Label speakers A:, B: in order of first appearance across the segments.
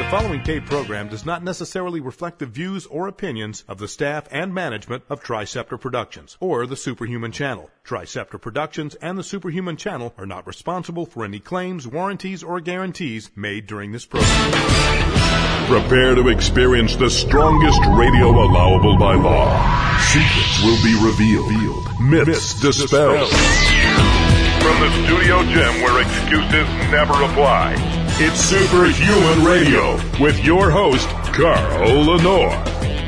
A: following tape program does not necessarily reflect the views or opinions of the staff and management of Triceptor Productions or the Superhuman Channel. Triceptor Productions and the Superhuman Channel are not responsible for any claims, warranties, or guarantees made during this program.
B: Prepare to experience the strongest radio allowable by law. Secrets will be revealed. Myths dispelled. From the studio gym where excuses never apply, it's Superhuman Radio with your host, Carl Lenore.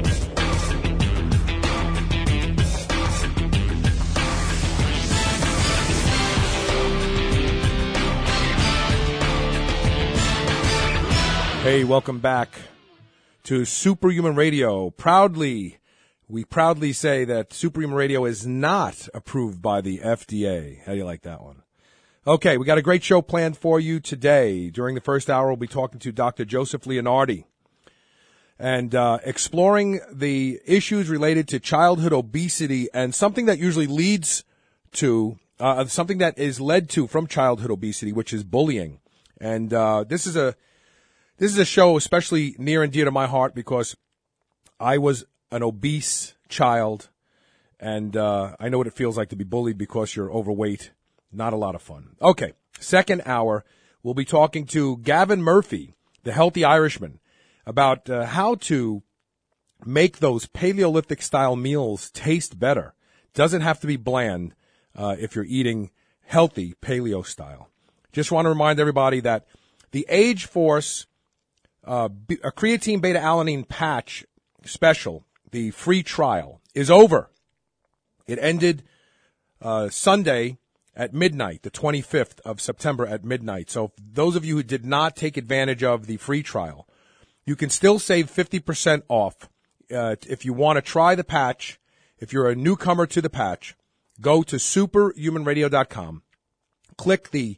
C: Hey, welcome back to Superhuman Radio. We proudly say that Superhuman Radio is not approved by the FDA. How do you like that one? Okay, we got a great show planned for you today. During the first hour, we'll be talking to Dr. Joseph Leonardi and exploring the issues related to childhood obesity and something that usually leads to, something that is led to from childhood obesity, which is bullying. And this is a show especially near and dear to my heart because I was an obese child, and I know what it feels like to be bullied because you're overweight. Not a lot of fun. Okay, second hour, we'll be talking to Gavin Murphy, the healthy Irishman, about how to make those Paleolithic-style meals taste better. Doesn't have to be bland if you're eating healthy paleo-style. Just want to remind everybody that the Age Force a creatine beta-alanine patch special, the free trial, is over. It ended Sunday at midnight, the 25th of September at midnight. So those of you who did not take advantage of the free trial, you can still save 50% off. If you want to try the patch, if you're a newcomer to the patch, go to superhumanradio.com, click the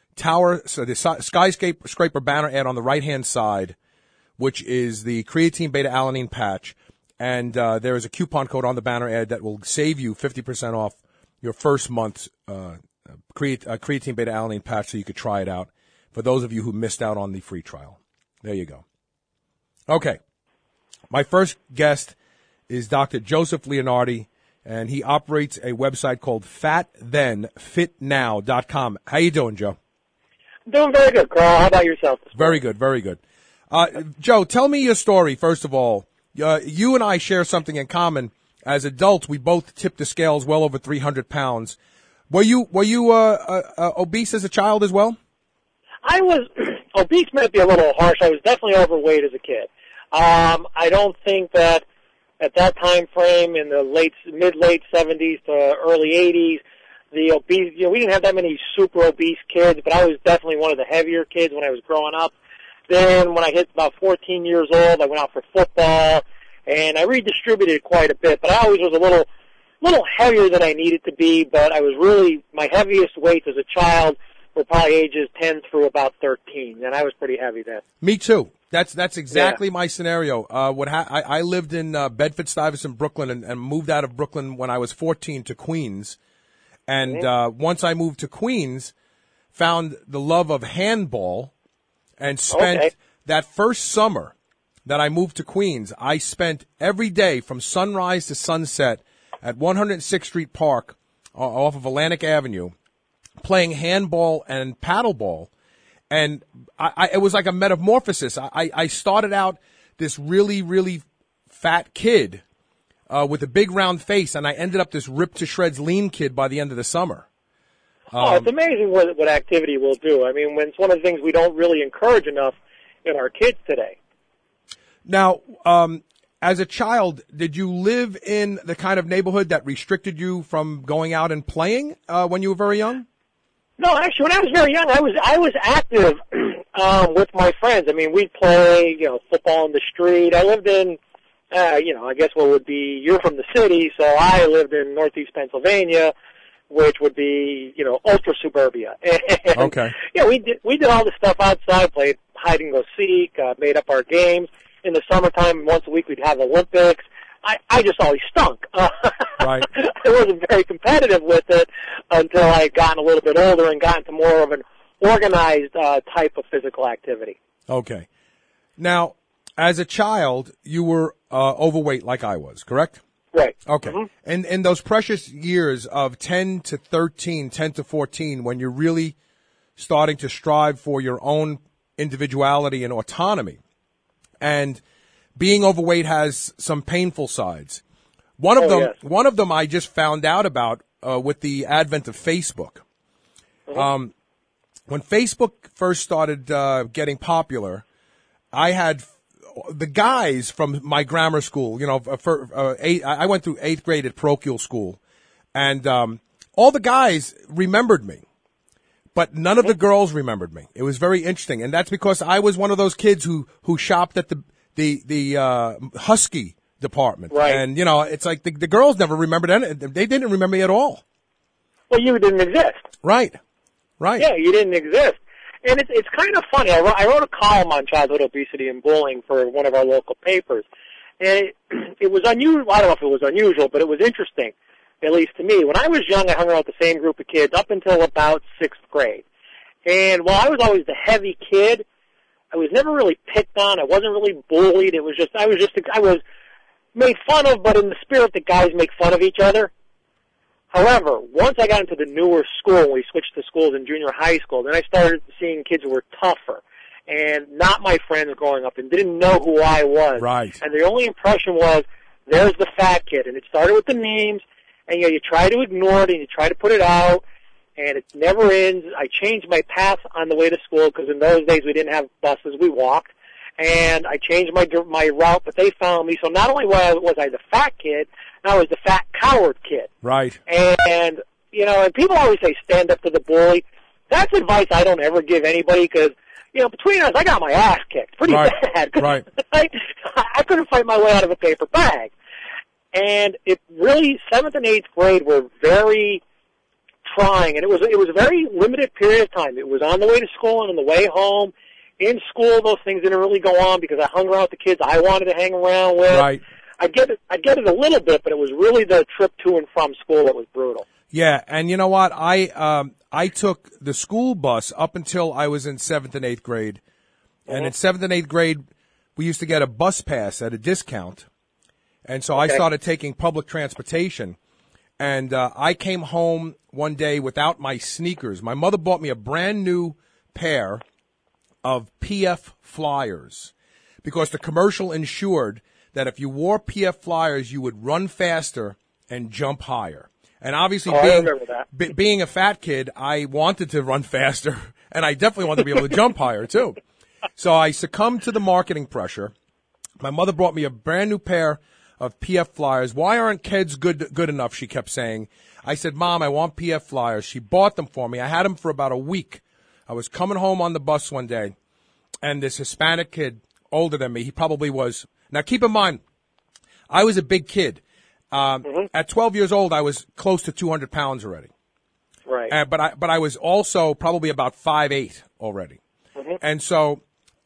C: skyscraper banner ad on the right-hand side, which is the creatine beta-alanine patch, and there is a coupon code on the banner ad that will save you 50% off your first month's creatine beta-alanine patch so you could try it out for those of you who missed out on the free trial. There you go. Okay. My first guest is Dr. Joseph Leonardi, and he operates a website called FatThenFitNow.com. How you doing, Joe?
D: Doing very good, Carl. How about yourself?
C: Very good, very good. Joe, tell me your story, first of all. You and I share something in common. As adults, we both tipped the scales well over 300 pounds. Were you obese as a child as well?
D: I was obese. Might be a little harsh. I was definitely overweight as a kid. I don't think that at that time frame in the mid-late 70s to early 80s, the obese, we didn't have that many super obese kids, but I was definitely one of the heavier kids when I was growing up. Then when I hit about 14 years old, I went out for football, and I redistributed quite a bit, but I always was a little heavier than I needed to be, but I was really, my heaviest weights as a child were probably ages 10 through about 13, and I was pretty heavy then.
C: Me too. That's exactly my scenario. I lived in Bedford-Stuyvesant, Brooklyn, and moved out of Brooklyn when I was 14 to Queens. And once I moved to Queens, found the love of handball, and spent that first summer that I moved to Queens, I spent every day from sunrise to sunset at 106th Street Park off of Atlantic Avenue playing handball and paddleball. And it was like a metamorphosis. I started out this really, really fat kid with a big round face, and I ended up this ripped to shreds lean kid by the end of the summer.
D: It's amazing what activity will do. I mean, when it's one of the things we don't really encourage enough in our kids today.
C: Now, as a child, did you live in the kind of neighborhood that restricted you from going out and playing when you were very young?
D: No, actually, when I was very young, I was active with my friends. I mean, we'd play, football in the street. I lived in, I guess what would be, you're from the city, so I lived in northeast Pennsylvania, which would be, ultra suburbia. And,
C: okay.
D: Yeah, we did all this stuff outside, played hide and go seek, made up our games. In the summertime, once a week we'd have Olympics. I just always stunk.
C: Right.
D: I wasn't very competitive with it until I had gotten a little bit older and gotten to more of an organized type of physical activity.
C: Okay. Now, as a child, you were overweight like I was, correct?
D: Right.
C: Okay. Mm-hmm. And in those precious years of 10 to 13, 10 to 14, when you're really starting to strive for your own individuality and autonomy, and being overweight has some painful sides. One of them I just found out about with the advent of Facebook. Mm-hmm. When Facebook first started getting popular, I had the guys from my grammar school, I went through 8th grade at parochial school, and all the guys remembered me, but none of the girls remembered me. It was very interesting, and that's because I was one of those kids who shopped at the Husky department,
D: right?
C: And it's like the girls never remembered anything. They didn't remember me at all.
D: Well, you didn't exist,
C: right?
D: Yeah, you didn't exist. And it's kind of funny. I wrote a column on childhood obesity and bullying for one of our local papers. And it was unusual. I don't know if it was unusual, but it was interesting, at least to me. When I was young, I hung around with the same group of kids up until about 6th grade. And while I was always the heavy kid, I was never really picked on. I wasn't really bullied. I was made fun of, but in the spirit that guys make fun of each other. However, once I got into the newer school, we switched to schools in junior high school, then I started seeing kids who were tougher and not my friends growing up and didn't know who I was.
C: Right.
D: And the only impression was, there's the fat kid. And it started with the memes, and you try to ignore it and you try to put it out, and it never ends. I changed my path on the way to school because in those days we didn't have buses, we walked. And I changed my route, but they found me. So not only was I the fat kid, I was the fat coward kid.
C: Right.
D: And and people always say stand up to the bully. That's advice I don't ever give anybody because, between us, I got my ass kicked pretty bad.
C: Right.
D: I couldn't fight my way out of a paper bag. And it really, 7th and 8th grade were very trying. And it was a very limited period of time. It was on the way to school and on the way home. In school, those things didn't really go on because I hung around with the kids I wanted to hang around with.
C: Right.
D: I get it a little bit, but it was really the trip to and from school that was brutal.
C: Yeah, and you know what? I took the school bus up until I was in 7th and 8th grade. And in 7th and 8th grade, we used to get a bus pass at a discount. And so I started taking public transportation. And I came home one day without my sneakers. My mother bought me a brand new pair of PF Flyers because the commercial ensured that if you wore PF Flyers, you would run faster and jump higher. And obviously, being a fat kid, I wanted to run faster, and I definitely wanted to be able to jump higher, too. So I succumbed to the marketing pressure. My mother brought me a brand new pair of PF Flyers. Why aren't kids good enough, she kept saying. I said, Mom, I want PF Flyers. She bought them for me. I had them for about a week. I was coming home on the bus one day, and this Hispanic kid, older than me, he probably was. Now, keep in mind, I was a big kid. At 12 years old, I was close to 200 pounds already.
D: Right.
C: But I was also probably about 5'8" already. Mm-hmm. And so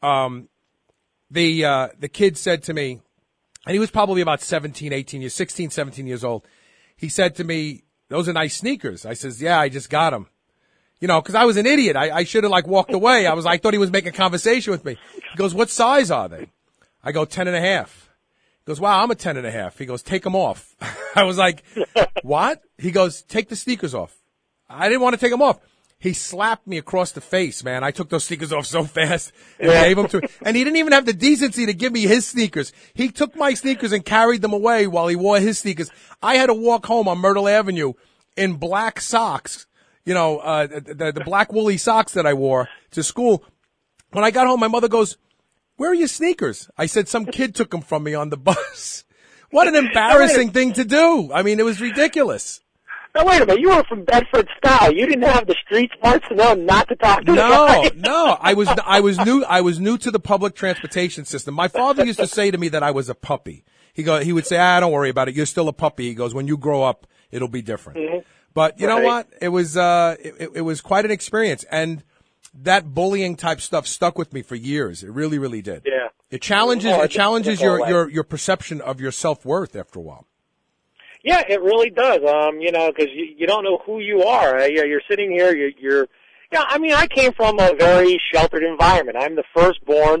C: the kid said to me, and he was probably about 16, 17 years old. He said to me, those are nice sneakers. I says, yeah, I just got them. Because I was an idiot. I should have walked away. I thought he was making conversation with me. He goes, what size are they? I go, 10.5. He goes, wow, I'm a 10.5. He goes, take them off. I was like, what? He goes, take the sneakers off. I didn't want to take them off. He slapped me across the face, man. I took those sneakers off so fast and gave them to him. And he didn't even have the decency to give me his sneakers. He took my sneakers and carried them away while he wore his sneakers. I had to walk home on Myrtle Avenue in black socks, the black woolly socks that I wore to school. When I got home, my mother goes, where are your sneakers? I said, some kid took them from me on the bus. What an embarrassing thing to do. I mean, it was ridiculous.
D: Now, wait a minute. You were from Bedford Style. You didn't have the street smarts to know not to talk to the guy.
C: No. I was new to the public transportation system. My father used to say to me that I was a puppy. He would say, don't worry about it. You're still a puppy. He goes, when you grow up, it'll be different. Mm-hmm. But you know what? It was quite an experience. And that bullying type stuff stuck with me for years. It really, really did.
D: Yeah.
C: It challenges your perception of your self-worth after a while.
D: Yeah, it really does. Because you don't know who you are. You're sitting here. I came from a very sheltered environment. I'm the firstborn,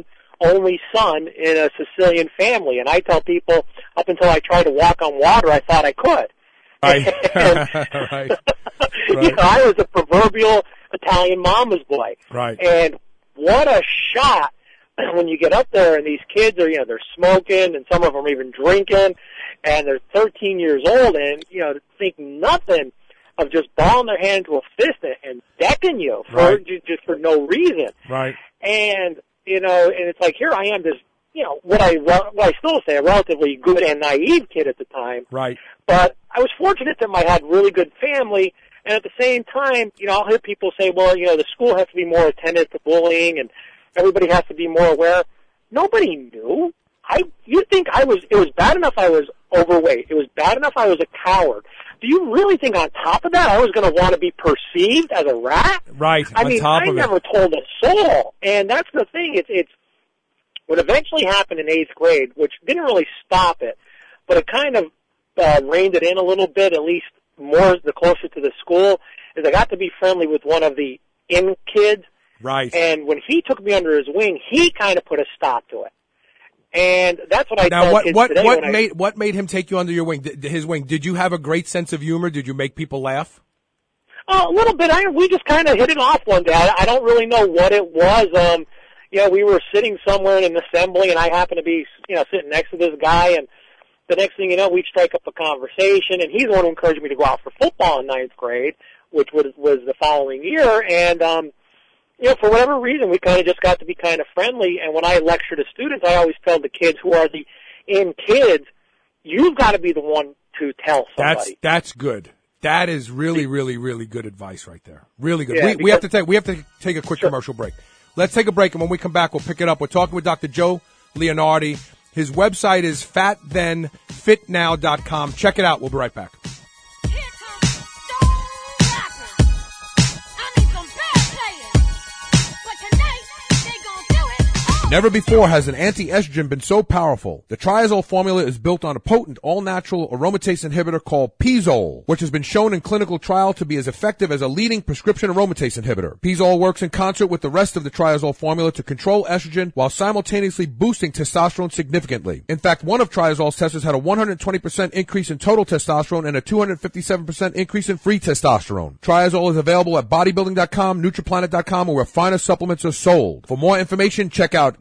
D: only son in a Sicilian family. And I tell people, up until I tried to walk on water, I thought I could.
C: Right.
D: Right. You know, I was a proverbial Italian mama's boy.
C: Right.
D: And what a shot when you get up there and these kids are, you know, they're smoking and some of them are even drinking and they're 13 years old and, you know, think nothing of just balling their hand to a fist and decking you for just for no reason.
C: Right.
D: And, you know, and it's like, here I am, this, you know, what I still say, a relatively good and naive kid at the time.
C: Right.
D: But I was fortunate that I had really good family, and at the same time, you know, I'll hear people say, well, you know, the school has to be more attentive to bullying, and everybody has to be more aware. Nobody knew. You think it was bad enough I was overweight. It was bad enough I was a coward. Do you really think on top of that I was going to want to be perceived as a rat?
C: Right.
D: I mean, I never told a soul, and that's the thing. It's what eventually happened in 8th grade, which didn't really stop it, but it kind of reined it in a little bit, at least more the closer to the school, is I got to be friendly with one of the in kids.
C: Right.
D: And when he took me under his wing, he kind of put a stop to it. And that's what I
C: now,
D: tell kids today.
C: What made him take you under your wing? His wing? Did you have a great sense of humor? Did you make people laugh?
D: A little bit. We just kind of hit it off one day. I don't really know what it was. You know, we were sitting somewhere in an assembly, and I happened to be, you know, sitting next to this guy, and the next thing you know, we'd strike up a conversation, and he's the one who encouraged me to go out for football in 9th grade, which was the following year, and you know, for whatever reason, we kind of just got to be kind of friendly. And when I lecture to students, I always tell the kids who are the in kids, you've got to be the one to tell somebody.
C: That's good. That is really, really, really good advice right there. Really good.
D: Yeah,
C: we have to take a quick commercial break. Let's take a break, and when we come back, we'll pick it up. We're talking with Dr. Joe Leonardi. His website is fatthenfitnow.com. Check it out. We'll be right back. Never before has an anti-estrogen been so powerful. The Triazole formula is built on a potent all-natural aromatase inhibitor called Pizole, which has been shown in clinical trial to be as effective as a leading prescription aromatase inhibitor. Pizole works in concert with the rest of the Triazole formula to control estrogen while simultaneously boosting testosterone significantly. In fact, one of Triazole's testers had a 120% increase in total testosterone and a 257% increase in free testosterone. Triazole is available at bodybuilding.com, nutriplanet.com, or where finer supplements are sold. For more information, check out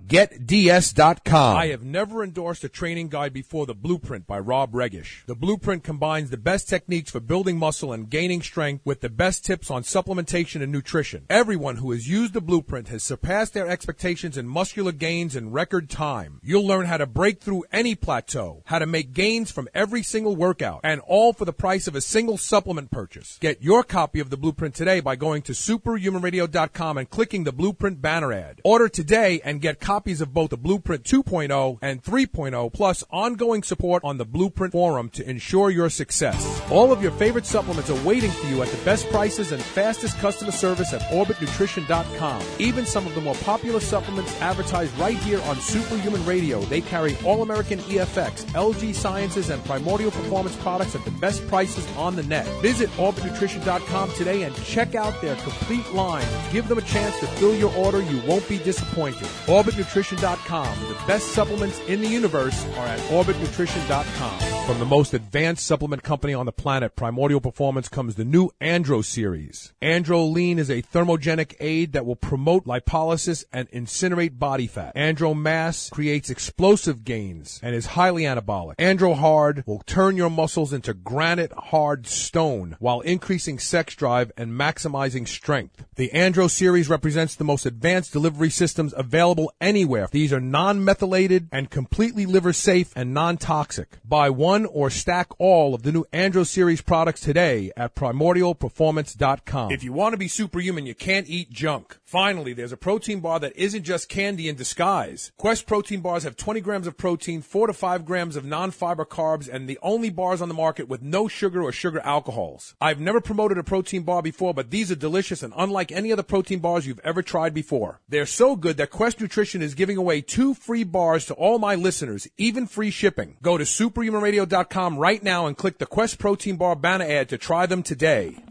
C: GetDS.com. I have never endorsed a training guide before The Blueprint by Rob Regish. The Blueprint combines the best techniques for building muscle and gaining strength with the best tips on supplementation and nutrition. Everyone who has used The Blueprint has surpassed their expectations in muscular gains in record time. You'll learn how to break through any plateau, how to make gains from every single workout, and all for the price of a single supplement purchase. Get your copy of The Blueprint today by going to superhumanradio.com and clicking the Blueprint banner ad. Order today and get copies of both the Blueprint 2.0 and 3.0, plus ongoing support on the Blueprint Forum to ensure your success. All of your favorite supplements are waiting for you at the best prices and fastest customer service at OrbitNutrition.com. Even some of the more popular supplements advertised right here on Superhuman Radio. They carry All-American EFX, LG Sciences, and Primordial Performance products at the best prices on the net. Visit OrbitNutrition.com today and check out their complete line. Give them a chance to fill your order. You won't be disappointed. OrbitNutrition.com. The best supplements in the universe are at OrbitNutrition.com. From the most advanced supplement company on the planet, Primordial Performance, comes the new Andro series. Andro Lean is a thermogenic aid that will promote lipolysis and incinerate body fat. Andro Mass creates explosive gains and is highly anabolic. Andro Hard will turn your muscles into granite hard stone while increasing sex drive and maximizing strength. The Andro series represents the most advanced delivery systems available anywhere. These are non-methylated and completely liver safe and non-toxic. Buy one or stack all of the new Andro series products today at primordialperformance.com. If you want to be superhuman, you can't eat junk. Finally, there's a protein bar that isn't just candy in disguise. Quest protein bars have 20 grams of protein, 4 to 5 grams of non-fiber carbs, and the only bars on the market with no sugar or sugar alcohols. I've never promoted a protein bar before, but these are delicious and unlike any other protein bars you've ever tried before. They're so good that Quest Nutrition is giving away 2 free bars to all my listeners, even free shipping. Go to superhumanradio.com right now and click the Quest Protein Bar banner ad to try them today.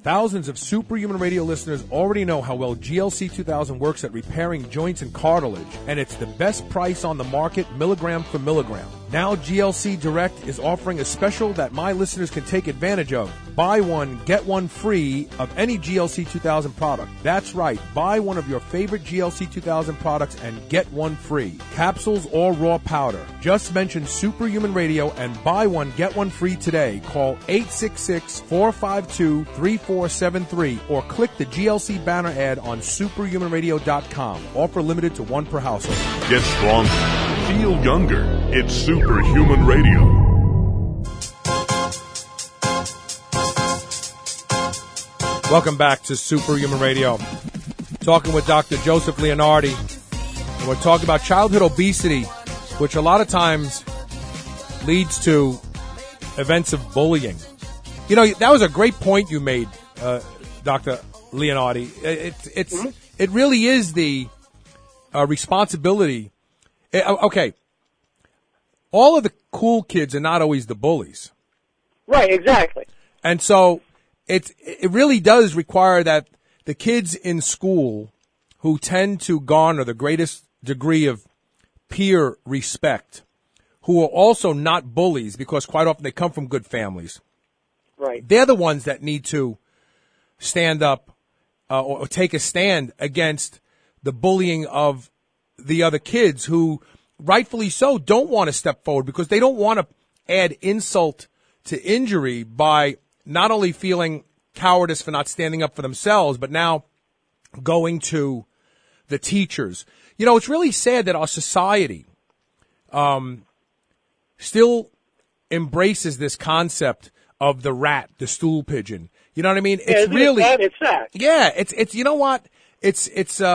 C: Thousands of Superhuman Radio listeners already know how well GLC 2000 works at repairing joints and cartilage, and it's the best price on the market, milligram for milligram. Now GLC Direct is offering a special that my listeners can take advantage of. Buy one, get one free of any GLC 2000 product. That's right. Buy one of your favorite GLC 2000 products and get one free. Capsules or raw powder. Just mention Superhuman Radio and buy one, get one free today. Call 866-452-3473 or click the GLC banner ad on superhumanradio.com. Offer limited to one per household.
B: Get stronger. Feel younger. It's Superhuman Radio.
C: Welcome back to Superhuman Radio. Talking with Dr. Joseph Leonardi. And we're talking about childhood obesity, which a lot of times leads to events of bullying. You know, that was a great point you made, Dr. Leonardi. It really is the responsibility. Okay. All of the cool kids are not always the bullies.
D: Right, exactly.
C: And so it really does require that the kids in school who tend to garner the greatest degree of peer respect, who are also not bullies because quite often they come from good families.
D: Right.
C: They're the ones that need to stand up or take a stand against the bullying of the other kids who, rightfully so, don't want to step forward because they don't want to add insult to injury by not only feeling cowardice for not standing up for themselves, but now going to the teachers. You know, it's really sad that our society still embraces this concept of the rat, the stool pigeon. You know what I mean? It's really
D: it's sad.
C: Yeah, it's you know what? It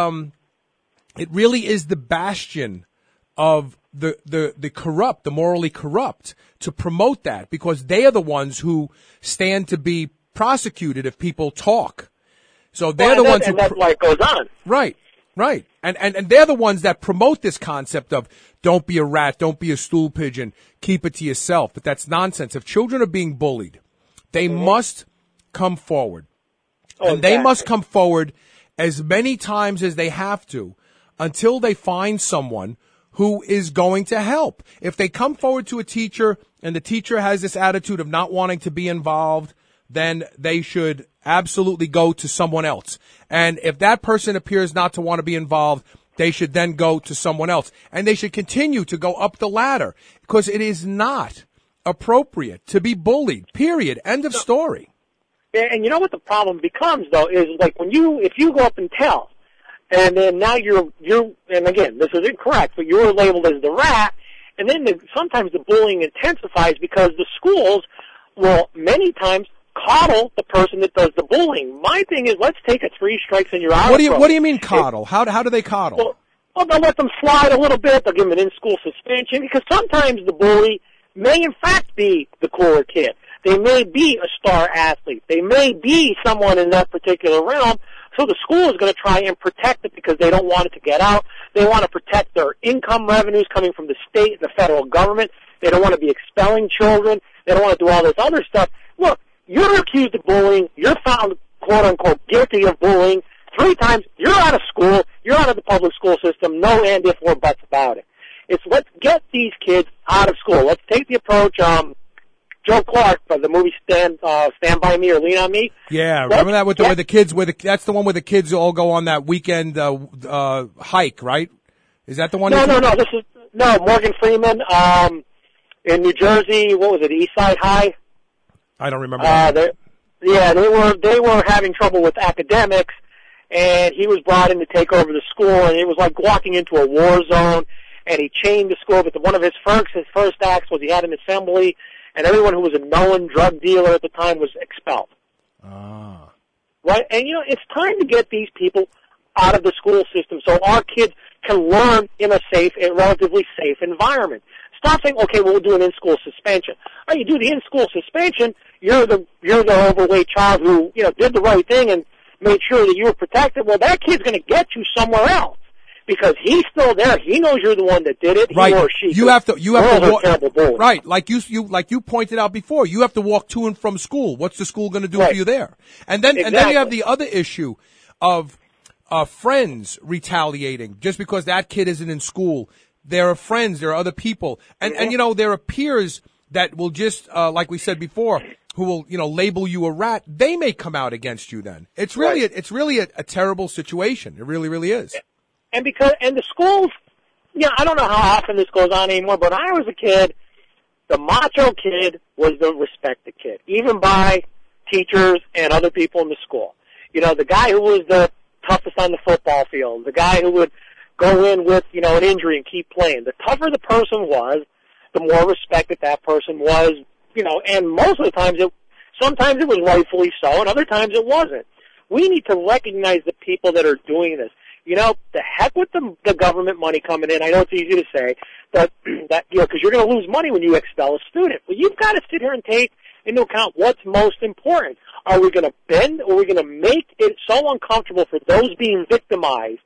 C: really is the bastion of the corrupt, the morally corrupt, to promote that because they are the ones who stand to be prosecuted if people talk. So they're the ones who
D: that's why it goes on.
C: Right. And they're the ones that promote this concept of don't be a rat, don't be a stool pigeon, keep it to yourself. But that's nonsense. If children are being bullied, they must come forward. And they must come forward as many times as they have to until they find someone who is going to help. If they come forward to a teacher and the teacher has this attitude of not wanting to be involved, then they should absolutely go to someone else. And if that person appears not to want to be involved, they should then go to someone else. And they should continue to go up the ladder because it is not appropriate to be bullied, period. End of story.
D: And you know what the problem becomes, though, is like if you go up and tell, and then now you're, and again, this is incorrect, but you're labeled as the rat, and then sometimes the bullying intensifies because the schools will many times coddle the person that does the bullying. My thing is, let's take a 3 strikes and you're out.
C: What do you mean coddle? How do they coddle?
D: Well, they'll let them slide a little bit. They'll give them an in-school suspension because sometimes the bully may in fact be the cooler kid. They may be a star athlete. They may be someone in that particular realm. So the school is going to try and protect it because they don't want it to get out. They want to protect their income revenues coming from the state and the federal government. They don't want to be expelling children. They don't want to do all this other stuff. Look, you're accused of bullying. You're found, quote-unquote, guilty of bullying 3 times. You're out of school. You're out of the public school system. No and if or buts about it. It's let's get these kids out of school. Let's take the approach, Joe Clark from the movie Stand By Me or Lean on Me.
C: Yeah, remember that with the kids? That's the one where the kids all go on that weekend hike, right? Is that the one?
D: No. Morgan Freeman in New Jersey. What was it? East Side High.
C: I don't remember.
D: They were having trouble with academics, and he was brought in to take over the school, and it was like walking into a war zone. And he chained the school. But one of his first acts was he had an assembly. And everyone who was a known drug dealer at the time was expelled.
C: Ah.
D: Right? And, it's time to get these people out of the school system so our kids can learn in a relatively safe environment. Stop saying, okay, we'll do an in-school suspension. All right, you do the in-school suspension, you're the overweight child who, did the right thing and made sure that you were protected. Well, that kid's going to get you somewhere else. because he's still there. He knows you're the one that did it.
C: Right.
D: He or she.
C: You have to walk.
D: Terrible bullies.
C: Right. Like you pointed out before, you have to walk to and from school. What's the school going to do for you there? And then you have the other issue of friends retaliating just because that kid isn't in school. There are friends, there are other people, and there are peers that will just like we said before, who will label you a rat. They may come out against you. Then it's really a terrible situation. It really, really is.
D: And the schools, I don't know how often this goes on anymore, but when I was a kid, the macho kid was the respected kid, even by teachers and other people in the school. The guy who was the toughest on the football field, the guy who would go in with, an injury and keep playing. The tougher the person was, the more respected that person was, and most of the times sometimes it was rightfully so, and other times it wasn't. We need to recognize the people that are doing this. The heck with the government money coming in. I know it's easy to say that because you're going to lose money when you expel a student. Well, you've got to sit here and take into account what's most important. Are we going to bend, or are we going to make it so uncomfortable for those being victimized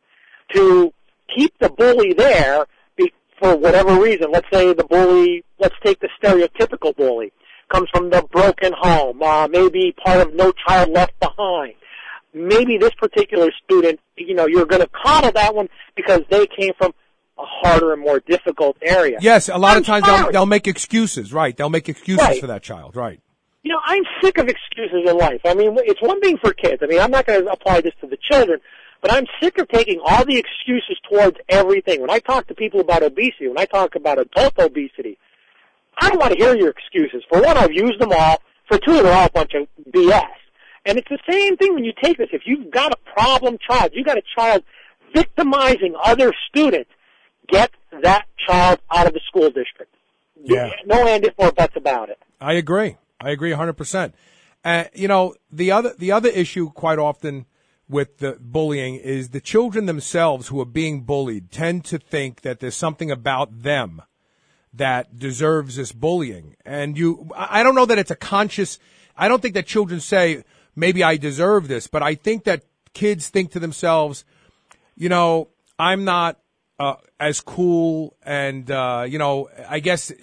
D: to keep the bully there for whatever reason? Let's say the bully, let's take the stereotypical bully, comes from the broken home, maybe part of No Child Left Behind. Maybe this particular student, you're going to coddle that one because they came from a harder and more difficult area.
C: Yes, a lot of times they'll make excuses, right? They'll make excuses for that child, right?
D: I'm sick of excuses in life. I mean, it's one thing for kids. I mean, I'm not going to apply this to the children, but I'm sick of taking all the excuses towards everything. When I talk to people about obesity, when I talk about adult obesity, I don't want to hear your excuses. For one, I've used them all. For two, they're all a bunch of BS. And it's the same thing when you take this. If you've got a problem child, you've got a child victimizing other students, get that child out of the school district.
C: Yeah.
D: No and if or buts about it.
C: I agree 100%. The other issue quite often with the bullying is the children themselves who are being bullied tend to think that there's something about them that deserves this bullying. And I don't know that it's a conscious, I don't think that children say, maybe I deserve this, but I think that kids think to themselves, I'm not as cool, and I guess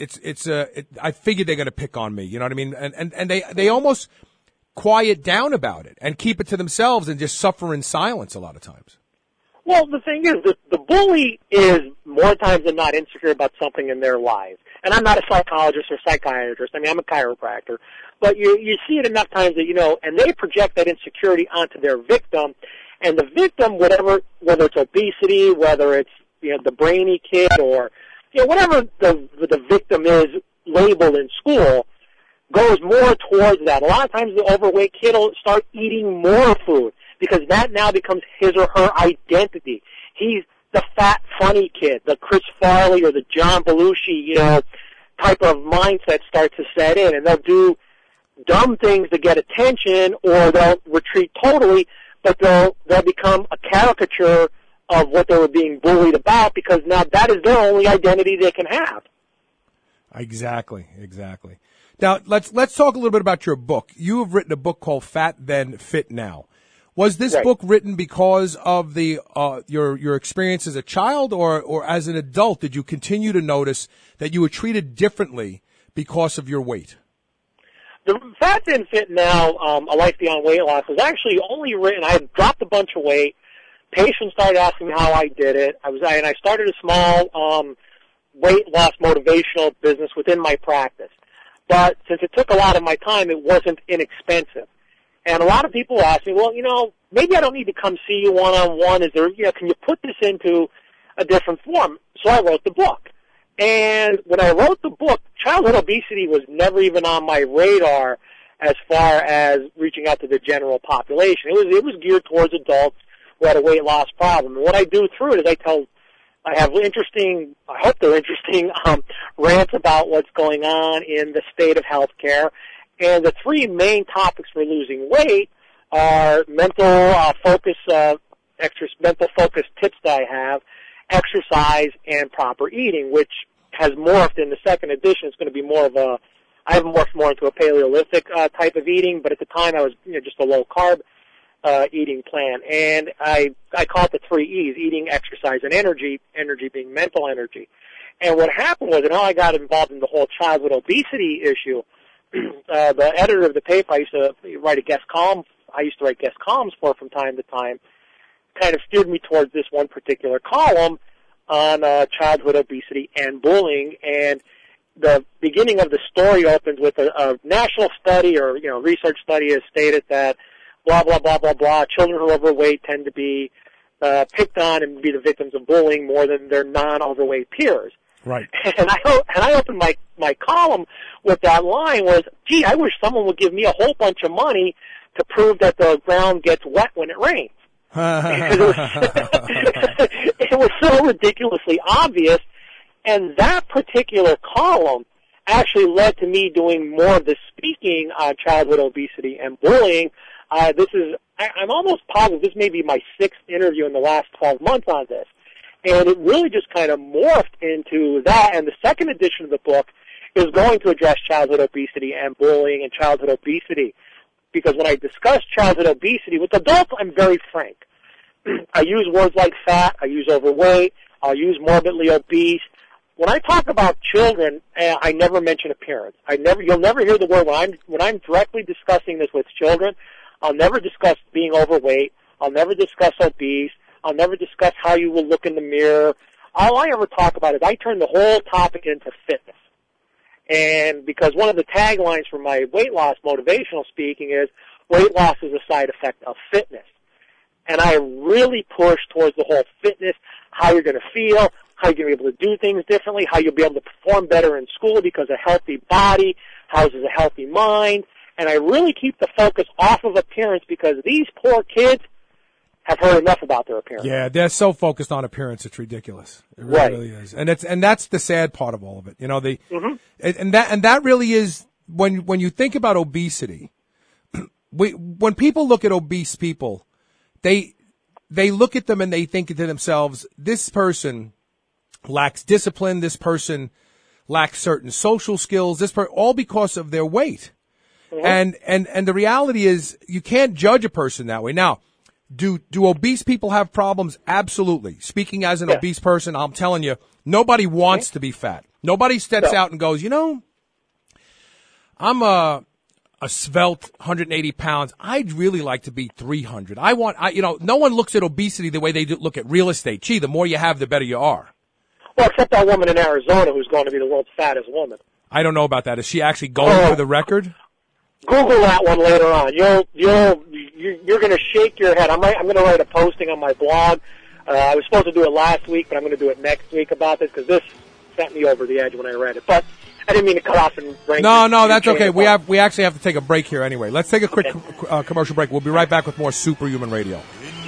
C: I figured they're going to pick on me. You know what I mean? And they almost quiet down about it and keep it to themselves and just suffer in silence a lot of times.
D: Well, the thing is, the bully is more times than not insecure about something in their lives. And I'm not a psychologist or psychiatrist. I mean, I'm a chiropractor. But you see it enough times that, and they project that insecurity onto their victim. And the victim, whether it's obesity, whether it's, the brainy kid or, whatever the victim is labeled in school, goes more towards that. A lot of times the overweight kid will start eating more food because that now becomes his or her identity. He's the fat, funny kid, the Chris Farley or the John Belushi, type of mindset starts to set in, and they'll do dumb things to get attention, or they'll retreat totally, but they'll become a caricature of what they were being bullied about because now that is their only identity they can have.
C: Exactly. Now, let's talk a little bit about your book. You have written a book called Fat Then, Fit Now. Was this book written because of the your experience as a child, or as an adult, did you continue to notice that you were treated differently because of your weight?
D: The Fat Then, Fit Now, A Life Beyond Weight Loss, was actually only written. I had dropped a bunch of weight. Patients started asking me how I did it. And I started a small weight loss motivational business within my practice. But since it took a lot of my time, it wasn't inexpensive. And a lot of people ask me, well, maybe I don't need to come see you one-on-one. Is there, can you put this into a different form? So I wrote the book. And when I wrote the book, childhood obesity was never even on my radar as far as reaching out to the general population. It was geared towards adults who had a weight loss problem. And what I do through it is I have interesting, I hope they're interesting, rants about what's going on in the state of healthcare. And the three main topics for losing weight are mental focus tips that I have, exercise, and proper eating, which has morphed in the second edition. It's going to be I have morphed more into a Paleolithic type of eating, but at the time I was just a low carb eating plan, and I call it the 3 E's: eating, exercise, and energy. Energy being mental energy. And what happened was, and how I got involved in the whole childhood obesity issue, the editor of the paper I used to write guest columns for from time to time, kind of steered me towards this one particular column on childhood obesity and bullying. And the beginning of the story opens with a national study or research study has stated that blah blah blah blah blah. Children who are overweight tend to be picked on and be the victims of bullying more than their non-overweight peers.
C: Right.
D: And I opened my column with that line was, gee, I wish someone would give me a whole bunch of money to prove that the ground gets wet when it rains. It was so ridiculously obvious, and that particular column actually led to me doing more of the speaking on childhood obesity and bullying. I'm almost positive this may be my 6th interview in the last 12 months on this. And it really just kind of morphed into that. And the second edition of the book is going to address childhood obesity and bullying and childhood obesity. Because when I discuss childhood obesity, with adults, I'm very frank. I use words like fat, I use overweight, I'll use morbidly obese. When I talk about children, I never mention appearance. You'll never hear the word when I'm directly discussing this with children. I'll never discuss being overweight. I'll never discuss obese. I'll never discuss how you will look in the mirror. All I ever talk about is I turn the whole topic into fitness. And because one of the taglines for my weight loss motivational speaking is, weight loss is a side effect of fitness. And I really push towards the whole fitness, how you're going to feel, how you're going to be able to do things differently, how you'll be able to perform better in school because a healthy body houses a healthy mind. And I really keep the focus off of appearance because these poor kids have heard enough about their appearance.
C: Yeah, they're so focused on appearance, it's ridiculous. It really is, and that's the sad part of all of it. And that really is when you think about obesity. When people look at obese people, they look at them and they think to themselves, this person lacks discipline. This person lacks certain social skills. All because of their weight. Mm-hmm. And the reality is, you can't judge a person that way. Now, do obese people have problems? Absolutely. Speaking as an obese person, I'm telling you, nobody wants to be fat. Nobody steps out and goes, I'm a svelte 180 pounds. I'd really like to be 300. No one looks at obesity the way they look at real estate. Gee, the more you have, the better you are. Well,
D: except that woman in Arizona who's going to be the world's fattest woman.
C: I don't know about that. Is she actually going for the record?
D: Google that one later on. You're going to shake your head. I'm going to write a posting on my blog. I was supposed to do it last week, but I'm going to do it next week about this because this sent me over the edge when I read it. But I didn't mean to cut off and bring.
C: No, that's okay. We actually have to take a break here anyway. Let's take a quick commercial break. We'll be right back with more Superhuman Radio.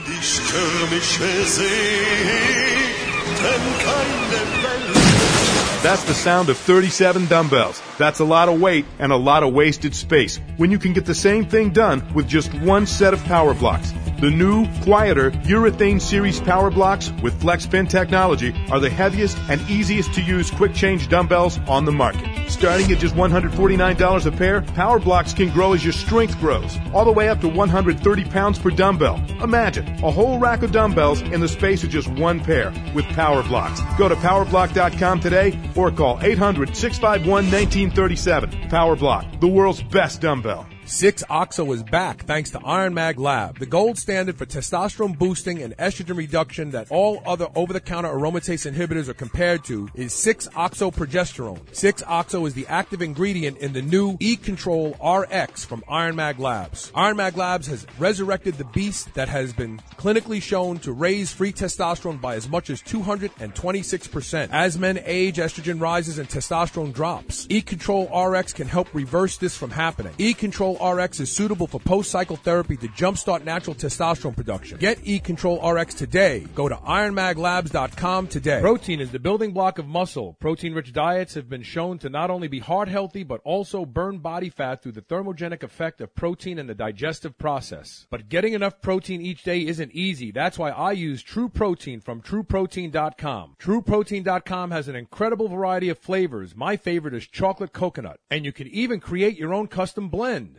A: That's the sound of 37 dumbbells. That's a lot of weight and a lot of wasted space when you can get the same thing done with just one set of power blocks. The new, quieter Urethane Series Power Blocks with FlexPin technology are the heaviest and easiest to use quick change dumbbells on the market. Starting at just $149 a pair, Power Blocks can grow as your strength grows, all the way up to 130 pounds per dumbbell. Imagine a whole rack of dumbbells in the space of just one pair with Power Blocks. Go to powerblock.com today or call 800-651-1937. Power Block, the world's best dumbbell.
C: 6-OXO is back thanks to Iron Mag Lab, the gold standard for testosterone boosting and estrogen reduction that all other over-the-counter aromatase inhibitors are compared to is 6-OXO progesterone. 6-OXO is the active ingredient in the new E-Control RX from Iron Mag Labs. Iron Mag Labs has resurrected the beast that has been clinically shown to raise free testosterone by as much as 226%. As men age, estrogen rises and testosterone drops. E-Control RX can help reverse this from happening. E-Control RX is suitable for post-cycle therapy to jumpstart natural testosterone production. Get E-Control RX today. Go to ironmaglabs.com today. Protein is the building block of muscle. Protein-rich diets have been shown to not only be heart healthy, but also burn body fat through the thermogenic effect of protein in the digestive process. But getting enough protein each day isn't easy. That's why I use True Protein from TrueProtein.com. TrueProtein.com has an incredible variety of flavors. My favorite is chocolate coconut. And you can even create your own custom blend.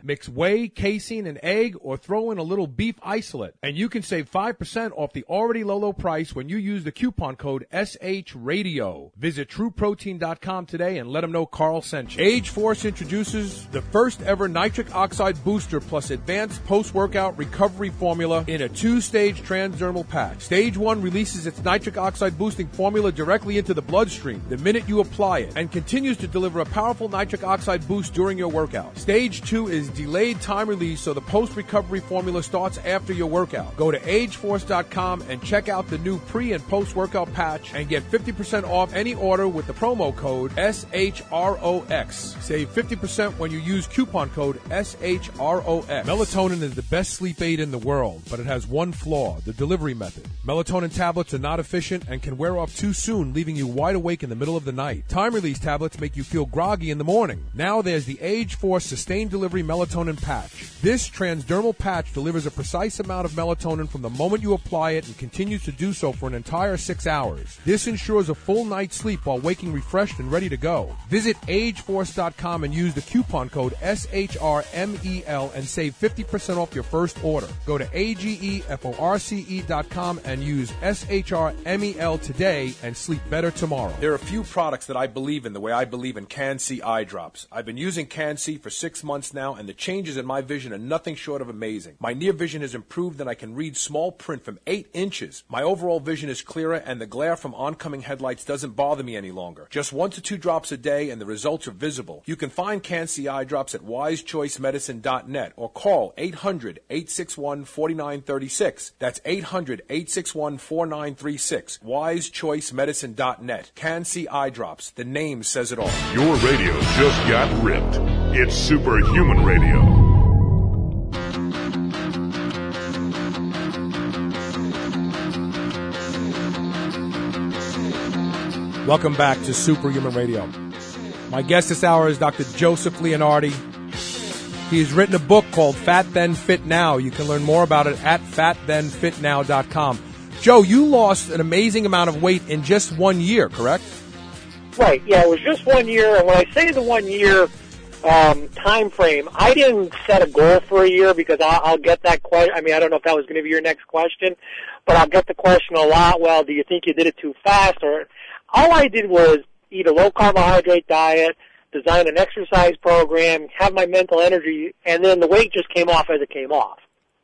C: Mix whey, casein, and egg, or throw in a little beef isolate. And you can save 5% off the already low price when you use the coupon code SHRadio. Visit TrueProtein.com today and let them know Carl sent you. Age Force introduces the first ever nitric oxide booster plus advanced post-workout recovery formula in a 2-stage transdermal patch. Stage 1 releases its nitric oxide boosting formula directly into the bloodstream the minute you apply it and continues to deliver a powerful nitric oxide boost during your workout. Stage 2 is delayed time release, so the post-recovery formula starts after your workout. Go to ageforce.com and check out the new pre- and post-workout patch and get 50% off any order with the promo code SHROX. Save 50% when you use coupon code SHROX. Melatonin is the best sleep aid in the world, but it has one flaw, the delivery method. Melatonin tablets are not efficient and can wear off too soon, leaving you wide awake in the middle of the night. Time-release tablets make you feel groggy in the morning. Now there's the Age Force Sustained Delivery Melatonin Patch. This transdermal patch delivers a precise amount of melatonin from the moment you apply it and continues to do so for an entire 6 hours. This ensures a full night's sleep while waking refreshed and ready to go. Visit ageforce.com and use the coupon code SHRMEL and save 50% off your first order. Go to ageforce.com and use SHRMEL today and sleep better tomorrow. There are a few products that I believe in the way I believe in Can-C eye drops. I've been using Can-C for 6 months now, and the changes in my vision are nothing short of amazing. My near vision has improved, and I can read small print from 8 inches. My overall vision is clearer, and the glare from oncoming headlights doesn't bother me any longer. Just 1 to 2 drops a day, and the results are visible. You can find Can-C eye drops at wisechoicemedicine.net or call 800-861-4936. That's 800-861-4936. wisechoicemedicine.net. Can-C eye drops. The name says it all.
B: Your radio just got ripped. It's Superhuman Radio.
C: Welcome back to Superhuman Radio. My guest this hour is Dr. Joseph Leonardi. He's written a book called Fat Then Fit Now. You can learn more about it at fatthenfitnow.com. Joe, you lost an amazing amount of weight in just 1 year, correct?
D: Right, yeah, it was just 1 year, and when I say the 1 year time frame, I didn't set a goal for a year because I'll get that question. I mean, I don't know if that was going to be your next question, but I'll get the question a lot, well, do you think you did it too fast? Or all I did was eat a low-carbohydrate diet, design an exercise program, have my mental energy, and then the weight just came off as it came off.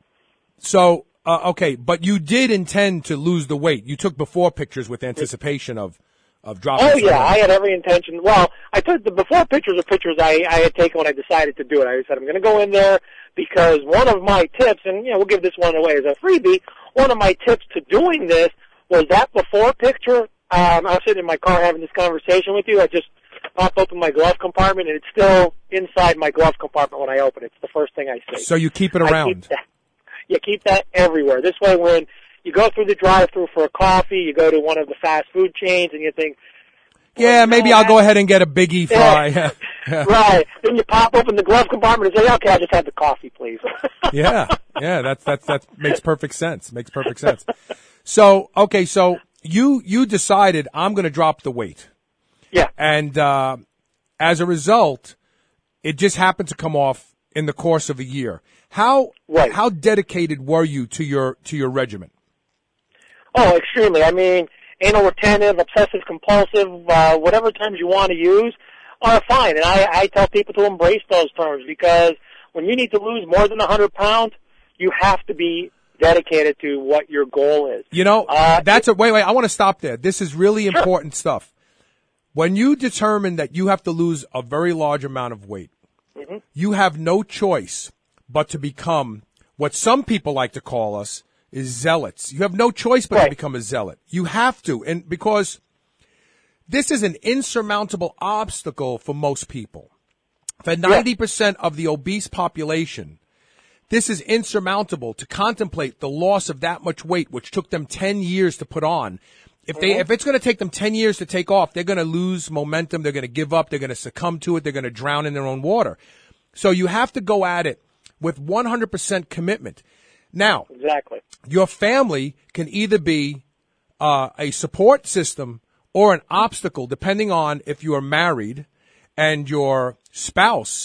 C: So, okay, but you did intend to lose the weight. You took before pictures with anticipation of dropping.
D: Oh, yeah, I had every intention. Well, I took the before pictures of pictures I had taken when I decided to do it. I said, I'm going to go in there because one of my tips, and we'll give this one away as a freebie, one of my tips to doing this was that before picture. I was sitting in my car having this conversation with you. I just popped open my glove compartment, and it's still inside my glove compartment when I open it. It's the first thing I see.
C: So you keep it around.
D: Keep that everywhere. This way, when you go through the drive-thru for a coffee, you go to one of the fast food chains, and you think,
C: yeah, maybe I'll go ahead and get a Biggie fry.
D: Yeah. Right. Then you pop open the glove compartment and say, okay, I'll just have the coffee, please.
C: Yeah, that makes perfect sense. Makes perfect sense. So, okay, so you decided I'm going to drop the weight.
D: Yeah.
C: And as a result, it just happened to come off in the course of a year. How dedicated were you to your regimen?
D: Oh, extremely. I mean, anal retentive, obsessive compulsive, whatever terms you want to use are fine. And I tell people to embrace those terms because when you need to lose more than 100 pounds, you have to be dedicated to what your goal is.
C: Wait, I want to stop there. This is really important stuff. When you determine that you have to lose a very large amount of weight, you have no choice but to become what some people like to call us is zealots. You have no choice but to become a zealot. You have to, and because this is an insurmountable obstacle for most people. For 90% of the obese population, this is insurmountable to contemplate the loss of that much weight, which took them 10 years to put on. If it's going to take them 10 years to take off, they're going to lose momentum. They're going to give up. They're going to succumb to it. They're going to drown in their own water. So you have to go at it with 100% commitment. Now, exactly, your family can either be a support system or an obstacle, depending on if you are married and your spouse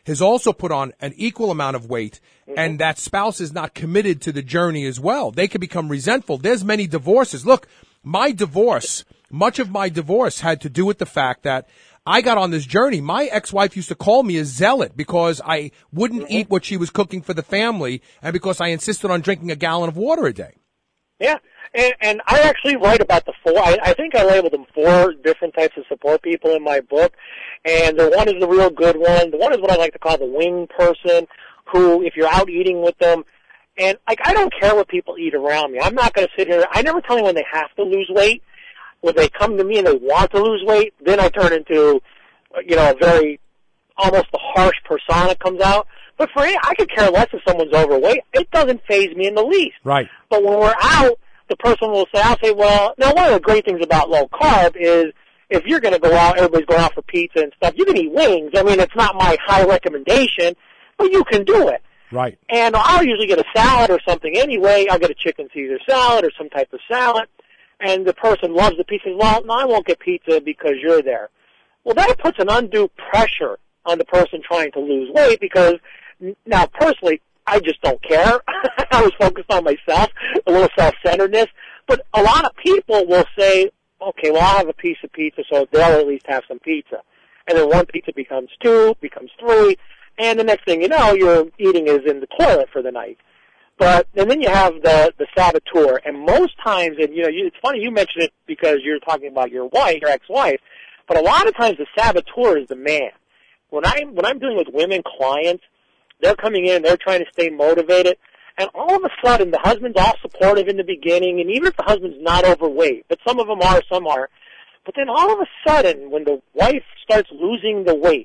C: has also put on an equal amount of weight, and that spouse is not committed to the journey as well. They can become resentful. There's many divorces. Look, much of my divorce had to do with the fact that I got on this journey. My ex-wife used to call me a zealot because I wouldn't eat what she was cooking for the family and because I insisted on drinking a gallon of water a day.
D: Yeah, and I actually write about the four. I think I labeled them 4 different types of support people in my book, and the one is the real good one. The one is what I like to call the wing person, who, if you're out eating with them, and like I don't care what people eat around me. I'm not going to sit here. I never tell them when they have to lose weight. When they come to me and they want to lose weight, then I turn into, a very, almost a harsh persona comes out. But for me, I could care less if someone's overweight. It doesn't faze me in the least.
C: Right.
D: But when we're out, the person will say, I'll say, well, now one of the great things about low carb is if you're going to go out, everybody's going out for pizza and stuff, you can eat wings. I mean, it's not my high recommendation, but you can do it.
C: Right.
D: And I'll usually get a salad or something anyway. I'll get a chicken Caesar salad or some type of salad. And the person loves the pizza. Well, no, I won't get pizza because you're there. Well, that puts an undue pressure on the person trying to lose weight because now, personally, I just don't care. I was focused on myself, a little self-centeredness. But a lot of people will say, okay, well, I'll have a piece of pizza, so they'll at least have some pizza. And then one pizza becomes 2, becomes 3, and the next thing you know, your eating is in the toilet for the night. And then you have the saboteur, and most times, and it's funny you mentioned it because you're talking about your wife, your ex-wife, but a lot of times the saboteur is the man. When I'm dealing with women clients, they're coming in, they're trying to stay motivated, and all of a sudden the husband's all supportive in the beginning, and even if the husband's not overweight, but some of them are, some are, but then all of a sudden when the wife starts losing the weight,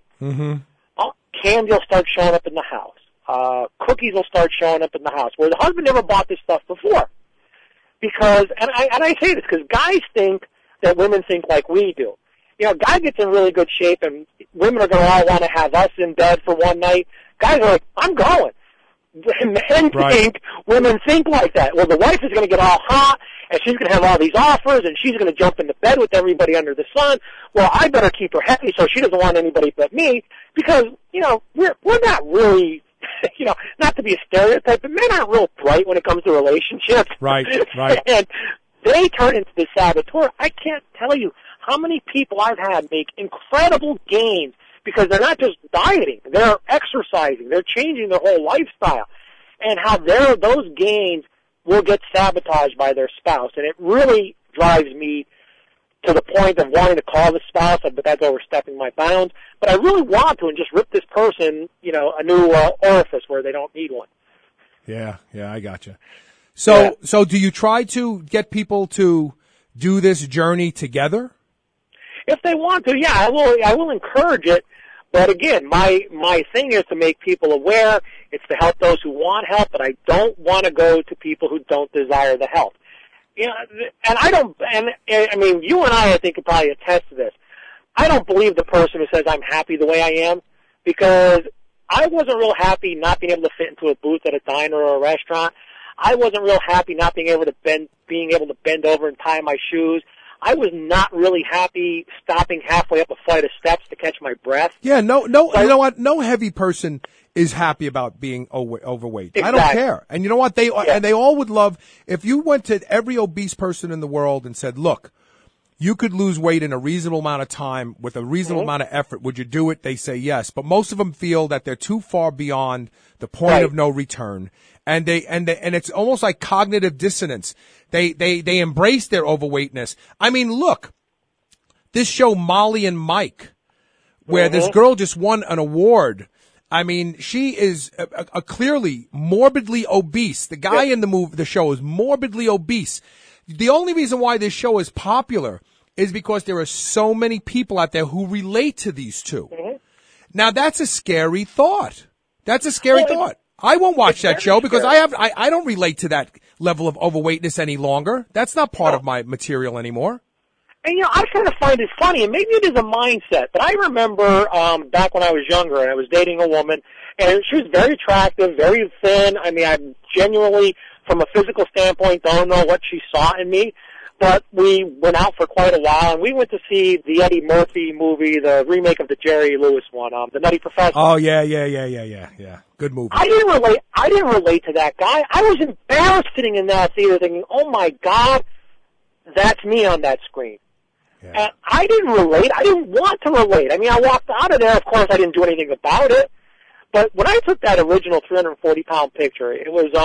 D: candy will start showing up in the house. Cookies will start showing up in the house, where the husband never bought this stuff before. Because, and I say this because guys think that women think like we do. Guy gets in really good shape, and women are going to all want to have us in bed for one night. Guys are like, I'm going. Men think women think like that. Well, the wife is going to get all hot, and she's going to have all these offers, and she's going to jump into bed with everybody under the sun. Well, I better keep her happy so she doesn't want anybody but me, because, we're not really, not to be a stereotype, but men aren't real bright when it comes to relationships.
C: Right.
D: And they turn into the saboteur. I can't tell you how many people I've had make incredible gains because they're not just dieting, they're exercising, they're changing their whole lifestyle, and how those gains will get sabotaged by their spouse. And it really drives me to the point of wanting to call the spouse, but that's overstepping my bounds. But I really want to and just rip this person, a new orifice where they don't need one.
C: Yeah, I gotcha. So do you try to get people to do this journey together?
D: If they want to, yeah, I will encourage it. But again, my thing is to make people aware. It's to help those who want help, but I don't want to go to people who don't desire the help. And I mean, you and I think could probably attest to this. I don't believe the person who says I'm happy the way I am, because I wasn't real happy not being able to fit into a booth at a diner or a restaurant. I wasn't real happy not being able to bend over and tie my shoes. I was not really happy stopping halfway up a flight of steps to catch my breath.
C: Yeah, no, you know what? No heavy person is happy about being overweight. Exactly. I don't care. And you know what? They all would love, if you went to every obese person in the world and said, look, you could lose weight in a reasonable amount of time with a reasonable amount of effort. Would you do it? They say yes. But most of them feel that they're too far beyond the point of no return. And it's almost like cognitive dissonance. They embrace their overweightness. I mean, look, this show Molly and Mike, where this girl just won an award. I mean, she is a clearly morbidly obese. The guy in the show is morbidly obese. The only reason why this show is popular is because there are so many people out there who relate to these two. Now, that's a scary thought. That's a scary thought. I won't watch that show because I don't relate to that level of overweightness any longer. That's not part of my material anymore.
D: And, I kind of find it funny, and maybe it is a mindset, but I remember back when I was younger and I was dating a woman, and she was very attractive, very thin. I mean, I genuinely, from a physical standpoint, don't know what she saw in me. But we went out for quite a while, and we went to see the Eddie Murphy movie, the remake of the Jerry Lewis one, The Nutty Professor.
C: Oh, yeah. Good movie.
D: I didn't relate to that guy. I was embarrassed sitting in that theater thinking, oh my God, that's me on that screen. Yeah. And I didn't relate. I didn't want to relate. I mean, I walked out of there. Of course, I didn't do anything about it. But when I took that original 340-pound picture, it was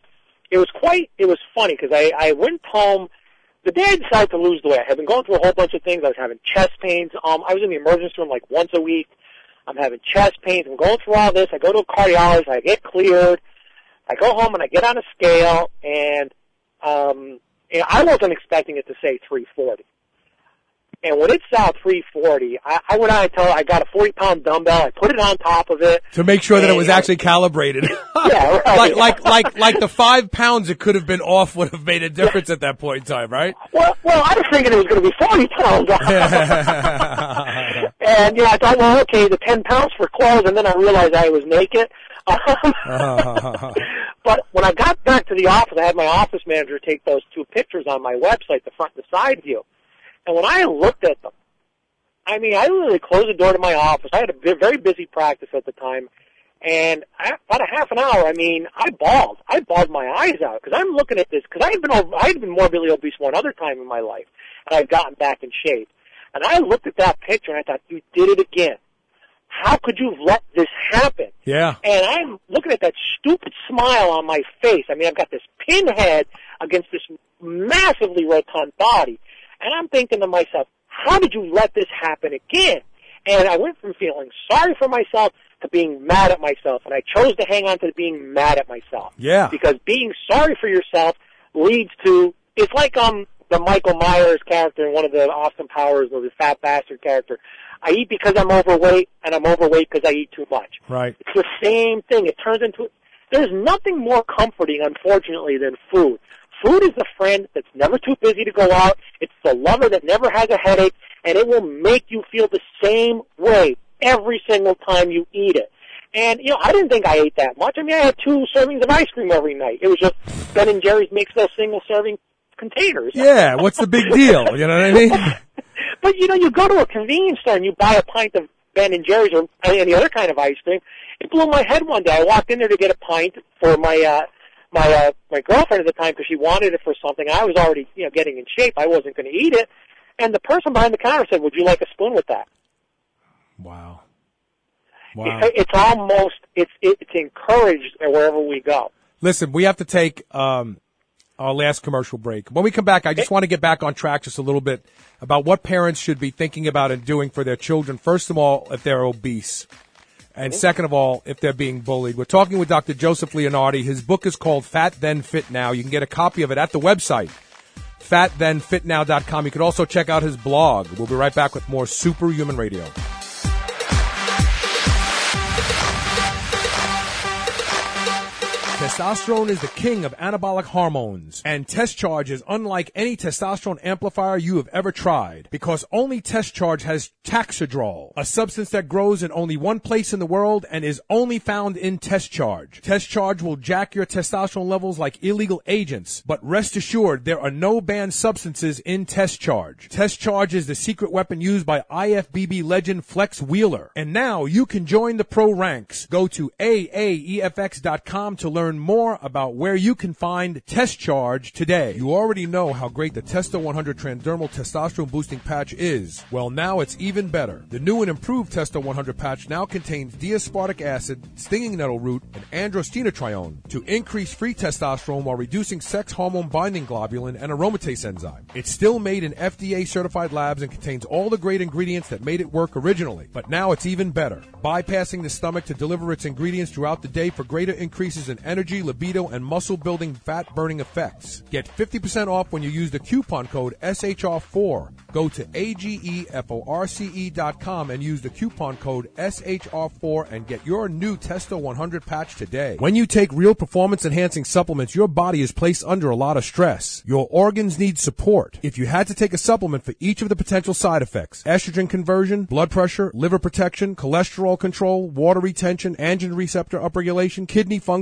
D: funny because I went home the day I decided to lose the weight. I had been going through a whole bunch of things. I was having chest pains. I was in the emergency room like once a week. I'm having chest pains. I'm going through all this. I go to a cardiologist. I get cleared. I go home and I get on a scale, and I wasn't expecting it to say 340. And when it saw 340, I went out I got a 40-pound dumbbell. I put it on top of it
C: to make sure that it was actually calibrated.
D: Yeah, right.
C: like the 5 pounds it could have been off would have made a difference at that point in time, right?
D: Well, I was thinking it was going to be 40 pounds off. And I thought, well, okay, the 10 pounds for clothes, and then I realized I was naked. But when I got back to the office, I had my office manager take those 2 pictures on my website, the front and the side view. And when I looked at them, I mean, I literally closed the door to my office. I had a very busy practice at the time. And about a half an hour, I mean, I bawled. I bawled my eyes out because I'm looking at this because I had been morbidly obese one other time in my life, and I'd gotten back in shape. And I looked at that picture and I thought, you did it again. How could you let this happen?
C: Yeah.
D: And I'm looking at that stupid smile on my face. I mean, I've got this pinhead against this massively rotund body. And I'm thinking to myself, how did you let this happen again? And I went from feeling sorry for myself to being mad at myself. And I chose to hang on to being mad at myself.
C: Yeah.
D: Because being sorry for yourself leads to, it's like the Michael Myers character in one of the Austin Powers, or the fat bastard character. I eat because I'm overweight, and I'm overweight because I eat too much.
C: Right.
D: It's the same thing. It turns into, there's nothing more comforting, unfortunately, than food. Food is the friend that's never too busy to go out. It's the lover that never has a headache, and it will make you feel the same way every single time you eat it. And, I didn't think I ate that much. I mean, I had 2 servings of ice cream every night. It was just Ben & Jerry's makes those single-serving containers.
C: Yeah, what's the big deal? You know what I mean?
D: But, you go to a convenience store and you buy a pint of Ben & Jerry's or any other kind of ice cream. It blew my head one day. I walked in there to get a pint for my girlfriend at the time because she wanted it for something. I was already, getting in shape. I wasn't going to eat it. And the person behind the counter said, would you like a spoon with that?
C: Wow.
D: It's almost, it's encouraged wherever we go.
C: Listen, we have to take our last commercial break. When we come back, I just want to get back on track just a little bit about what parents should be thinking about and doing for their children. First of all, if they're obese. And second of all, if they're being bullied. We're talking with Dr. Joseph Leonardi. His book is called Fat Then Fit Now. You can get a copy of it at the website, fatthenfitnow.com. You can also check out his blog. We'll be right back with more Superhuman Radio. Testosterone is the king of anabolic hormones, and Test Charge is unlike any testosterone amplifier you have ever tried, because only Test Charge has Taxidrol, a substance that grows in only one place in the world and is only found in Test Charge. Test Charge will jack your testosterone levels like illegal agents, but rest assured there are no banned substances in Test Charge. Test Charge is the secret weapon used by IFBB legend Flex Wheeler, and now you can join the pro ranks. Go to AAEFX.com to learn more about where you can find Test Charge today. You already know how great the Testo 100 Transdermal Testosterone Boosting Patch is. Well, now it's even better. The new and improved Testo 100 patch now contains D-aspartic acid, stinging nettle root, and androstenedione to increase free testosterone while reducing sex hormone binding globulin and aromatase enzyme. It's still made in FDA-certified labs and contains all the great ingredients that made it work originally. But now it's even better, bypassing the stomach to deliver its ingredients throughout the day for greater increases in energy, libido, and muscle-building fat-burning effects. Get 50% off when you use the coupon code SHR4. Go to AGEFORCE.com and use the coupon code SHR4 and get your new Testo 100 patch today. When you take real performance-enhancing supplements, your body is placed under a lot of stress. Your organs need support. If you had to take a supplement for each of the potential side effects, estrogen conversion, blood pressure, liver protection, cholesterol control, water retention, androgen receptor upregulation, kidney function, and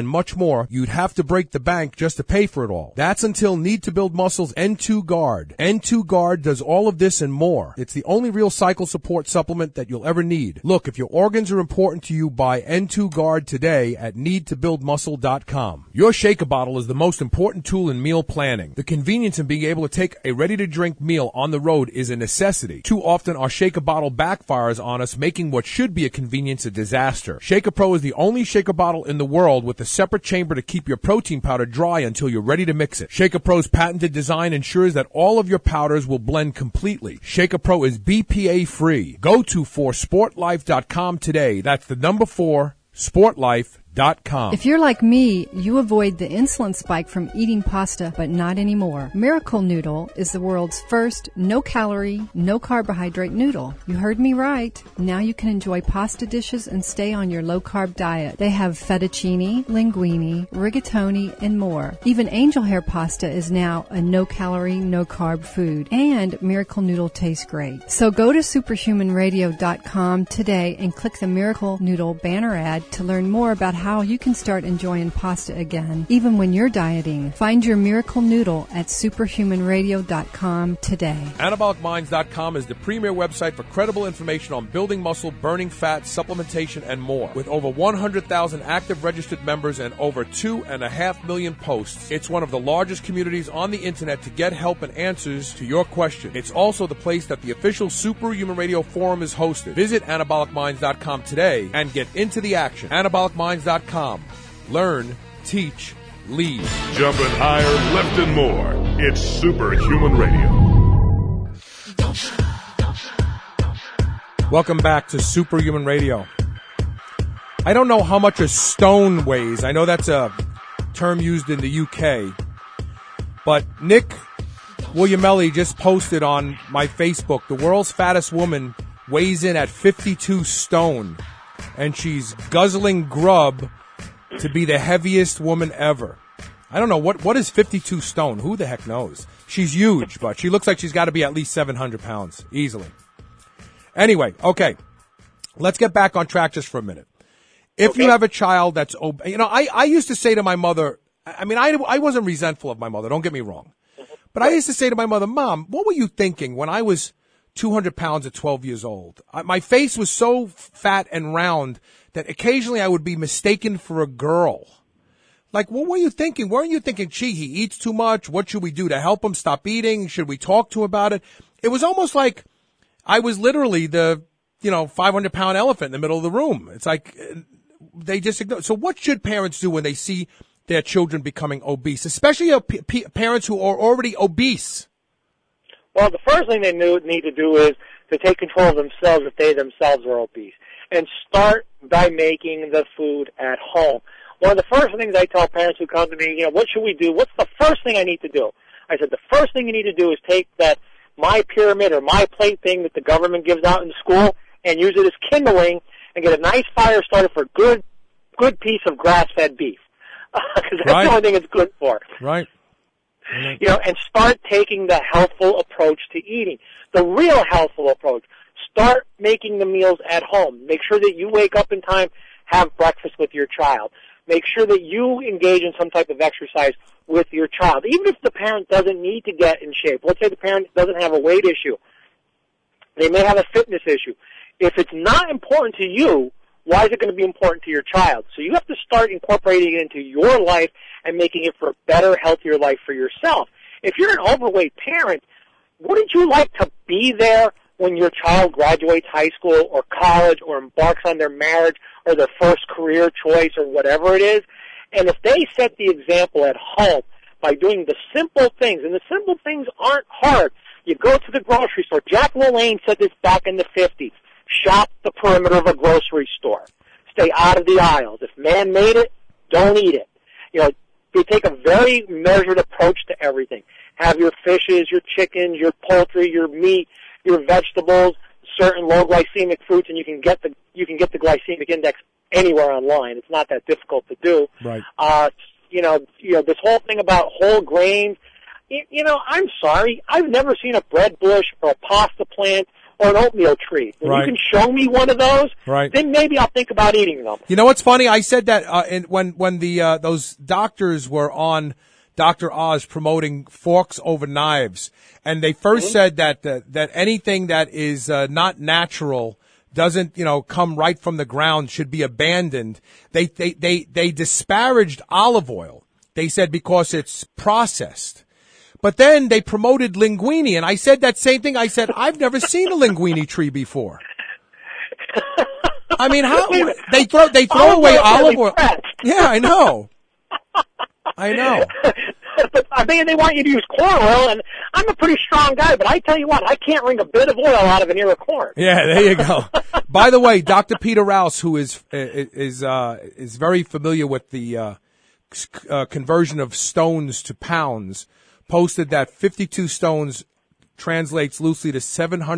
C: much more, you'd have to break the bank just to pay for it all. That's until Need to Build Muscle's N2 Guard. N2 Guard does all of this and more. It's the only real cycle support supplement that you'll ever need. Look, if your organs are important to you, buy N2 Guard today at needtobuildmuscle.com. Your shaker bottle is the most important tool in meal planning. The convenience in being able to take a ready-to-drink meal on the road is a necessity. Too often, our shaker bottle backfires on us, making what should be a convenience a disaster. Shaker Pro is the only shaker bottle in the world with a separate chamber to keep your protein powder dry until you're ready to mix it. Shaker Pro's patented design ensures that all of your powders will blend completely. Shaker Pro is BPA free. Go to forsportlife.com today. That's the number 4, sportlife.com.
E: If you're like me, you avoid the insulin spike from eating pasta, but not anymore. Miracle Noodle is the world's first no-calorie, no-carbohydrate noodle. You heard me right. Now you can enjoy pasta dishes and stay on your low-carb diet. They have fettuccine, linguine, rigatoni, and more. Even angel hair pasta is now a no-calorie, no-carb food. And Miracle Noodle tastes great. So go to superhumanradio.com today and click the Miracle Noodle banner ad to learn more about how you can start enjoying pasta again, even when you're dieting. Find your Miracle Noodle at superhumanradio.com today.
C: AnabolicMinds.com is the premier website for credible information on building muscle, burning fat, supplementation, and more. With over 100,000 active registered members and over 2.5 million posts, it's one of the largest communities on the internet to get help and answers to your question. It's also the place that the official Superhuman Radio Forum is hosted. Visit AnabolicMinds.com today and get into the action. AnabolicMinds.com. Learn, teach, lead.
B: Jumping higher, lifting more. It's Superhuman Radio.
C: Welcome back to Superhuman Radio. I don't know how much a stone weighs. I know that's a term used in the UK. But Nick Williamelli just posted on my Facebook, the world's fattest woman weighs in at 52 stone. And she's guzzling grub to be the heaviest woman ever. I don't know, what is 52 stone? Who the heck knows? She's huge, but she looks like she's got to be at least 700 pounds, easily. Anyway, okay, let's get back on track just for a minute. If you have a child that's, I used to say to my mother, I wasn't resentful of my mother, don't get me wrong. But I used to say to my mother, Mom, what were you thinking when I was 200 pounds at 12 years old? My face was so fat and round that occasionally I would be mistaken for a girl. Like, what were you thinking? Weren't you thinking, gee, he eats too much? What should we do to help him stop eating? Should we talk to him about it? It was almost like I was literally the, 500-pound elephant in the middle of the room. It's like they just ignore. So what should parents do when they see their children becoming obese, especially parents who are already obese?
D: Well, the first thing they need to do is to take control of themselves if they themselves are obese, and start by making the food at home. One of the first things I tell parents who come to me, what should we do? What's the first thing I need to do? I said, the first thing you need to do is take that My Pyramid or My Plate thing that the government gives out in school and use it as kindling and get a nice fire started for a good piece of grass-fed beef. Because that's the only thing it's good for.
C: Right.
D: And start taking the healthful approach to eating. The real healthful approach. Start making the meals at home. Make sure that you wake up in time, have breakfast with your child. Make sure that you engage in some type of exercise with your child. Even if the parent doesn't need to get in shape. Let's say the parent doesn't have a weight issue. They may have a fitness issue. If it's not important to you, why is it going to be important to your child? So you have to start incorporating it into your life and making it for a better, healthier life for yourself. If you're an overweight parent, wouldn't you like to be there when your child graduates high school or college or embarks on their marriage or their first career choice or whatever it is? And if they set the example at home by doing the simple things, and the simple things aren't hard. You go to the grocery store. Jack LaLanne said this back in the 50s. Shop the perimeter of a grocery store. Stay out of the aisles. If man made it, don't eat it. They take a very measured approach to everything. Have your fishes, your chickens, your poultry, your meat, your vegetables, certain low glycemic fruits, and you can get the glycemic index anywhere online. It's not that difficult to do.
C: Right.
D: This whole thing about whole grains. I'm sorry, I've never seen a bread bush or a pasta plant or an oatmeal treat. When
C: Right.
D: you can show me one of those,
C: Right.
D: then maybe I'll think about eating them.
C: You know what's funny? I said that when the those doctors were on Dr. Oz promoting forks over knives, and they first said that that anything that is not natural, doesn't come right from the ground, should be abandoned. They disparaged olive oil. They said because it's processed. But then they promoted linguine, and I said that same thing. I said, I've never seen a linguine tree before. I mean, how they throw away olive oil? Yeah, I know.
D: But I mean, they want you to use corn oil, and I'm a pretty strong guy, but I tell you what, I can't wring a bit of oil out of an ear of corn.
C: Yeah, there you go. By the way, Dr. Peter Rouse, who is very familiar with the conversion of stones to pounds, posted that 52 stones translates loosely to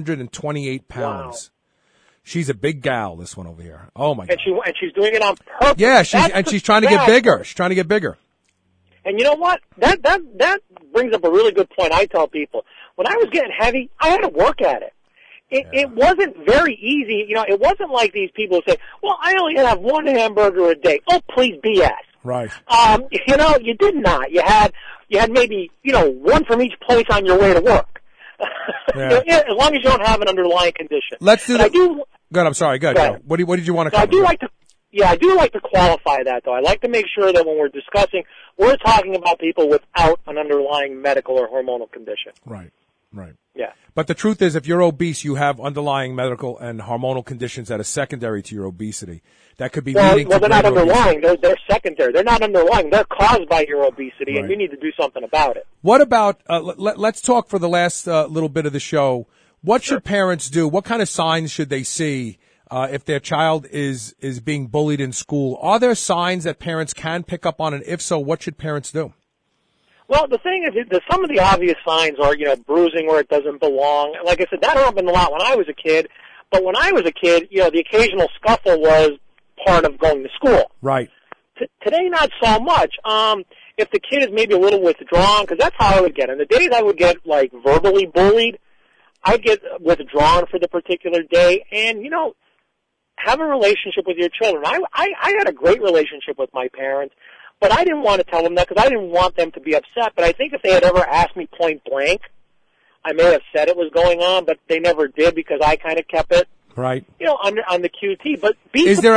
C: 728 pounds. Wow. She's a big gal, this one over here. Oh my God.
D: And she's doing it on purpose.
C: Yeah, she's trying to get bigger. She's trying to get bigger.
D: And you know what? That brings up a really good point. I tell people, when I was getting heavy, I had to work at it. It wasn't very easy. It wasn't like these people who say, well, I only have one hamburger a day. Oh, please, BS.
C: Right.
D: You did not. You had maybe, one from each place on your way to work.
C: Yeah.
D: As long as you don't have an underlying condition.
C: Let's do that.
D: Good.
C: I'm sorry. Good.
D: Go ahead.
C: What did you want to
D: I
C: cover?
D: do like to qualify that, though. I like to make sure that when we're discussing, we're talking about people without an underlying medical or hormonal condition.
C: Right.
D: Yeah.
C: But the truth is, if you're obese, you have underlying medical and hormonal conditions that are secondary to your obesity. That could be leading to
D: Well, they're not underlying.
C: Obesity.
D: They're secondary. They're not underlying. They're caused by your obesity, and you need to do something about it.
C: What about, let's talk for the last little bit of the show. What should parents do? What kind of signs should they see if their child is being bullied in school? Are there signs that parents can pick up on? And if so, what should parents do?
D: Well, the thing is, some of the obvious signs are, bruising where it doesn't belong. Like I said, that happened a lot when I was a kid. But when I was a kid, the occasional scuffle was part of going to school.
C: Right.
D: Today, not so much. If the kid is maybe a little withdrawn, because that's how I would get. In the days I would get, verbally bullied, I'd get withdrawn for the particular day. And, have a relationship with your children. I had a great relationship with my parents. But I didn't want to tell them that because I didn't want them to be upset. But I think if they had ever asked me point blank, I may have said it was going on, but they never did because I kind of kept it,
C: right?
D: On the QT. But
C: is there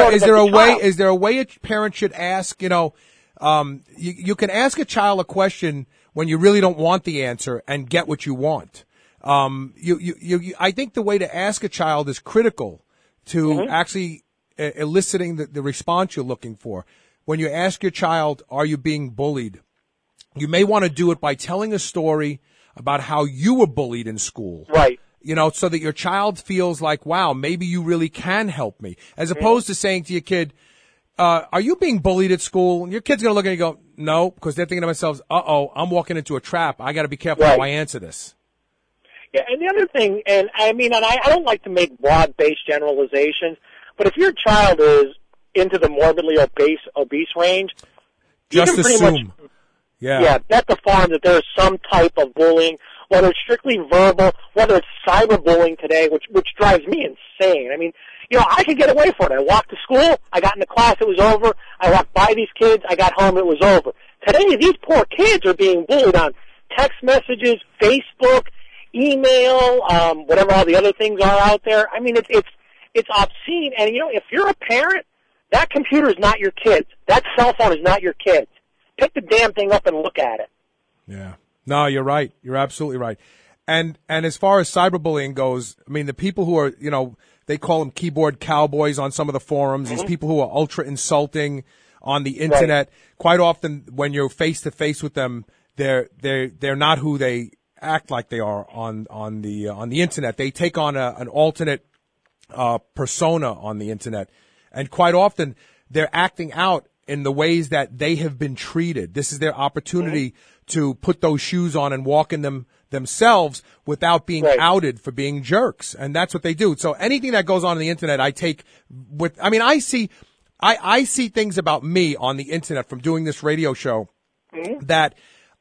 C: a way a parent should ask? You can ask a child a question when you really don't want the answer and get what you want. I think the way to ask a child is critical to actually eliciting the response you're looking for. When you ask your child, are you being bullied? You may want to do it by telling a story about how you were bullied in school.
D: Right.
C: So that your child feels like, wow, maybe you really can help me. As opposed to saying to your kid, are you being bullied at school? And your kid's going to look at you and go, no, because they're thinking to themselves, I'm walking into a trap. I got to be careful how I answer this.
D: Yeah, and the other thing, and I don't like to make broad-based generalizations, but if your child is into the morbidly obese range,
C: just assume.
D: Bet the farm that there's some type of bullying, whether it's strictly verbal, whether it's cyberbullying today, which drives me insane. I mean, I could get away from it. I walked to school, I got into class, it was over. I walked by these kids, I got home, it was over. Today, these poor kids are being bullied on text messages, Facebook, email, whatever all the other things are out there. I mean, it's obscene. And if you're a parent, that computer is not your kid's. That cell phone is not your kid's. Pick the damn thing up and look at it.
C: Yeah. No, you're right. You're absolutely right. And as far as cyberbullying goes, I mean, the people who are, they call them keyboard cowboys on some of the forums, these people who are ultra insulting on the internet. Right. Quite often when you're face to face with them, they're not who they act like they are on the internet. They take on an alternate persona on the internet. And quite often, they're acting out in the ways that they have been treated. This is their opportunity to put those shoes on and walk in them themselves without being outed for being jerks. And that's what they do. So anything that goes on the internet, I take with, I see things about me on the internet from doing this radio show that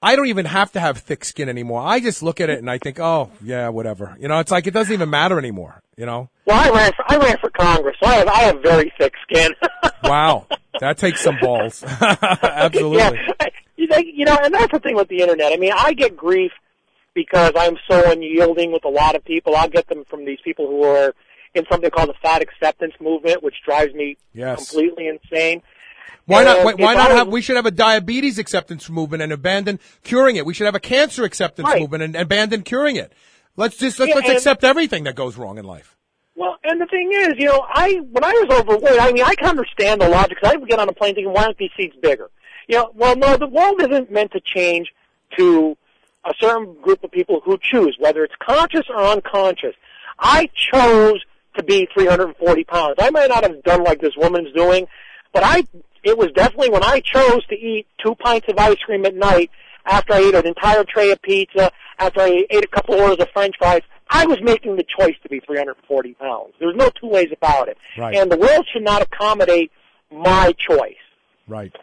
C: I don't even have to have thick skin anymore. I just look at it and I think, oh, yeah, whatever. You know, it's like it doesn't even matter anymore, you know?
D: Well, I ran for Congress, so I have very thick skin.
C: Wow. That takes some balls. Absolutely.
D: Yeah. You know, and that's the thing with the Internet. I mean, I get grief because I'm so unyielding with a lot of people. I'll get them from these people who are in something called the fat acceptance movement, which drives me completely insane.
C: Why not? We should have a diabetes acceptance movement and abandon curing it. We should have a cancer acceptance movement and abandon curing it. Let's accept everything that goes wrong in life.
D: Well, and the thing is, you know, when I was overweight, I mean, I can understand the logic, because I would get on a plane thinking, why aren't these seats bigger? You know, well, no, the world isn't meant to change to a certain group of people who choose, whether it's conscious or unconscious. I chose to be 340 pounds. I might not have done like this woman's doing, but it was definitely when I chose to eat 2 pints of ice cream at night after I ate an entire tray of pizza, after I ate a couple orders of French fries, I was making the choice to be 340 pounds. There's no two ways about it.
C: Right.
D: And the world should not accommodate my choice.
C: Right.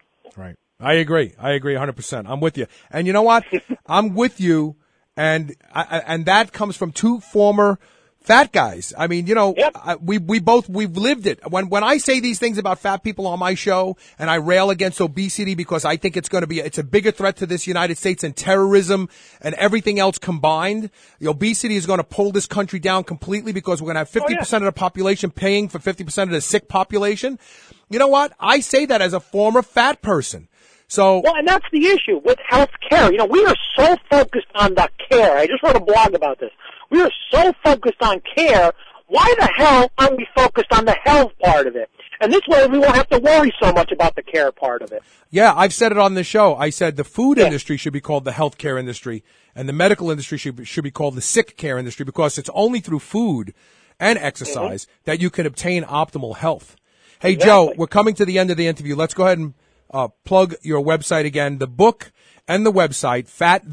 C: I agree 100%. I'm with you. And you know what? I'm with you, and that comes from two former fat guys. I mean, you know, we've lived it. When I say these things about fat people on my show, and I rail against obesity because I think it's a bigger threat to this United States than terrorism and everything else combined. The obesity is going to pull this country down completely because we're going to have 50% of the population paying for 50% of the sick population. You know what? I say that as a former fat person. So,
D: well, and that's the issue with health care. You know, we are so focused on the care. I just wrote a blog about this. We are so focused on care. Why the hell aren't we focused on the health part of it? And this way we won't have to worry so much about the care part of it.
C: Yeah, I've said it on the show. I said the food industry should be called the healthcare industry, and the medical industry should be called the sick care industry, because it's only through food and exercise that you can obtain optimal health. Hey, Joe, we're coming to the end of the interview. Let's go ahead and plug your website again. The book and the website,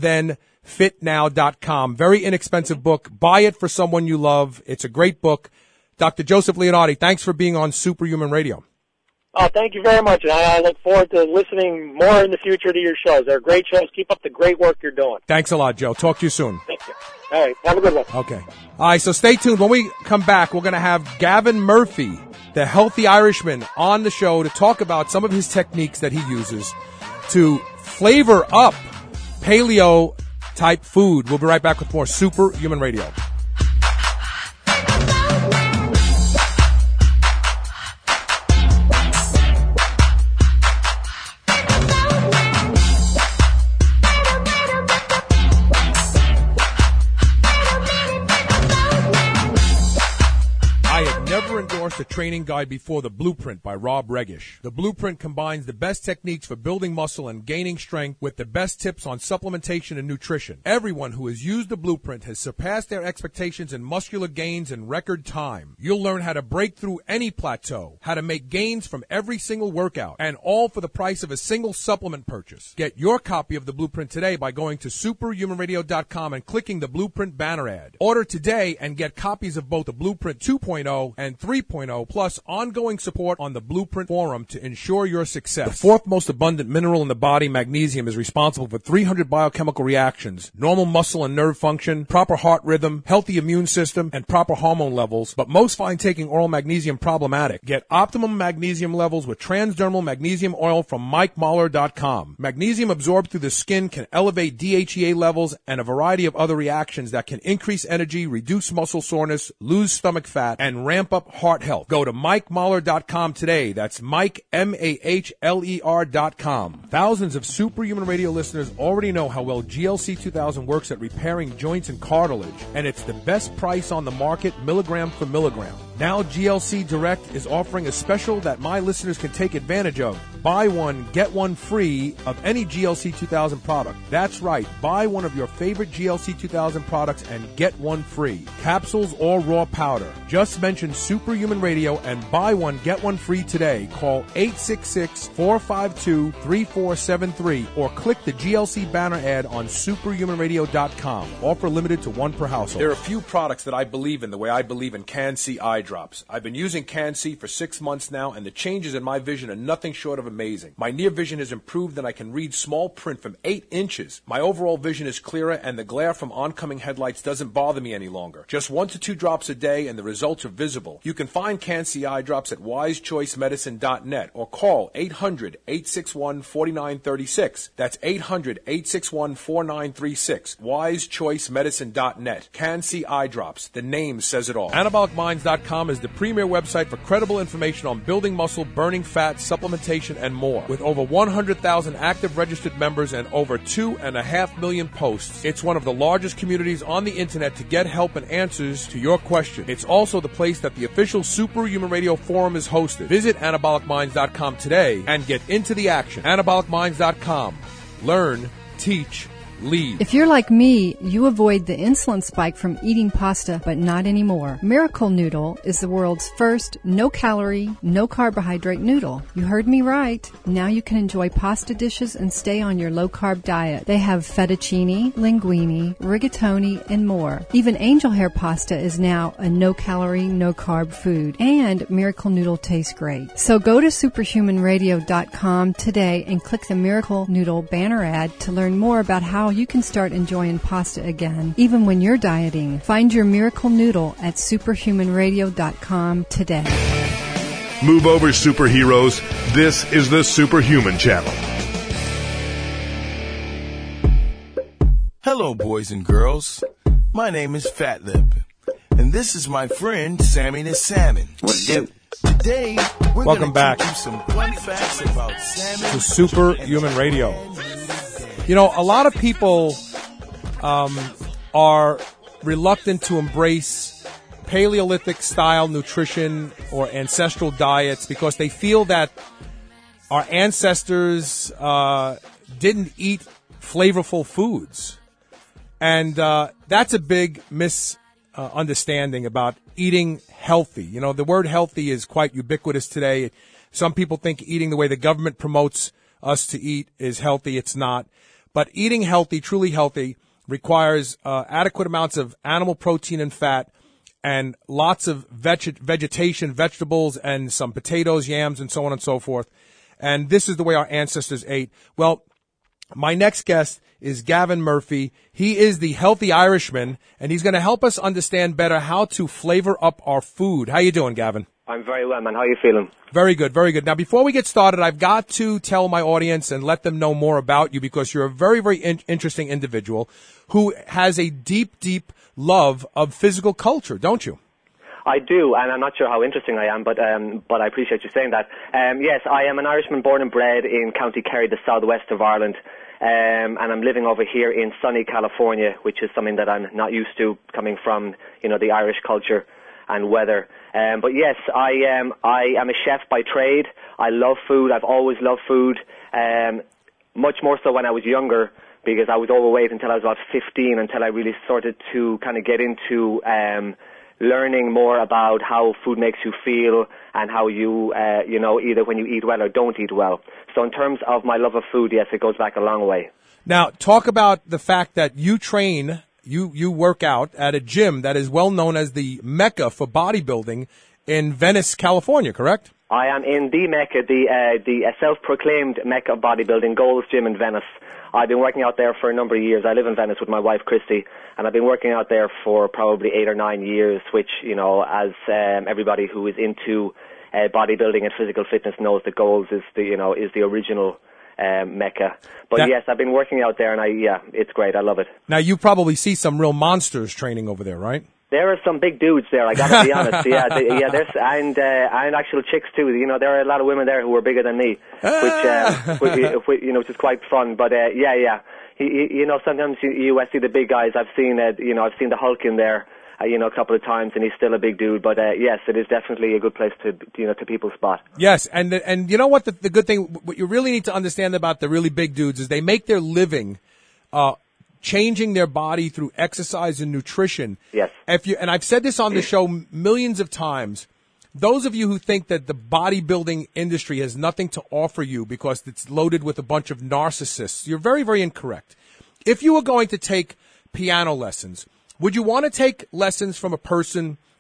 C: FatThenFitNow.com. Very inexpensive book. Buy it for someone you love. It's a great book. Dr. Joseph Leonardi, thanks for being on Superhuman Radio.
D: Oh, thank you very much. And I look forward to listening more in the future to your shows. They're great shows. Keep up the great work you're doing.
C: Thanks a lot, Joe. Talk to you soon.
D: Thank you. All right. Have a good one.
C: Okay. All right, so stay tuned. When we come back, we're going to have Gavin Murphy, the healthy Irishman, on the show to talk about some of his techniques that he uses to flavor up paleo-type food. We'll be right back with more Superhuman Radio. The training guide before The Blueprint by Rob Regish. The Blueprint combines the best techniques for building muscle and gaining strength with the best tips on supplementation and nutrition. Everyone who has used The Blueprint has surpassed their expectations in muscular gains in record time. You'll learn how to break through any plateau, how to make gains from every single workout, and all for the price of a single supplement purchase. Get your copy of The Blueprint today by going to superhumanradio.com and clicking the Blueprint banner ad. Order today and get copies of both The Blueprint 2.0 and 3.0, plus ongoing support on the Blueprint Forum to ensure your success. The fourth most abundant mineral in the body, magnesium, is responsible for 300 biochemical reactions, normal muscle and nerve function, proper heart rhythm, healthy immune system, and proper hormone levels, but most find taking oral magnesium problematic. Get optimum magnesium levels with transdermal magnesium oil from MikeMahler.com. Magnesium absorbed through the skin can elevate DHEA levels and a variety of other reactions that can increase energy, reduce muscle soreness, lose stomach fat, and ramp up heart health. Go to MikeMahler.com today. That's Mike, MAHLER.com. Thousands of Superhuman Radio listeners already know how well GLC 2000 works at repairing joints and cartilage, and it's the best price on the market, milligram for milligram. Now GLC Direct is offering a special that my listeners can take advantage of. Buy one, get one free of any GLC 2000 product. That's right. Buy one of your favorite GLC 2000 products and get one free. Capsules or raw powder. Just mention Superhuman Radio and buy one, get one free today. Call 866-452-3473 or click the GLC banner ad on superhumanradio.com. Offer limited to one per household. There are a few products that I believe in the way I believe in Can-C eye drops. I've been using Can-C for 6 months now, and the changes in my vision are nothing short of amazing. amazing. My near vision is improved and I can read small print from 8 inches. My overall vision is clearer and the glare from oncoming headlights doesn't bother me any longer. Just 1 to 2 drops a day and the results are visible. You can find Can-C eye drops at wisechoicemedicine.net or call 800-861-4936. That's 800-861-4936. wisechoicemedicine.net. Can-C eye drops. The name says it all. AnabolicMinds.com is the premier website for credible information on building muscle, burning fat, supplementation, and more. With over 100,000 active registered members and over 2.5 million posts, it's one of the largest communities on the internet to get help and answers to your questions. It's also the place that the official Superhuman Radio Forum is hosted. Visit AnabolicMinds.com today and get into the action. AnabolicMinds.com. Learn, teach, lead.
E: If you're like me, you avoid the insulin spike from eating pasta, but not anymore. Miracle Noodle is the world's first no-calorie, no-carbohydrate noodle. You heard me right. Now you can enjoy pasta dishes and stay on your low-carb diet. They have fettuccine, linguine, rigatoni, and more. Even angel hair pasta is now a no-calorie, no-carb food. And Miracle Noodle tastes great. So go to superhumanradio.com today and click the Miracle Noodle banner ad to learn more about how you can start enjoying pasta again, even when you're dieting. Find your Miracle Noodle at superhumanradio.com today.
B: Move over, superheroes. This is the Superhuman Channel.
F: Hello, boys and girls. My name is Fat Lip, and this is my friend Sammy the Salmon.
G: What do?
F: Today, we're
C: Welcome back
F: to some fun facts about salmon.
C: To Superhuman Radio. You know, a lot of people are reluctant to embrace Paleolithic-style nutrition or ancestral diets because they feel that our ancestors didn't eat flavorful foods. And that's a big misunderstanding about eating healthy. You know, the word healthy is quite ubiquitous today. Some people think eating the way the government promotes us to eat is healthy. It's not. But eating healthy, truly healthy, requires adequate amounts of animal protein and fat and lots of vegetation, vegetables, and some potatoes, yams, and so on and so forth. And this is the way our ancestors ate. Well, my next guest is Gavin Murphy. He is the Healthy Irishman, and he's going to help us understand better how to flavor up our food. How you doing, Gavin?
H: I'm very well, man. How are you feeling?
C: Very good, very good. Now, before we get started, I've got to tell my audience and let them know more about you because you're a very, very interesting individual who has a deep, deep love of physical culture, don't you?
H: I do, and I'm not sure how interesting I am, but I appreciate you saying that. Yes, I am an Irishman born and bred in County Kerry, the southwest of Ireland, and I'm living over here in sunny California, which is something that I'm not used to coming from, you know, the Irish culture and weather. But yes, I am a chef by trade. I love food. I've always loved food, much more so when I was younger because I was overweight until I was about 15, until I really started to kind of get into learning more about how food makes you feel and how you, you know, either when you eat well or don't eat well. So in terms of my love of food, yes, it goes back a long way.
C: Now, talk about the fact that you train, you work out at a gym that is well known as the Mecca for bodybuilding in Venice, California, correct?
H: I am in the Mecca, the self-proclaimed Mecca of bodybuilding, Gold's Gym in Venice. I've been working out there for a number of years. I live in Venice with my wife, Christy, and I've been working out there for probably 8 or 9 years, which, you know, as everybody who is into bodybuilding and physical fitness knows, that Gold's is the original Mecca. But yes, I've been working out there, and it's great. I love it.
C: Now, you probably see some real monsters training over there, right?
H: There are some big dudes there, I gotta be honest. There's and actual chicks too. You know, there are a lot of women there who are bigger than me, which is quite fun. But you know, sometimes you see the big guys. I've seen the Hulk in there, a couple of times, and he's still a big dude. But yes, it is definitely a good place to people spot.
C: Yes, and you know what the good thing, what you really need to understand about the really big dudes is they make their living changing their body through exercise and nutrition.
H: Yes.
C: And I've said this on the show millions of times, those of you who think that the bodybuilding industry has nothing to offer you because it's loaded with a bunch of narcissists, you're very, very incorrect. If you were going to take piano lessons, would you want to take lessons from a person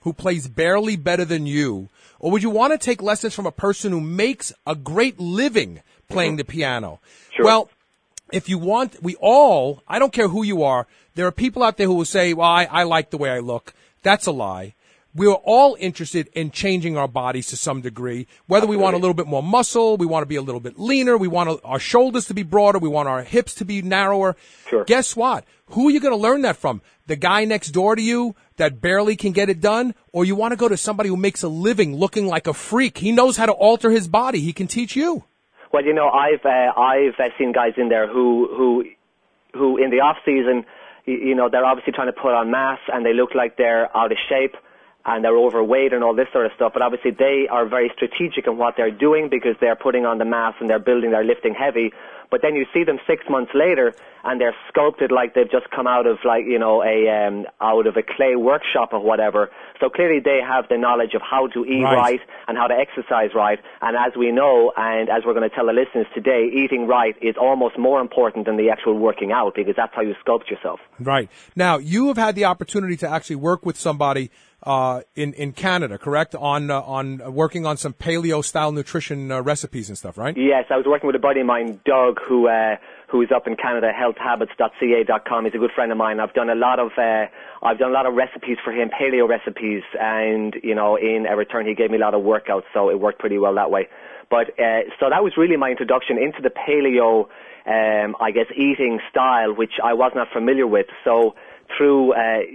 C: who plays barely better than you? Or would you want to take lessons from a person who makes a great living playing the piano?
H: Sure.
C: Well, if you want, I don't care who you are, there are people out there who will say, well, I like the way I look. That's a lie. We're all interested in changing our bodies to some degree, whether we want a little bit more muscle, we want to be a little bit leaner, we want our shoulders to be broader, we want our hips to be narrower.
H: Sure.
C: Guess what? Who are you going to learn that from? The guy next door to you that barely can get it done? Or you want to go to somebody who makes a living looking like a freak? He knows how to alter his body. He can teach you.
H: Well, you know, I've seen guys in there who in the off season, you know, they're obviously trying to put on mass and they look like they're out of shape and they're overweight and all this sort of stuff. But obviously they are very strategic in what they're doing because they're putting on the mass and they're lifting heavy. But then you see them 6 months later and they're sculpted like they've just come out of out of a clay workshop or whatever. So clearly they have the knowledge of how to eat right and how to exercise right. And as we know, and as we're going to tell the listeners today, eating right is almost more important than the actual working out because that's how you sculpt yourself.
C: Right. Now, you have had the opportunity to actually work with somebody in Canada, correct? On working on some paleo-style nutrition recipes and stuff, right?
H: Yes, I was working with a buddy of mine, Doug, who's up in Canada, healthhabits.ca.com. He's a good friend of mine. I've done a lot of recipes for him, paleo recipes, and you know, in a return, he gave me a lot of workouts, so it worked pretty well that way. But so that was really my introduction into the paleo, eating style, which I was not familiar with. So through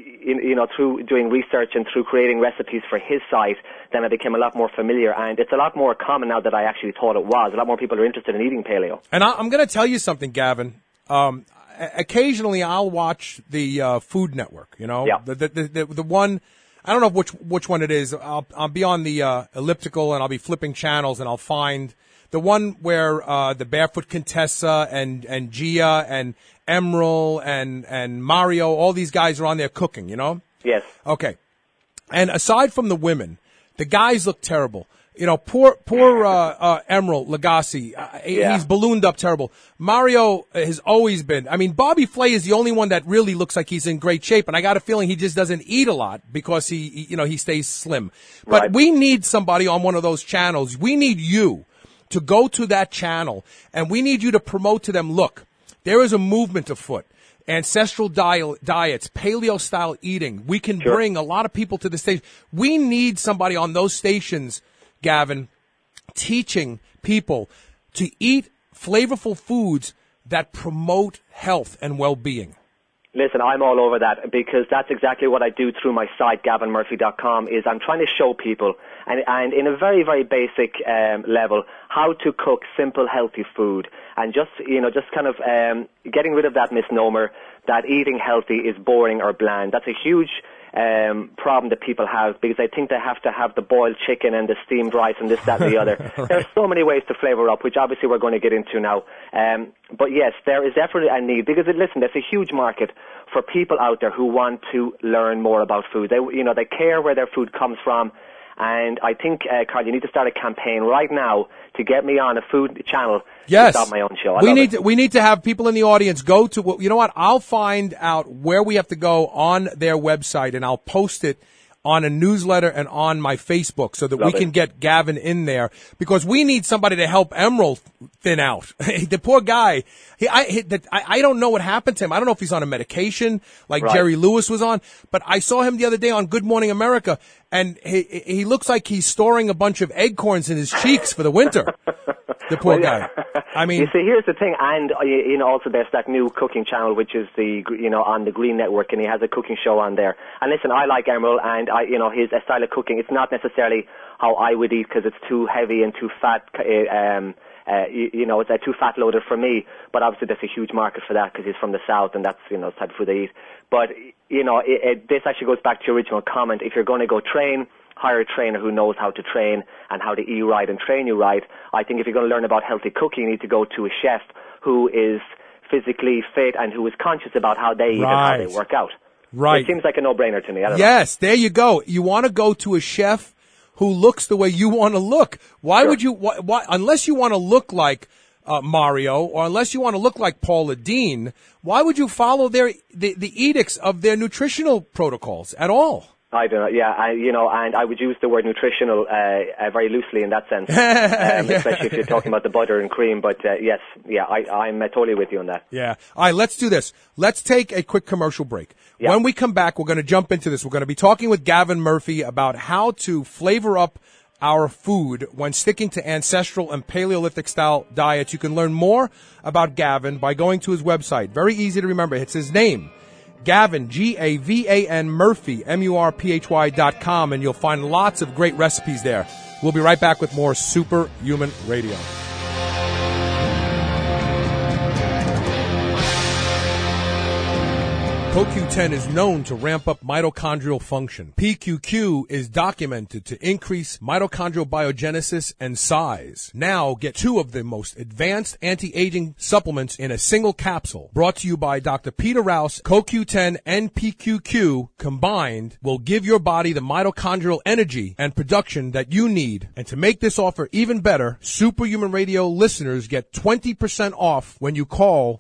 H: doing research and through creating recipes for his site, then I became a lot more familiar, and it's a lot more common now than I actually thought it was. A lot more people are interested in eating paleo.
C: And I'm going to tell you something, Gavin. Occasionally, I'll watch the Food Network. You know, the one. I don't know which one it is. I'll be on the elliptical and I'll be flipping channels and I'll find the one where the Barefoot Contessa and Gia and Emerald and Mario, all these guys are on there cooking, you know?
H: Yes.
C: Okay. And aside from the women, the guys look terrible. You know, poor Emerald Lagasse, he's ballooned up terrible. Mario has always been, I mean, Bobby Flay is the only one that really looks like he's in great shape, and I got a feeling he just doesn't eat a lot because he stays slim. But we need somebody on one of those channels. We need you to go to that channel, and we need you to promote to them, look, there is a movement afoot. Ancestral diets, paleo-style eating. We can bring a lot of people to the stage. We need somebody on those stations, Gavin, teaching people to eat flavorful foods that promote health and well-being.
H: Listen, I'm all over that because that's exactly what I do through my site, gavinmurphy.com, is I'm trying to show people, and in a very, very basic level, how to cook simple, healthy food. And just kind of getting rid of that misnomer that eating healthy is boring or bland. That's a huge problem that people have because they think they have to have the boiled chicken and the steamed rice and this, that, and the other. Right. There's so many ways to flavor up, which obviously we're going to get into now. But yes, there is definitely a need because, listen, there's a huge market for people out there who want to learn more about food. They care where their food comes from. And I think, Carl, you need to start a campaign right now to get me on a food channel to start my own show.
C: We need to have people in the audience go to, you know what, I'll find out where we have to go on their website and I'll post it on a newsletter and on my Facebook so that we can get Gavin in there because we need somebody to help Emerald thin out. The poor guy, I don't know what happened to him. I don't know if he's on a medication like Jerry Lewis was on, but I saw him the other day on Good Morning America and he looks like he's storing a bunch of acorns in his cheeks for the winter. The poor guy. I mean,
H: you see, here's the thing, and also there's that new cooking channel which is on the Green Network, and he has a cooking show on there. And listen, I like Emerald, and his style of cooking. It's not necessarily how I would eat because it's too heavy and too fat. It's too fat loaded for me. But obviously, there's a huge market for that because he's from the south, and that's the type of food they eat. But this actually goes back to your original comment. If you're going to go train, hire a trainer who knows how to train and how to eat right and train you right. I think if you're going to learn about healthy cooking, you need to go to a chef who is physically fit and who is conscious about how they eat and how they work out.
C: Right.
H: It seems like a no-brainer to me. I don't know.
C: Yes, there you go. You want to go to a chef who looks the way you want to look. Why would you, unless you want to look like Mario, or unless you want to look like Paula Deen, why would you follow the edicts of their nutritional protocols at all?
H: I don't know. Yeah, and I would use the word nutritional very loosely in that sense, especially if you're talking about the butter and cream. But yes, yeah, I'm totally with you on that.
C: Yeah. All right, let's do this. Let's take a quick commercial break. Yeah. When we come back, we're going to jump into this. We're going to be talking with Gavin Murphy about how to flavor up our food when sticking to ancestral and Paleolithic style diets. You can learn more about Gavin by going to his website. Very easy to remember. It's his name. Gavin, Gavan Murphy, MURPHY.com, and you'll find lots of great recipes there. We'll be right back with more Superhuman Radio. CoQ10 is known to ramp up mitochondrial function. PQQ is documented to increase mitochondrial biogenesis and size. Now get 2 of the most advanced anti-aging supplements in a single capsule. Brought to you by Dr. Peter Rouse. CoQ10 and PQQ combined will give your body the mitochondrial energy and production that you need. And to make this offer even better, Superhuman Radio listeners get 20% off when you call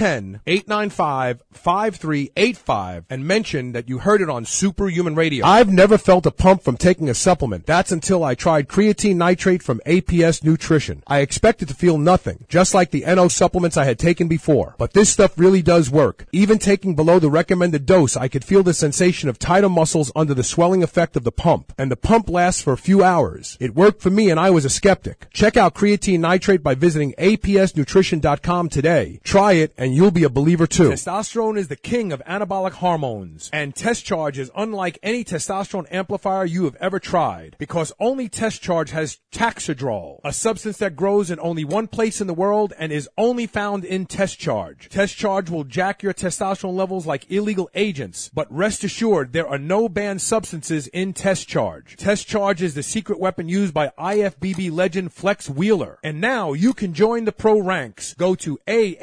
C: 310-895-5385 and mention that you heard it on Superhuman Radio. I've never felt a pump from taking a supplement. That's until I tried creatine nitrate from APS Nutrition. I expected to feel nothing, just like the NO supplements I had taken before. But this stuff really does work. Even taking below the recommended dose, I could feel the sensation of tighter muscles under the swelling effect of the pump. And the pump lasts for a few hours. It worked for me and I was a skeptic. Check out creatine nitrate by visiting apsnutrition.com today. Try it and you'll be a believer too. Testosterone is the king of anabolic hormones, and Test Charge is unlike any testosterone amplifier you have ever tried, because only Test Charge has Taxidrol, a substance that grows in only one place in the world and is only found in Test Charge. Test Charge will jack your testosterone levels like illegal agents, but rest assured there are no banned substances in Test Charge. Test Charge is the secret weapon used by IFBB legend Flex Wheeler, and now you can join the pro ranks. Go to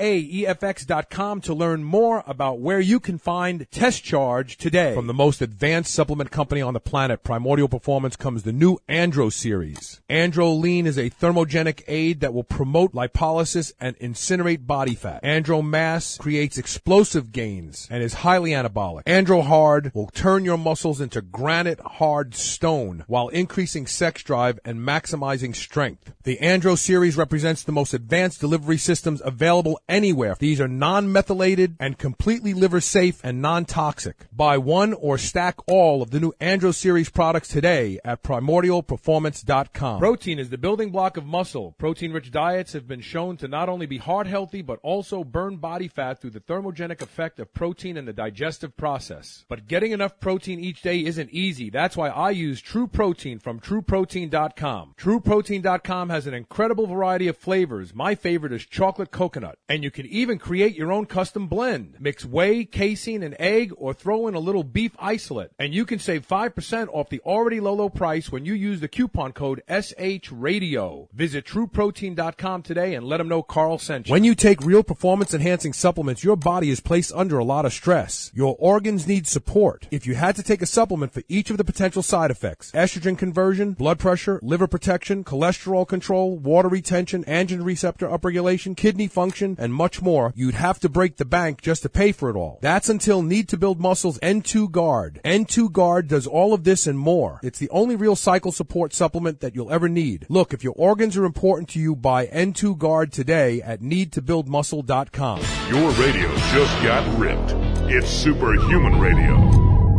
C: AAEFX.com to learn more about where you can find Test Charge today. From the most advanced supplement company on the planet, Primordial Performance, comes the new Andro series. Andro Lean is a thermogenic aid that will promote lipolysis and incinerate body fat. Andro Mass creates explosive gains and is highly anabolic. Andro Hard will turn your muscles into granite hard stone while increasing sex drive and maximizing strength. The Andro series represents the most advanced delivery systems available anywhere. These are non-methylated and completely liver safe and non-toxic. Buy one or stack all of the new Andro series products today at primordialperformance.com. Protein is the building block of muscle. Protein-rich diets have been shown to not only be heart healthy, but also burn body fat through the thermogenic effect of protein in the digestive process. But getting enough protein each day isn't easy. That's why I use True Protein from TrueProtein.com. TrueProtein.com has an incredible variety of flavors. My favorite is chocolate coconut. And you can even create your own custom blend. Mix whey, casein, and egg, or throw in a little beef isolate. And you can save 5% off the already low price when you use the coupon code SHRadio. Visit TrueProtein.com today and let them know Carl sent you. When you take real performance-enhancing supplements, your body is placed under a lot of stress. Your organs need support. If you had to take a supplement for each of the potential side effects, estrogen conversion, blood pressure, liver protection, cholesterol control, water retention, androgen receptor upregulation, kidney function, and much more, you'd have to break the bank just to pay for it all. That's until Need to Build Muscle's N2 Guard. N2 Guard does all of this and more. It's the only real cycle support supplement that you'll ever need. Look, if your organs are important to you, buy N2 Guard today at needtobuildmuscle.com.
B: Your radio just got ripped. It's Superhuman Radio.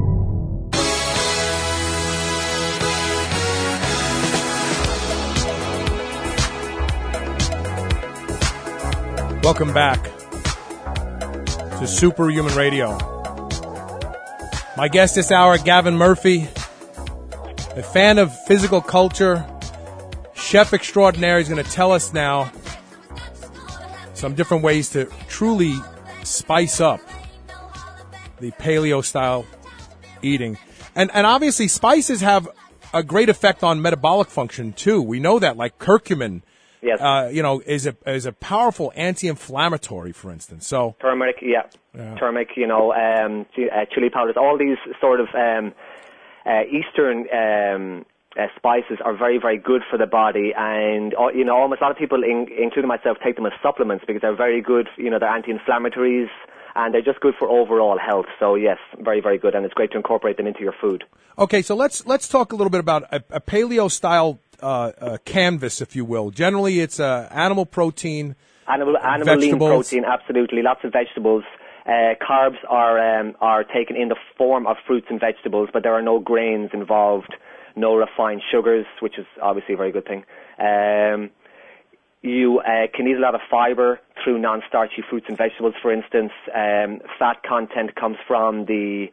C: Welcome back to Superhuman Radio. My guest this hour, Gavin Murphy, a fan of physical culture, chef extraordinaire. He's going to tell us now some different ways to truly spice up the paleo-style eating. And obviously, spices have a great effect on metabolic function, too. We know that, like curcumin.
H: Yes.
C: Is a powerful anti-inflammatory, for instance. So
H: turmeric, yeah. Turmeric, chili powders, all these sort of Eastern spices are very, very good for the body, and almost a lot of people, including myself, take them as supplements because they're very good. They're anti-inflammatories. and they're just good for overall health. So yes, very, very good, and it's great to incorporate them into your food.
C: Okay, so let's talk a little bit about a paleo-style canvas, if you will. Generally, it's animal protein,
H: Animal lean protein, absolutely. Lots of vegetables. Carbs are taken in the form of fruits and vegetables, but there are no grains involved, no refined sugars, which is obviously a very good thing. You can eat a lot of fiber through non-starchy fruits and vegetables, for instance. Fat content comes from the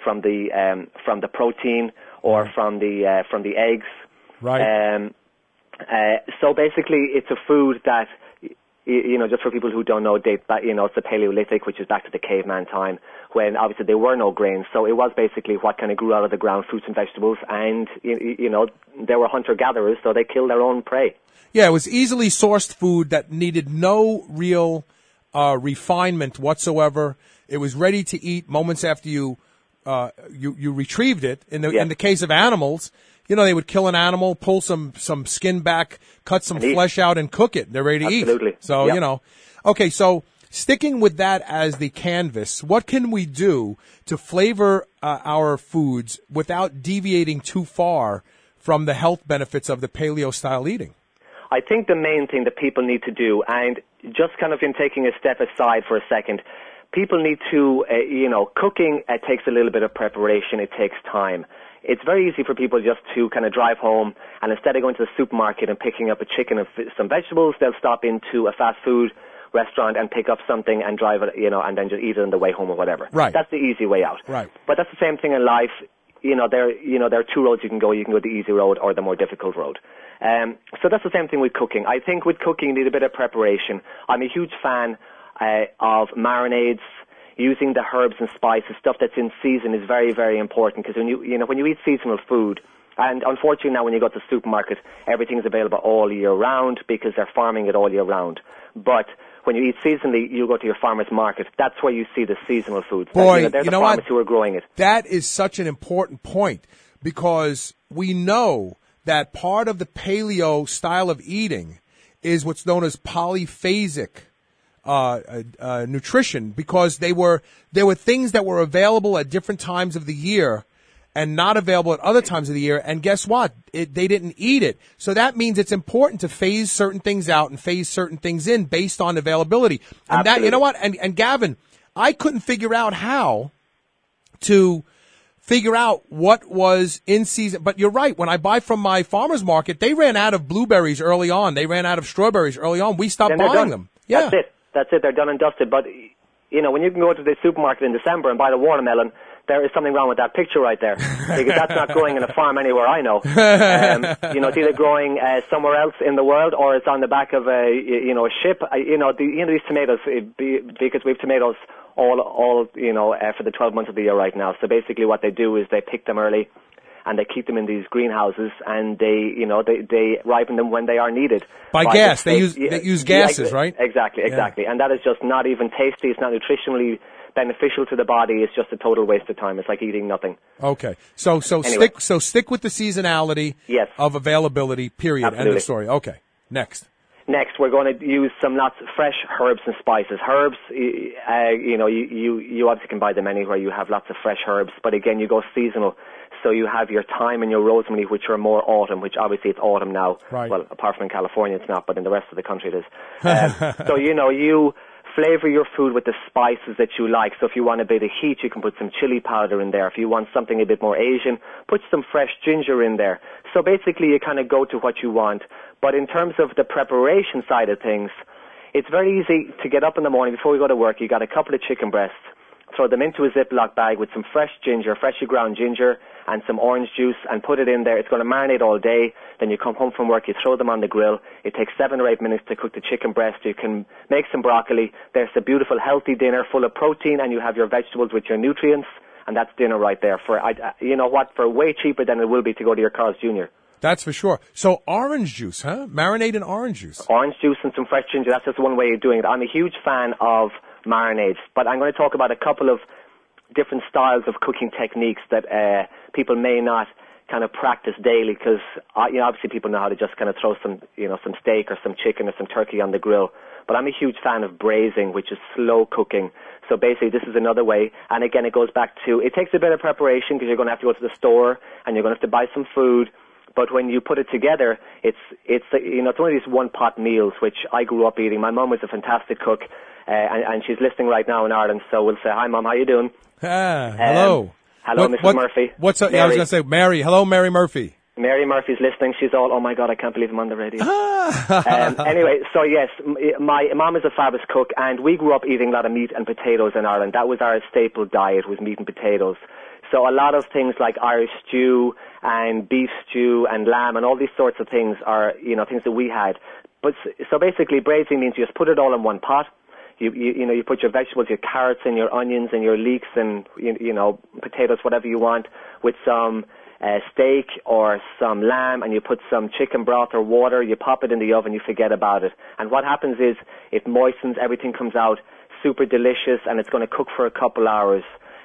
H: protein or from the eggs.
C: Right.
H: So basically, it's a food that, just for people who don't know, it's the Paleolithic, which is back to the caveman time, when obviously there were no grains. So it was basically what kind of grew out of the ground, fruits and vegetables, and, they were hunter-gatherers, so they killed their own prey.
C: Yeah, it was easily sourced food that needed no real refinement whatsoever. It was ready to eat moments after you retrieved it. In the case of animals, they would kill an animal, pull some skin back, cut some flesh out, and cook it. They're ready to
H: Absolutely.
C: eat. So, Okay, so sticking with that as the canvas, what can we do to flavor our foods without deviating too far from the health benefits of the paleo-style eating?
H: I think the main thing that people need to do, and just kind of in taking a step aside for a second, people need to, cooking takes a little bit of preparation. It takes time. It's very easy for people just to kind of drive home, and instead of going to the supermarket and picking up a chicken and some vegetables, they'll stop into a fast food restaurant and pick up something and drive it, and then just eat it on the way home or whatever.
C: Right.
H: That's the easy way out.
C: Right.
H: But that's the same thing in life. There are two roads you can go. You can go the easy road or the more difficult road. So that's the same thing with cooking. I think with cooking, you need a bit of preparation. I'm a huge fan of marinades. Using the herbs and spices, stuff that's in season, is very, very important, because when you eat seasonal food, and unfortunately now when you go to the supermarket, everything's available all year round because they're farming it all year round. But when you eat seasonally, you go to your farmer's market. That's where you see the seasonal foods.
C: Boy,
H: they're the farmers who are growing it.
C: That is such an important point, because we know that part of the paleo style of eating is what's known as polyphasic nutrition, because there were things that were available at different times of the year and not available at other times of the year. And guess what? They didn't eat it. So that means it's important to phase certain things out and phase certain things in based on availability. And
H: Absolutely.
C: that, you know what? And Gavin, I couldn't figure out how to figure out what was in season. But you're right. When I buy from my farmer's market, they ran out of blueberries early on. They ran out of strawberries early on. We stopped buying them. Yeah.
H: That's it. They're done and dusted. But, when you can go to the supermarket in December and buy the watermelon, there is something wrong with that picture right there, because that's not growing in a farm anywhere I know. It's either growing somewhere else in the world, or it's on the back of a ship. These tomatoes, because we have tomatoes all for the 12 months of the year right now. So basically what they do is they pick them early, and they keep them in these greenhouses, and they ripen them when they are needed.
C: By gas. They use gases, right?
H: Exactly.
C: Yeah.
H: And that is just not even tasty. It's not nutritionally beneficial to the body. It's just a total waste of time. It's like eating nothing.
C: Okay. So
H: anyway.
C: stick with the seasonality of availability, period.
H: Absolutely.
C: End of story. Okay. Next,
H: we're going to use some lots of fresh herbs and spices. Herbs, you obviously can buy them anywhere. You have lots of fresh herbs, but again, you go seasonal. So you have your thyme and your rosemary, which are more autumn, which obviously it's autumn now.
C: Right.
H: Well, apart from in California, it's not, but in the rest of the country it is. So, you flavor your food with the spices that you like. So if you want a bit of heat, you can put some chili powder in there. If you want something a bit more Asian, put some fresh ginger in there. So basically you kind of go to what you want. But in terms of the preparation side of things, it's very easy to get up in the morning before you go to work. You got a couple of chicken breasts. Throw them into a Ziploc bag with some fresh ginger, freshly ground ginger, and some orange juice, and put it in there. It's going to marinate all day. Then you come home from work, you throw them on the grill. It takes 7 or 8 minutes to cook the chicken breast. You can make some broccoli. There's a beautiful, healthy dinner full of protein, and you have your vegetables with your nutrients, and that's dinner right there. For way cheaper than it will be to go to your Carl's Jr.
C: That's for sure. So orange juice, huh? Marinate in orange juice.
H: Orange juice and some fresh ginger. That's just one way of doing it. I'm a huge fan of marinades, but I'm going to talk about a couple of different styles of cooking techniques that people may not kind of practice daily because, obviously people know how to just kind of throw some steak or some chicken or some turkey on the grill. But I'm a huge fan of braising, which is slow cooking. So basically this is another way. And again, it goes back to, it takes a bit of preparation because you're going to have to go to the store and you're going to have to buy some food. But when you put it together, it's one of these one-pot meals, which I grew up eating. My mum was a fantastic cook, and she's listening right now in Ireland, so we'll say, hi, Mum, how you doing?
C: Hello.
H: Hello, Mrs. Murphy.
C: What's up? Yeah, I was going to say, Mary. Hello, Mary Murphy.
H: Mary Murphy's listening. She's all, oh, my God, I can't believe I'm on the radio. Anyway, so yes, my mum is a fabulous cook, and we grew up eating a lot of meat and potatoes in Ireland. That was our staple diet, was meat and potatoes. So a lot of things like Irish stew and beef stew and lamb and all these sorts of things are, things that we had. But so basically braising means you just put it all in one pot. You put your vegetables, your carrots and your onions and your leeks and, potatoes, whatever you want, with some steak or some lamb, and you put some chicken broth or water, you pop it in the oven, you forget about it. And what happens is it moistens, everything comes out super delicious, and it's going to cook for a couple hours.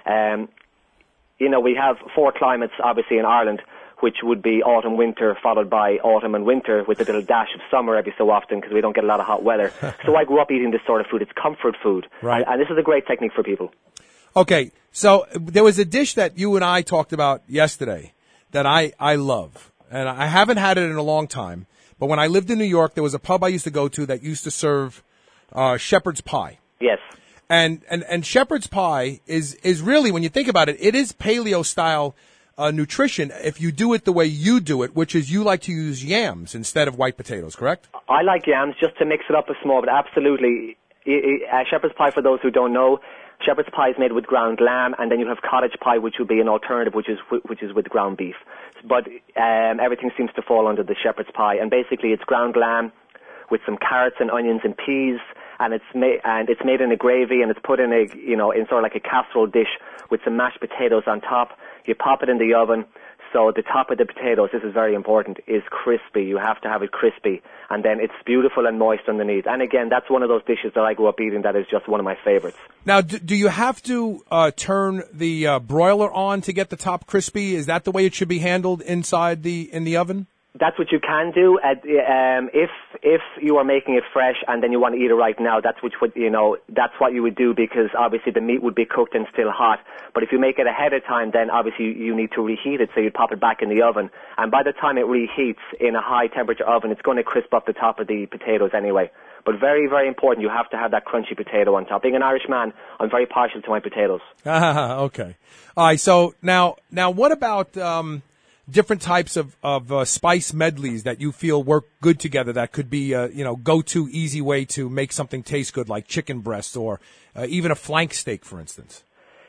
H: We have 4 climates, obviously, in Ireland, which would be autumn, winter, followed by autumn and winter with a little dash of summer every so often because we don't get a lot of hot weather. So I grew up eating this sort of food. It's comfort food.
C: Right.
H: And this is a great technique for people.
C: Okay, so there was a dish that you and I talked about yesterday that I love, and I haven't had it in a long time, but when I lived in New York, there was a pub I used to go to that used to serve shepherd's pie.
H: Yes.
C: And shepherd's pie is really, when you think about it, it is paleo-style nutrition if you do it the way you do it, which is you like to use yams instead of white potatoes, correct?
H: I like yams just to mix it up a small, but absolutely. Shepherd's pie, for those who don't know, shepherd's pie is made with ground lamb, and then you have cottage pie, which would be an alternative, which is with ground beef. But everything seems to fall under the shepherd's pie, and basically it's ground lamb with some carrots and onions and peas, and it's made in a gravy, and it's put in in sort of like a casserole dish with some mashed potatoes on top. You pop it in the oven. So the top of the potatoes, this is very important, is crispy. You have to have it crispy. And then it's beautiful and moist underneath. And again, that's one of those dishes that I grew up eating that is just one of my favorites.
C: Now, do you have to turn the broiler on to get the top crispy? Is that the way it should be handled in the oven?
H: That's what you can do. If you are making it fresh and then you want to eat it right now, that's what you would do, because obviously the meat would be cooked and still hot. But if you make it ahead of time, then obviously you need to reheat it, so you pop it back in the oven. And by the time it reheats in a high temperature oven, it's going to crisp up the top of the potatoes anyway. But very, very important, you have to have that crunchy potato on top. Being an Irish man, I'm very partial to my potatoes.
C: Okay. All right. So now what about different types of spice medleys that you feel work good together that could be go-to easy way to make something taste good, like chicken breast or even a flank steak, for instance?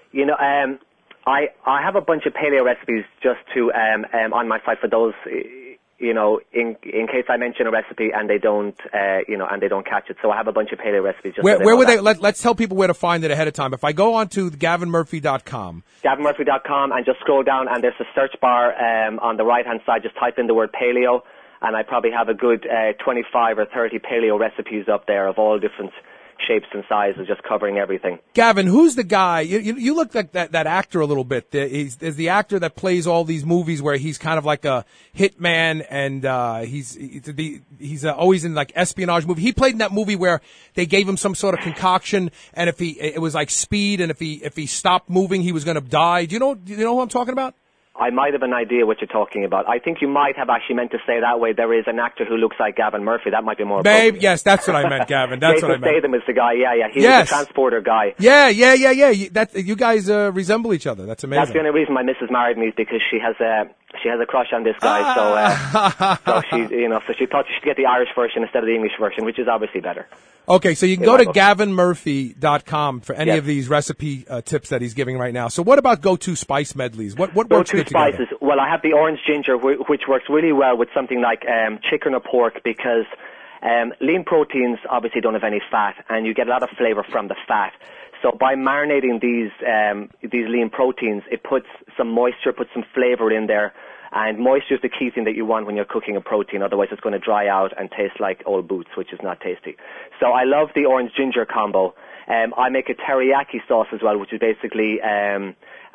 H: I have a bunch of paleo recipes just to on my site for those in case I mention a recipe and they don't catch it. So I have a bunch of paleo recipes. Just
C: where would they? Let's tell people where to find it ahead of time. If I go on to GavinMurphy.com.
H: GavinMurphy.com and just scroll down, and there's a search bar on the right-hand side. Just type in the word paleo, and I probably have a good 25 or 30 paleo recipes up there of all different shapes and sizes, just covering everything.
C: Gavin, who's the guy? You look like that actor a little bit. There's the actor that plays all these movies where he's kind of like a hitman, and he's always in like espionage movie. He played in that movie where they gave him some sort of concoction, and it was like speed, and if he stopped moving, he was going to die. Do you know who I'm talking about?
H: I might have an idea what you're talking about. I think you might have actually meant to say that way. There is an actor who looks like Gavin Murphy. That might be more appropriate.
C: Babe, yes, that's what I meant, Gavin. That's what I meant.
H: Jason Statham is the guy. Yeah. He's the transporter guy.
C: Yeah. You guys resemble each other. That's amazing.
H: That's the only reason my missus married me, is because she has a crush on this guy. So she thought she should get the Irish version instead of the English version, which is obviously better.
C: Okay, so you can go to GavinMurphy.com for any of these recipe tips that he's giving right now. So what about go-to spice medleys? What works good together?
H: Go-to spices. Well, I have the orange ginger, which works really well with something like chicken or pork, because lean proteins obviously don't have any fat, and you get a lot of flavor from the fat. So by marinating these lean proteins, it puts some moisture, puts some flavor in there. And moisture is the key thing that you want when you're cooking a protein. Otherwise, it's going to dry out and taste like old boots, which is not tasty. So I love the orange ginger combo. I make a teriyaki sauce as well, which is basically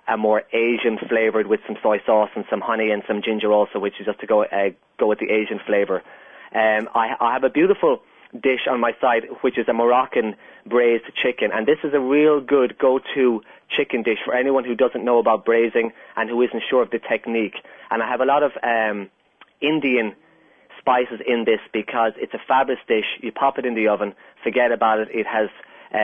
H: a more Asian flavored with some soy sauce and some honey and some ginger also, which is just to go with the Asian flavor. I have a beautiful dish on my side, which is a Moroccan braised chicken, and this is a real good go-to chicken dish for anyone who doesn't know about braising and who isn't sure of the technique. And I have a lot of Indian spices in this because it's a fabulous dish. You pop it in the oven, forget about it. It has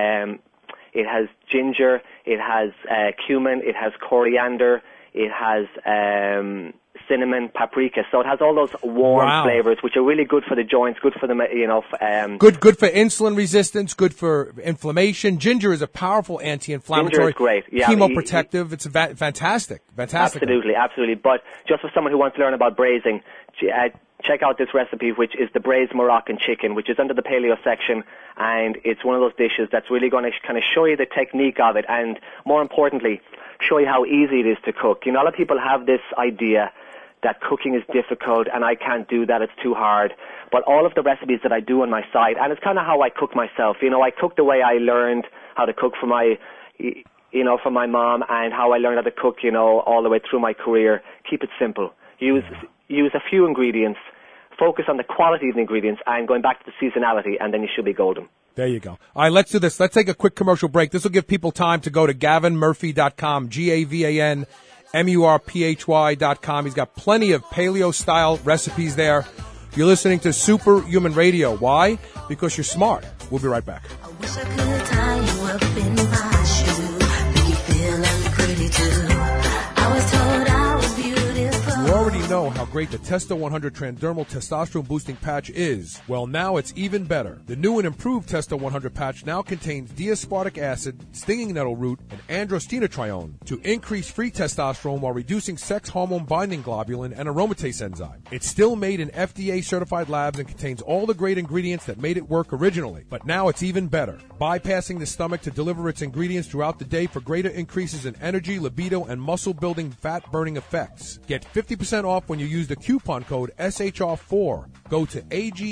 H: ginger, it has cumin, it has coriander, it has cinnamon, paprika. So it has all those warm flavors, which are really good for the joints, good for the,
C: good for insulin resistance, good for inflammation. Ginger is a powerful anti-inflammatory.
H: Ginger is great. Yeah,
C: chemoprotective. It's fantastic.
H: Absolutely. But just for someone who wants to learn about braising, check out this recipe, which is the braised Moroccan chicken, which is under the paleo section, and it's one of those dishes that's really going to kind of show you the technique of it, and more importantly, show you how easy it is to cook. You know, a lot of people have this idea that cooking is difficult and I can't do that, it's too hard. But all of the recipes that I do on my site, and it's kind of how I cook myself. You know, I cook the way I learned how to cook from my mom, and how I learned how to cook, all the way through my career. Keep it simple. Use a few ingredients, focus on the quality of the ingredients, and going back to the seasonality, and then you should be golden.
C: There you go. All right, let's do this. Let's take a quick commercial break. This will give people time to go to GavinMurphy.com, GavanMurphy.com. He's got plenty of paleo-style recipes there. You're listening to Superhuman Radio. Why? Because you're smart. We'll be right back.
G: I wish I could tie you up in my shoe, make you feel like pretty too. I was told I was beautiful.
C: You already know how great the Testo 100 Transdermal Testosterone Boosting Patch is. Well, now it's even better. The new and improved Testo 100 patch now contains D-aspartic acid, stinging nettle root, and androstenedione to increase free testosterone while reducing sex hormone binding globulin and aromatase enzyme. It's still made in FDA-certified labs and contains all the great ingredients that made it work originally. But now it's even better, bypassing the stomach to deliver its ingredients throughout the day for greater increases in energy, libido, and muscle-building, fat-burning effects. Get 50% off when you use the coupon code SHR4. Go to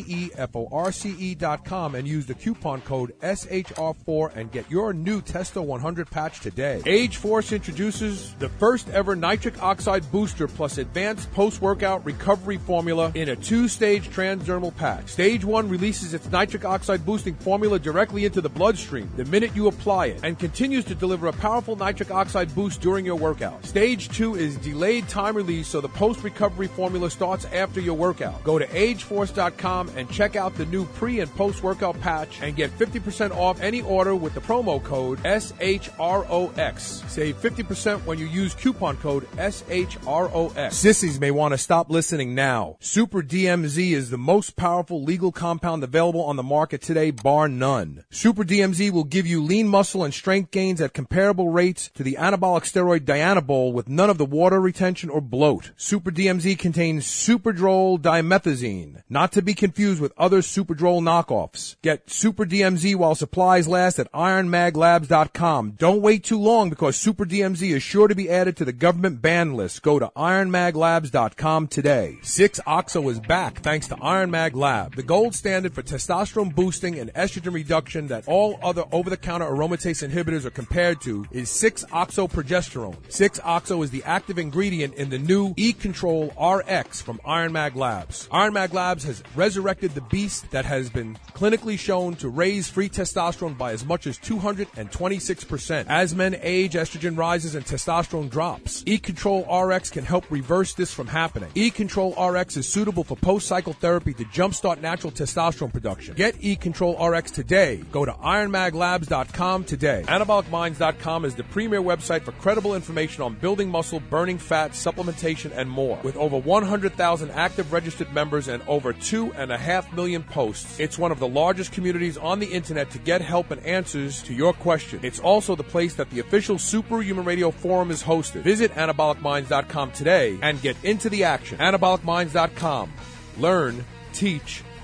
C: AGEFORCE.com and use the coupon code SHR4 and get your new Testo 100 patch today. Age Force introduces the first ever nitric oxide booster plus advanced post-workout recovery formula in a 2-stage transdermal patch. Stage 1 releases its nitric oxide boosting formula directly into the bloodstream the minute you apply it and continues to deliver a powerful nitric oxide boost during your workout. Stage 2 is delayed time release, so the post-recovery formula starts after your workout. Go to ageforce.com and check out the new pre- and post-workout patch and get 50% off any order with the promo code SHROX. Save 50% when you use coupon code SHROX. Sissies may want to stop listening now. Super DMZ is the most powerful legal compound available on the market today, bar none. Super DMZ will give you lean muscle and strength gains at comparable rates to the anabolic steroid Dianabol with none of the water retention or bloat. Super DMZ contains Superdrol dimethazine, not to be confused with other Superdrol knockoffs. Get Super DMZ while supplies last at IronMagLabs.com. Don't wait too long because Super DMZ is sure to be added to the government ban list. Go to IronMagLabs.com today. 6-Oxo is back thanks to Iron Mag Lab, the gold standard for testosterone boosting and estrogen reduction that all other over-the-counter aromatase inhibitors are compared to is 6-Oxo progesterone. 6-Oxo is the active ingredient in the new E-Control RX from Iron Mag Labs. Iron Mag Labs has resurrected the beast that has been clinically shown to raise free testosterone by as much as 226%. As men age, estrogen rises and testosterone drops. E-Control RX can help reverse this from happening. E-Control RX is suitable for post-cycle therapy to jumpstart natural testosterone production. Get E-Control RX today. Go to IronMagLabs.com today. AnabolicMinds.com is the premier website for credible information on building muscle, burning fat, supplementation, and more. With over 100,000 active registered members and over 2.5 million posts, it's one of the largest communities on the internet to get help and answers to your questions. It's also the place that the official Superhuman Radio Forum is hosted. Visit AnabolicMinds.com today and get into the action. AnabolicMinds.com. Learn, teach,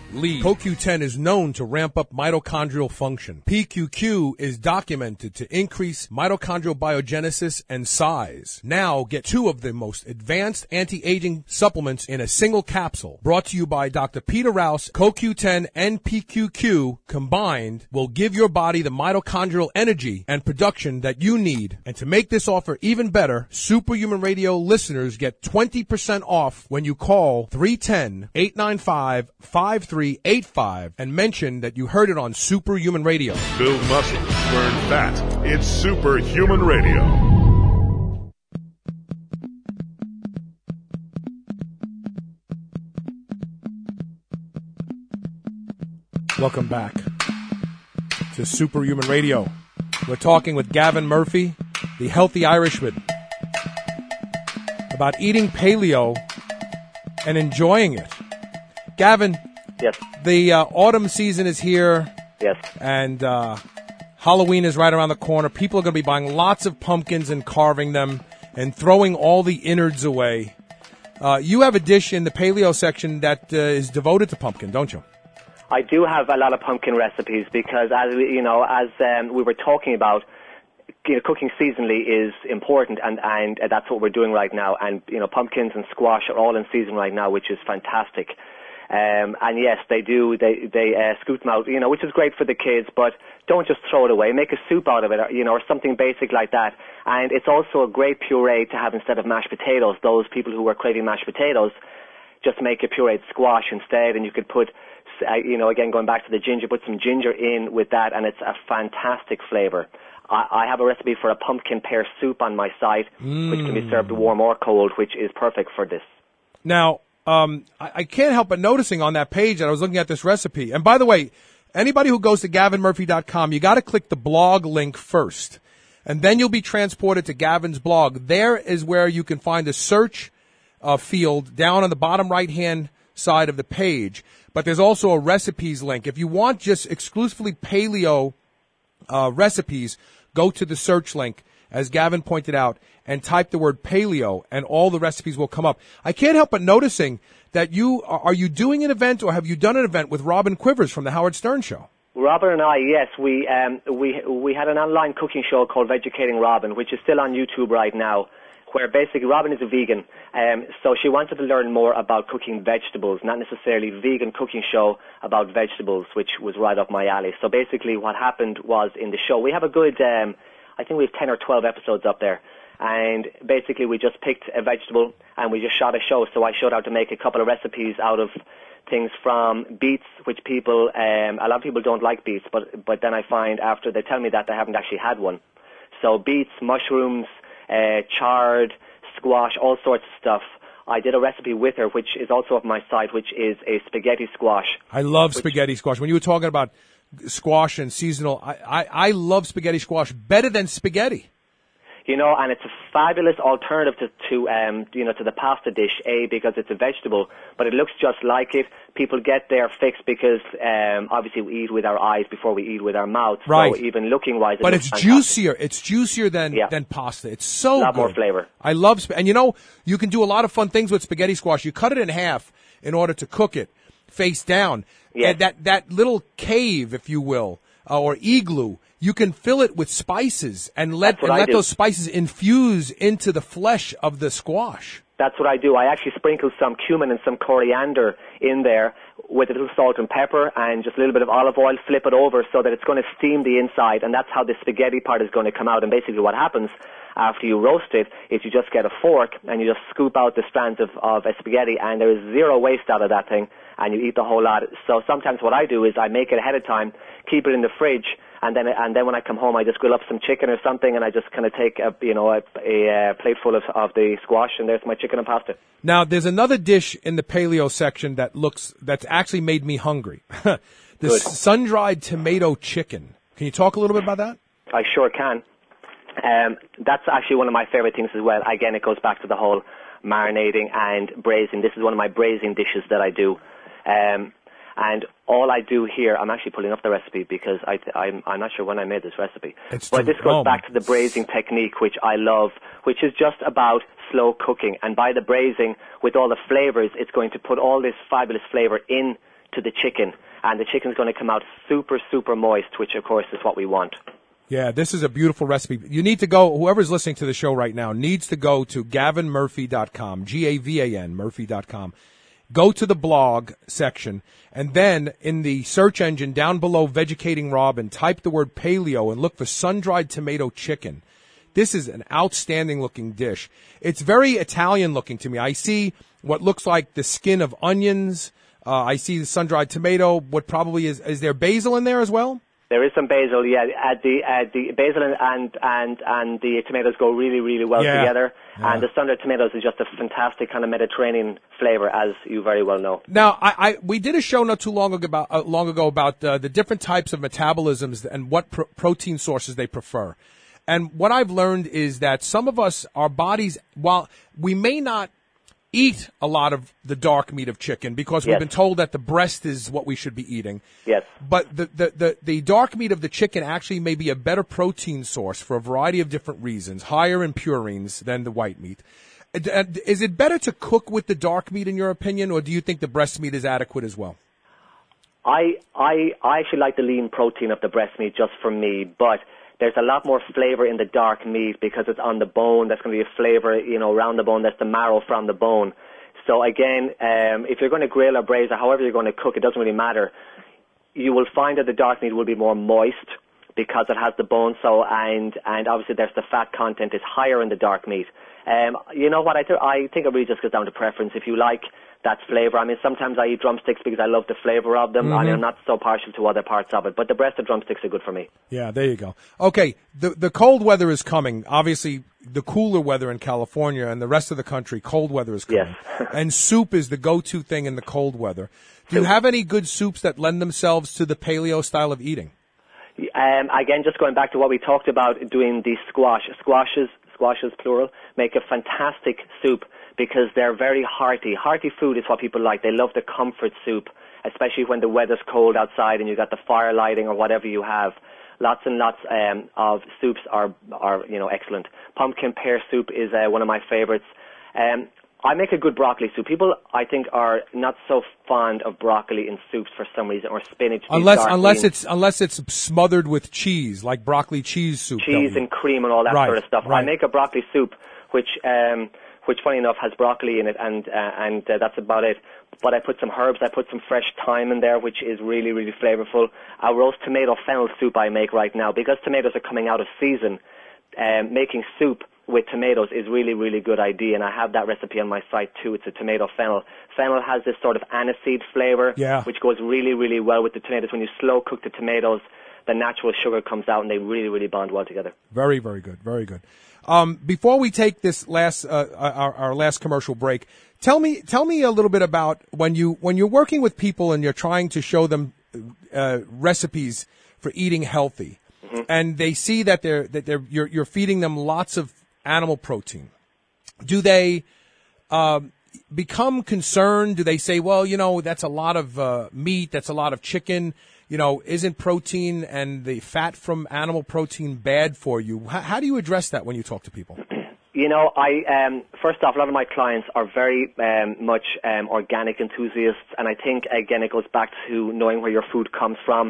C: lead. CoQ10 is known to ramp up mitochondrial function. PQQ is documented to increase mitochondrial biogenesis and size. Now get 2 of the most advanced anti-aging supplements in a single capsule. Brought to you by Dr. Peter Rouse. CoQ10 and PQQ combined will give your body the mitochondrial energy and production that you need. And to make this offer even better, Superhuman Radio listeners get 20% off when you call 310-895-5385 and mention that you heard it on Superhuman Radio.
B: Build muscle, burn fat. It's Superhuman Radio.
C: Welcome back to Superhuman Radio. We're talking with Gavin Murphy, the healthy Irishman, about eating paleo and enjoying it. Gavin,
H: Yes.
C: the autumn season is here.
H: Yes.
C: And Halloween is right around the corner. People are going to be buying lots of pumpkins and carving them and throwing all the innards away. You have a dish in the paleo section that is devoted to pumpkin, don't you?
H: I do have a lot of pumpkin recipes because, as we were talking about, cooking seasonally is important, and that's what we're doing right now. And pumpkins and squash are all in season right now, which is fantastic. And yes, they do. They scoop them out, which is great for the kids. But don't just throw it away. Make a soup out of it, or something basic like that. And it's also a great puree to have instead of mashed potatoes. Those people who are craving mashed potatoes, just make a pureed squash instead, and you could put, again, going back to the ginger, put some ginger in with that, and it's a fantastic flavor. I have a recipe for a pumpkin pear soup on my site, which can be served warm or cold, which is perfect for this.
C: Now, I can't help but noticing on that page that I was looking at this recipe. And by the way, anybody who goes to GavinMurphy.com, you got to click the blog link first, and then you'll be transported to Gavin's blog. There is where you can find a search field down on the bottom right-hand side of the page. But there's also a recipes link. If you want just exclusively paleo recipes, go to the search link, as Gavin pointed out, and type the word paleo, and all the recipes will come up. I can't help but noticing that are you doing an event, or have you done an event with Robin Quivers from the Howard Stern Show?
H: Robin and I, yes, we had an online cooking show called Vegucating Robin, which is still on YouTube right now, where basically Robin is a vegan, so she wanted to learn more about cooking vegetables, not necessarily vegan cooking show about vegetables, which was right up my alley. So basically what happened was, in the show, we have a good, I think we have 10 or 12 episodes up there, and basically we just picked a vegetable and we just shot a show. So I showed how to make a couple of recipes out of things from beets, which people, a lot of people don't like beets, but then I find after they tell me that they haven't actually had one. So beets, mushrooms, chard, squash, all sorts of stuff. I did a recipe with her, which is also up my site, which is a spaghetti squash.
C: I love spaghetti squash. When you were talking about squash and seasonal, I love spaghetti squash better than spaghetti.
H: And it's a fabulous alternative to the pasta dish, because it's a vegetable, but it looks just like it. People get their fix because, obviously we eat with our eyes before we eat with our mouths.
C: Right.
H: So even looking wise,
C: but it's
H: fantastic.
C: Juicier. It's juicier than pasta. It's so
H: a lot
C: good.
H: more flavor.
C: I love, and you can do a lot of fun things with spaghetti squash. You cut it in half in order to cook it face down.
H: Yes.
C: And that little cave, if you will, or igloo, you can fill it with spices and let those spices infuse into the flesh of the squash.
H: That's what I do. I actually sprinkle some cumin and some coriander in there with a little salt and pepper and just a little bit of olive oil, flip it over so that it's going to steam the inside, and that's how the spaghetti part is going to come out. And basically what happens after you roast it is you just get a fork and you just scoop out the strands of a spaghetti, and there is zero waste out of that thing, and you eat the whole lot. So sometimes what I do is I make it ahead of time, keep it in the fridge, and then when I come home, I just grill up some chicken or something, and I just kind of take a plate full of the squash, and there's my chicken and pasta.
C: Now, there's another dish in the paleo section that's actually made me hungry. The sun-dried tomato chicken. Can you talk a little bit about that?
H: I sure can. That's actually one of my favorite things as well. Again, it goes back to the whole marinating and braising. This is one of my braising dishes that I do. And all I do here, I'm actually pulling up the recipe because I'm not sure when I made this recipe. But this goes back to the braising technique, which I love, which is just about slow cooking. And by the braising, with all the flavors, it's going to put all this fabulous flavor into to the chicken, and the chicken's going to come out super, super moist, which, of course, is what we want.
C: Yeah, this is a beautiful recipe. You need to go, whoever's listening to the show right now needs to go to gavinmurphy.com, Gavan, Murphy.com. Go to the blog section, and then in the search engine down below Vegucating Robin, type the word paleo and look for sun-dried tomato chicken. This is an outstanding-looking dish. It's very Italian-looking to me. I see what looks like the skin of onions. I see the sun-dried tomato. What probably is there basil in there as well?
H: There is some basil, yeah. The basil and the tomatoes go really, really well together. Yeah. And the sun-dried tomatoes is just a fantastic kind of Mediterranean flavor, as you very well know.
C: Now, we did a show not too long ago about the different types of metabolisms and what protein sources they prefer. And what I've learned is that some of us, our bodies, while we may not eat a lot of the dark meat of chicken because we've been told that the breast is what we should be eating. Yes. But the dark meat of the chicken actually may be a better protein source for a variety of different reasons, higher in purines than the white meat. Is it better to cook with the dark meat in your opinion, or do you think the breast meat is adequate as well?
H: I actually like the lean protein of the breast meat just for me, but there's a lot more flavor in the dark meat because it's on the bone. That's going to be a flavor, around the bone. That's the marrow from the bone. So again, if you're going to grill or braise or however you're going to cook, it doesn't really matter. You will find that the dark meat will be more moist because it has the bone. So and obviously there's the fat content is higher in the dark meat. You know what? I think it really just goes down to preference. If you like that flavor. I mean, sometimes I eat drumsticks because I love the flavor of them. Mm-hmm. I mean, I'm not so partial to other parts of it, but the breast of drumsticks are good for me.
C: Yeah, there you go. Okay, the cold weather is coming. Obviously, the cooler weather in California and the rest of the country, cold weather is coming. Yes. And soup is the go-to thing in the cold weather. Do you have any good soups that lend themselves to the paleo style of eating?
H: Again, just going back to what we talked about, doing the squashes plural, make a fantastic soup because they're very hearty. Hearty food is what people like. They love the comfort soup, especially when the weather's cold outside and you got the fire lighting or whatever you have. Lots and lots of soups are excellent. Pumpkin pear soup is one of my favorites. I make a good broccoli soup. People, I think, are not so fond of broccoli in soups for some reason, or spinach.
C: Unless it's smothered with cheese, like broccoli cheese soup.
H: Cheese and cream and all that sort of stuff. Right. I make a broccoli soup, which funny enough has broccoli in it, and that's about it. But I put some herbs. I put some fresh thyme in there, which is really, really flavorful. A roast tomato fennel soup I make right now because tomatoes are coming out of season. Making soup with tomatoes is really, really good idea, and I have that recipe on my site too. It's a tomato fennel. Fennel has this sort of aniseed flavor, which goes really, really well with the tomatoes. When you slow cook the tomatoes, the natural sugar comes out, and they really, really bond well together.
C: Very, very good. Very good. Before we take this our last commercial break, tell me a little bit about when you're working with people and you're trying to show them recipes for eating healthy. Mm-hmm. And they see that you're feeding them lots of animal protein. Do they become concerned? Do they say, well, that's a lot of meat, that's a lot of chicken, isn't protein and the fat from animal protein bad for you? How do you address that when you talk to people?
H: First off, a lot of my clients are very much organic enthusiasts, and I think, again, it goes back to knowing where your food comes from.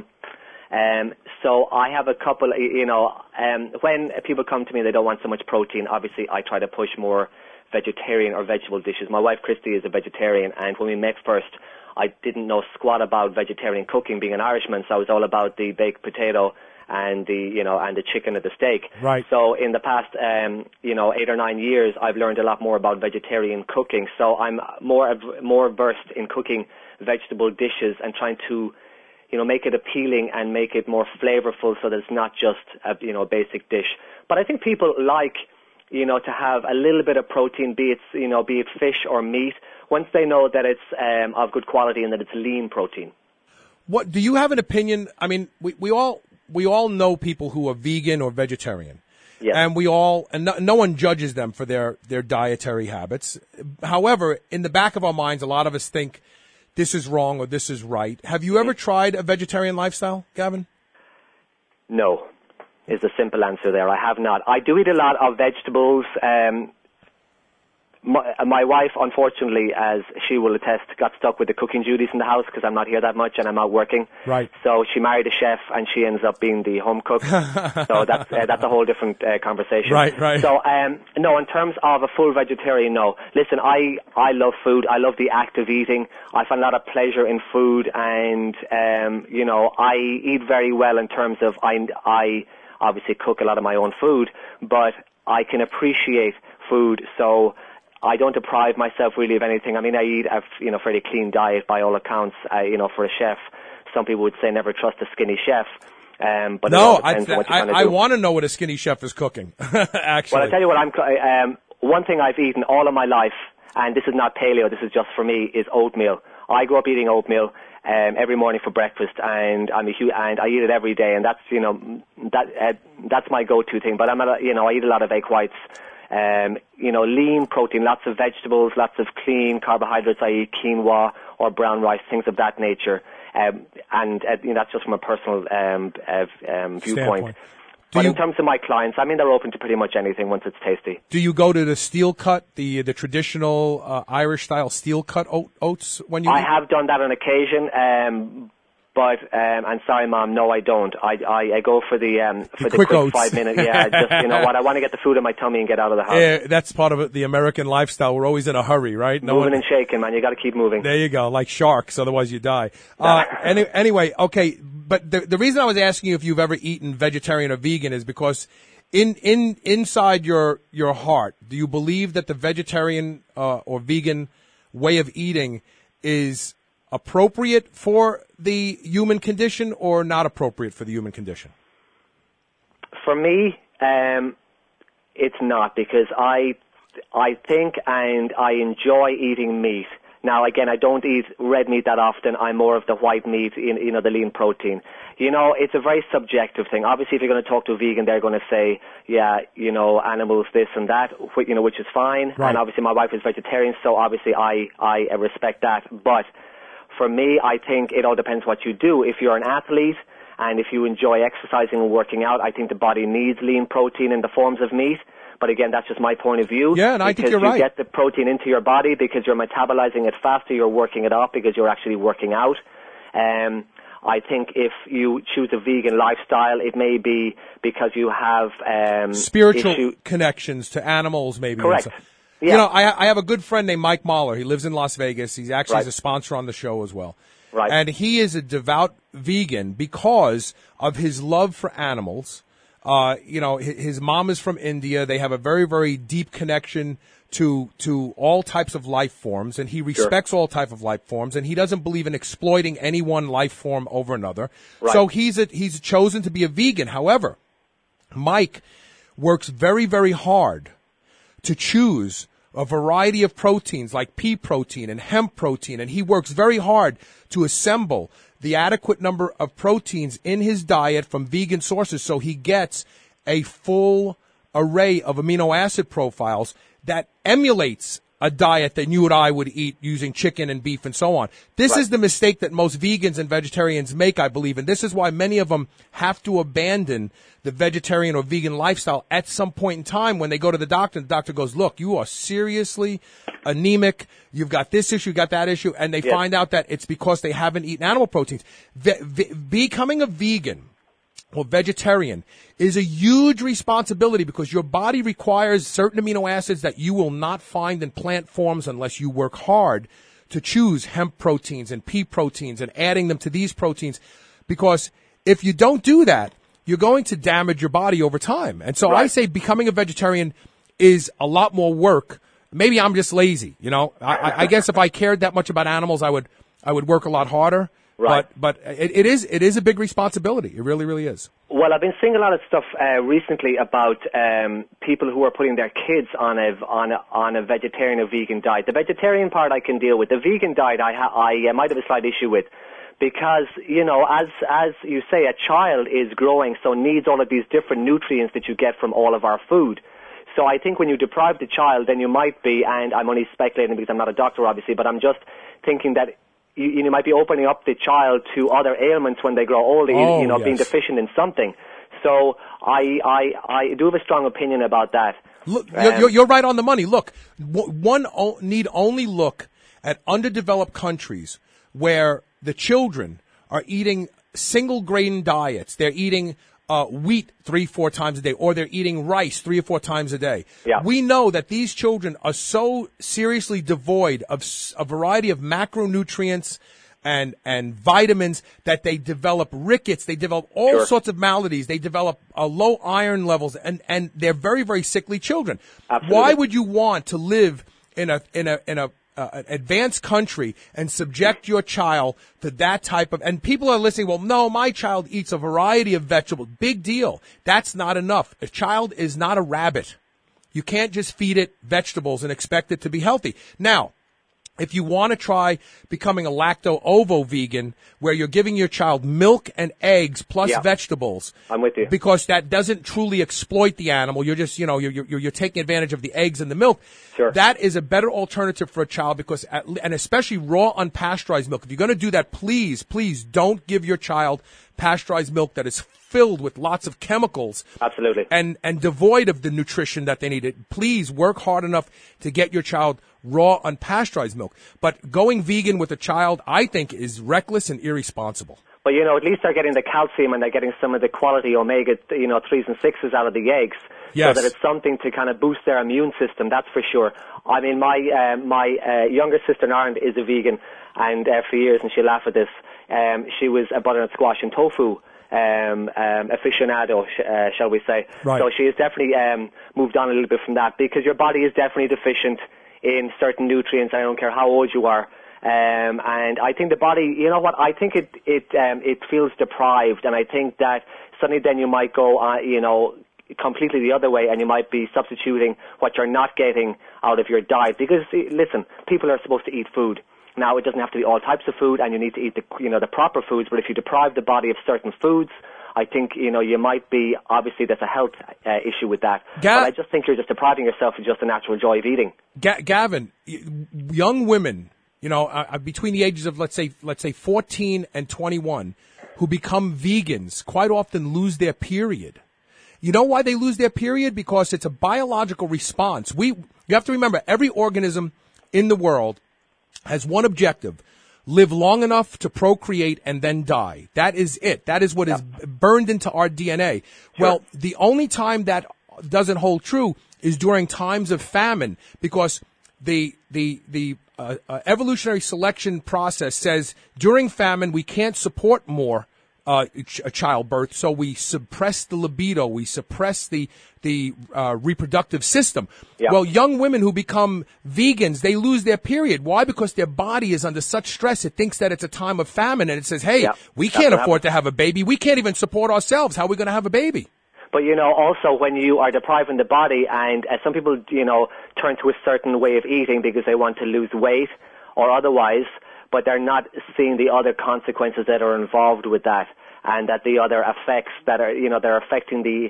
H: So I have a couple, when people come to me, they don't want so much protein. Obviously, I try to push more vegetarian or vegetable dishes. My wife, Christy, is a vegetarian, and when we met first, I didn't know squat about vegetarian cooking, being an Irishman, so I was all about the baked potato and the chicken or the steak.
C: Right.
H: So in the past, 8 or 9 years, I've learned a lot more about vegetarian cooking. So I'm more versed in cooking vegetable dishes and trying to make it appealing and make it more flavorful so that it's not just a basic dish. But I think people like, to have a little bit of protein, be it fish or meat, once they know that it's of good quality and that it's lean protein.
C: What do you have an opinion? I mean, we all know people who are vegan or vegetarian.
H: Yes.
C: And no one judges them for their dietary habits. However, in the back of our minds, a lot of us think this is wrong or this is right. Have you ever tried a vegetarian lifestyle, Gavin?
H: No, is the simple answer there. I have not. I do eat a lot of vegetables, My wife, unfortunately, as she will attest, got stuck with the cooking duties in the house because I'm not here that much and I'm out working.
C: Right.
H: So she married a chef and she ends up being the home cook. So that's a whole different conversation.
C: Right.
H: So, no, in terms of a full vegetarian, no. Listen, I love food. I love the act of eating. I find a lot of pleasure in food, and, I eat very well in terms of I obviously cook a lot of my own food, but I can appreciate food, so I don't deprive myself really of anything. I mean, I eat a fairly clean diet by all accounts. For a chef, some people would say never trust a skinny chef. But
C: no,
H: I
C: want to know what a skinny chef is cooking. Actually,
H: well, I tell you what, one thing I've eaten all of my life, and this is not paleo, this is just for me, is oatmeal. I grew up eating oatmeal every morning for breakfast, and I eat it every day, and that's that's my go-to thing. But I eat a lot of egg whites. Lean protein, lots of vegetables, lots of clean carbohydrates, i.e. quinoa or brown rice, things of that nature. That's just from a personal viewpoint. But in terms of my clients, they're open to pretty much anything once it's tasty.
C: Do you go to the steel cut, the traditional Irish style steel cut oats when you? I
H: have done that on occasion. But I'm sorry, Mom. No, I don't. I go for the quick
C: oats.
H: 5 minutes. Yeah, just I want to get the food in my tummy and get out of the house.
C: That's part of it. The American lifestyle. We're always in a hurry, right?
H: Moving and shaking, man. You got to keep moving.
C: There you go, like sharks. Otherwise, you die. Anyway, okay. But the reason I was asking you if you've ever eaten vegetarian or vegan is because inside your heart, do you believe that the vegetarian or vegan way of eating is appropriate for the human condition or not appropriate for the human condition?
H: For me, it's not, because I think and I enjoy eating meat. Now, again, I don't eat red meat that often. I'm more of the white meat, the lean protein. It's a very subjective thing. Obviously, if you're going to talk to a vegan, they're going to say, animals, this and that, which is fine.
C: Right.
H: And obviously, my wife is vegetarian, so obviously I respect that. But for me, I think it all depends what you do. If you're an athlete and if you enjoy exercising and working out, I think the body needs lean protein in the forms of meat. But again, that's just my point of view.
C: Yeah, and I think you're right.
H: Because you get the protein into your body because you're metabolizing it faster, you're working it up because you're actually working out. I think if you choose a vegan lifestyle, it may be because you have
C: spiritual connections to animals, maybe.
H: Correct. Yeah.
C: I have a good friend named Mike Mahler. He lives in Las Vegas. He's actually a sponsor on the show as well.
H: Right.
C: And he is a devout vegan because of his love for animals. His mom is from India. They have a very, very deep connection to all types of life forms, and he respects all types of life forms, and he doesn't believe in exploiting any one life form over another.
H: Right.
C: So he's chosen to be a vegan. However, Mike works very, very hard to choose a variety of proteins like pea protein and hemp protein, and he works very hard to assemble the adequate number of proteins in his diet from vegan sources so he gets a full array of amino acid profiles that emulates a diet that you and I would eat using chicken and beef and so on. This is the mistake that most vegans and vegetarians make, I believe, and this is why many of them have to abandon the vegetarian or vegan lifestyle at some point in time when they go to the doctor, and the doctor goes, look, you are seriously anemic, you've got this issue, you've got that issue, and they find out that it's because they haven't eaten animal proteins. Becoming a vegan or vegetarian is a huge responsibility because your body requires certain amino acids that you will not find in plant forms unless you work hard to choose hemp proteins and pea proteins and adding them to these proteins, because if you don't do that, you're going to damage your body over time. And so I say becoming a vegetarian is a lot more work. Maybe I'm just lazy, I guess if I cared that much about animals, I would work a lot harder.
H: Right.
C: But it is a big responsibility. It really, really is.
H: Well, I've been seeing a lot of stuff recently about people who are putting their kids on a vegetarian or vegan diet. The vegetarian part I can deal with. The vegan diet I might have a slight issue with, because as you say, a child is growing, so needs all of these different nutrients that you get from all of our food. So I think when you deprive the child, then you might be, and I'm only speculating because I'm not a doctor, obviously, but I'm just thinking that you might be opening up the child to other ailments when they grow older, being deficient in something. So I do have a strong opinion about that.
C: Look, you're right on the money. Look, one need only look at underdeveloped countries where the children are eating single grain diets. They're eating wheat 3-4 times a day, or they're eating rice 3 or 4 times a day.
H: Yeah.
C: We know that these children are so seriously devoid of a variety of macronutrients and vitamins that they develop rickets, they develop all sorts of maladies, they develop low iron levels, and they're very, very sickly children.
H: Absolutely.
C: Why would you want to live in a advanced country and subject your child to that type of, and people are listening, well, no, my child eats a variety of vegetables. Big deal. That's not enough. A child is not a rabbit. You can't just feed it vegetables and expect it to be healthy. Now, if you want to try becoming a lacto-ovo vegan, where you're giving your child milk and eggs plus vegetables,
H: I'm with you.
C: because that doesn't truly exploit the animal. You're just, you're taking advantage of the eggs and the milk.
H: Sure.
C: That is a better alternative for a child because, and especially raw unpasteurized milk. If you're going to do that, please don't give your child pasteurized milk that is filled with lots of chemicals.
H: Absolutely.
C: And devoid of the nutrition that they need. Please work hard enough to get your child raw unpasteurized milk. But going vegan with a child, I think, is reckless and irresponsible.
H: But, at least they're getting the calcium and they're getting some of the quality omega, 3s and 6s out of the eggs.
C: Yes.
H: So that it's something to kind of boost their immune system, that's for sure. I mean, my younger sister in Ireland is a vegan, and for years, and she'll laugh at this, she was a butternut squash and tofu aficionado, shall we say.
C: Right.
H: So she has definitely moved on a little bit from that, because your body is definitely deficient in certain nutrients. I don't care how old you are. And I think the body, I think it feels deprived, and I think that suddenly then you might go, completely the other way, and you might be substituting what you're not getting out of your diet. Because, listen, people are supposed to eat food. Now, it doesn't have to be all types of food, and you need to eat the proper foods, but if you deprive the body of certain foods, I think, you might be, obviously there's a health issue with that. But I just think you're just depriving yourself of just the natural joy of eating.
C: Gavin, young women, between the ages of, let's say 14 and 21, who become vegans quite often lose their period. You know why they lose their period? Because it's a biological response. You have to remember, every organism in the world has one objective: live long enough to procreate and then die. That is it. That is what is burned into our DNA. Sure. Well, the only time that doesn't hold true is during times of famine, because the evolutionary selection process says during famine we can't support more childbirth, so we suppress the libido, we suppress the reproductive system. Yeah. Well, young women who become vegans, they lose their period. Why? Because their body is under such stress. It thinks that it's a time of famine, and it says, hey, we can't afford to have a baby. We can't even support ourselves. How are we going to have a baby?
H: But, also when you are depriving the body, and some people, turn to a certain way of eating because they want to lose weight or otherwise, but they're not seeing the other consequences that are involved with that, and that the other effects that are, they're affecting the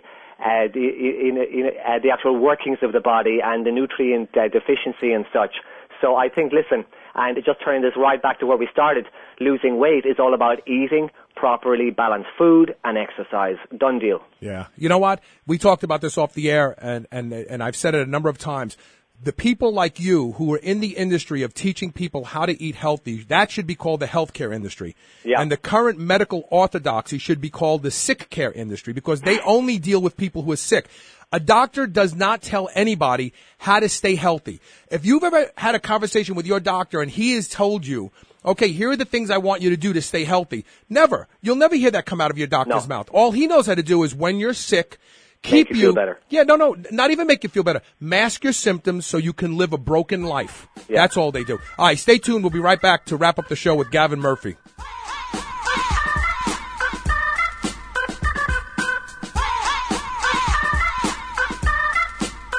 H: actual workings of the body and the nutrient deficiency and such. So I think, listen, and just turning this right back to where we started, losing weight is all about eating properly balanced food and exercise. Done deal.
C: Yeah. You know what? We talked about this off the air, and I've said it a number of times. The people like you who are in the industry of teaching people how to eat healthy, that should be called the healthcare industry. Yeah. And the current medical orthodoxy should be called the sick care industry, because they only deal with people who are sick. A doctor does not tell anybody how to stay healthy. If you've ever had a conversation with your doctor and he has told you, okay, here are the things I want you to do to stay healthy, you'll never hear that come out of your doctor's mouth. All he knows how to do is, when you're sick, keep
H: you feel better.
C: Yeah, no, not even make you feel better. Mask your symptoms so you can live a broken life. Yeah. That's all they do. All right, stay tuned. We'll be right back to wrap up the show with Gavin Murphy. The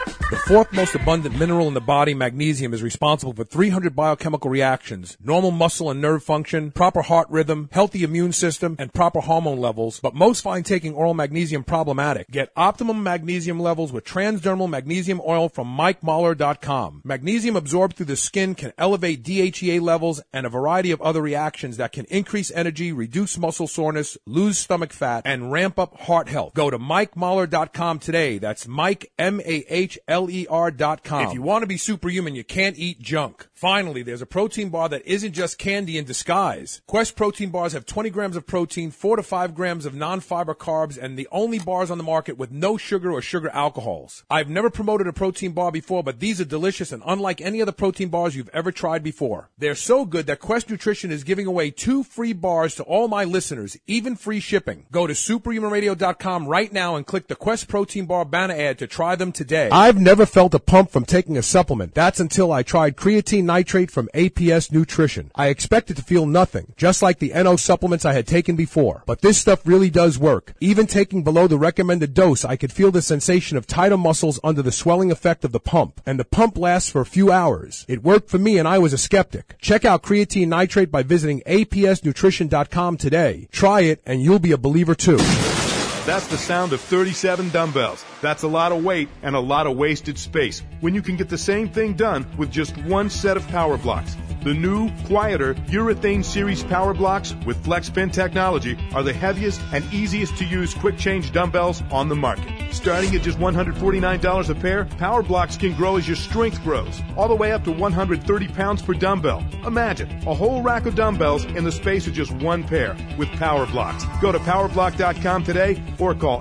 C: fourth most abundant mineral in the body, magnesium, is responsible for 300 biochemical reactions, normal muscle and nerve function, proper heart rhythm, healthy immune system, and proper hormone levels. But most find taking oral magnesium problematic. Get optimum magnesium levels with transdermal magnesium oil from MikeMahler.com. Magnesium absorbed through the skin can elevate DHEA levels and a variety of other reactions that can increase energy, reduce muscle soreness, lose stomach fat, and ramp up heart health. Go to MikeMahler.com today. That's Mike, MAHLER.com. If you want to be superhuman, you can't eat junk. Finally, there's a protein bar that isn't just candy in disguise. Quest protein bars have 20 grams of protein, 4 to 5 grams of non-fiber carbs, and the only bars on the market with no sugar or sugar alcohols. I've never promoted a protein bar before, but these are delicious and unlike any other protein bars you've ever tried before. They're so good that Quest Nutrition is giving away 2 free bars to all my listeners, even free shipping. Go to superhumanradio.com right now and click the Quest protein bar banner ad to try them today. I've never felt a pump from taking a supplement. That's until I tried creatine nitrate from APS Nutrition. I expected to feel nothing, just like the NO supplements I had taken before. But this stuff really does work. Even taking below the recommended dose, I could feel the sensation of tighter muscles under the swelling effect of the pump. And the pump lasts for a few hours. It worked for me and I was a skeptic. Check out creatine nitrate by visiting apsnutrition.com today. Try it and you'll be a believer too.
A: That's the sound of 37 dumbbells. That's a lot of weight and a lot of wasted space when you can get the same thing done with just one set of power blocks. The new, quieter Urethane Series Power Blocks with FlexPin technology are the heaviest and easiest to use quick change dumbbells on the market. Starting at just $149 a pair, Power Blocks can grow as your strength grows, all the way up to 130 pounds per dumbbell. Imagine a whole rack of dumbbells in the space of just one pair with Power Blocks. Go to powerblock.com today or call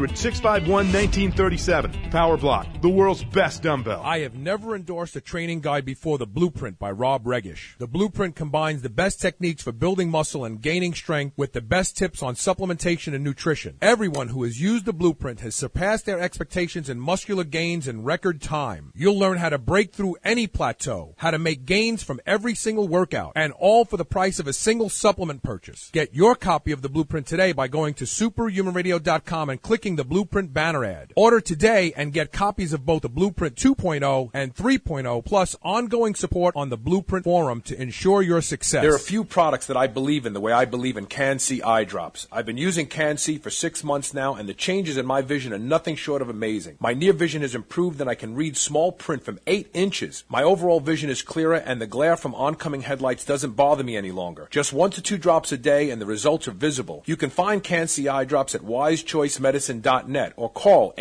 A: 800-651-1937. Power Block, the world's best dumbbell.
C: I have never endorsed a training guide before The Blueprint by Rob Regish. The Blueprint combines the best techniques for building muscle and gaining strength with the best tips on supplementation and nutrition. Everyone who has used The Blueprint has surpassed their expectations in muscular gains in record time. You'll learn how to break through any plateau, how to make gains from every single workout, and all for the price of a single supplement purchase. Get your copy of The Blueprint today by going to superhumanradio.com and clicking the Blueprint banner ad. Order today and get copies of both the Blueprint 2.0 and 3.0 plus ongoing support on the Blueprint forum to ensure your success. There are a few products that I believe in the way I believe in Can-C eye drops. I've been using Can-C for 6 months now, and the changes in my vision are nothing short of amazing. My near vision has improved, and I can read small print from 8 inches. My overall vision is clearer, and the glare from oncoming headlights doesn't bother me any longer. Just 1 to 2 drops a day, and the results are visible. You can find Can-C eye drops at wisechoicemedicine.net or call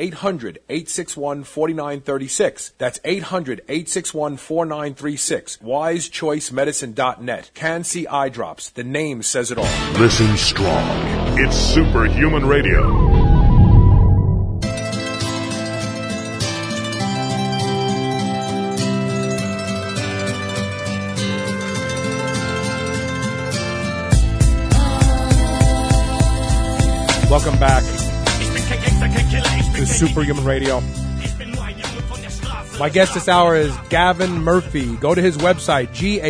C: 800-861-4936. That's 800-861-4936. wisechoicemedicine.net. Can-C eye drops. The name says it all.
B: Listen strong. It's Superhuman Radio.
C: Welcome back to Superhuman Radio. My guest this hour is Gavin Murphy. Go to his website,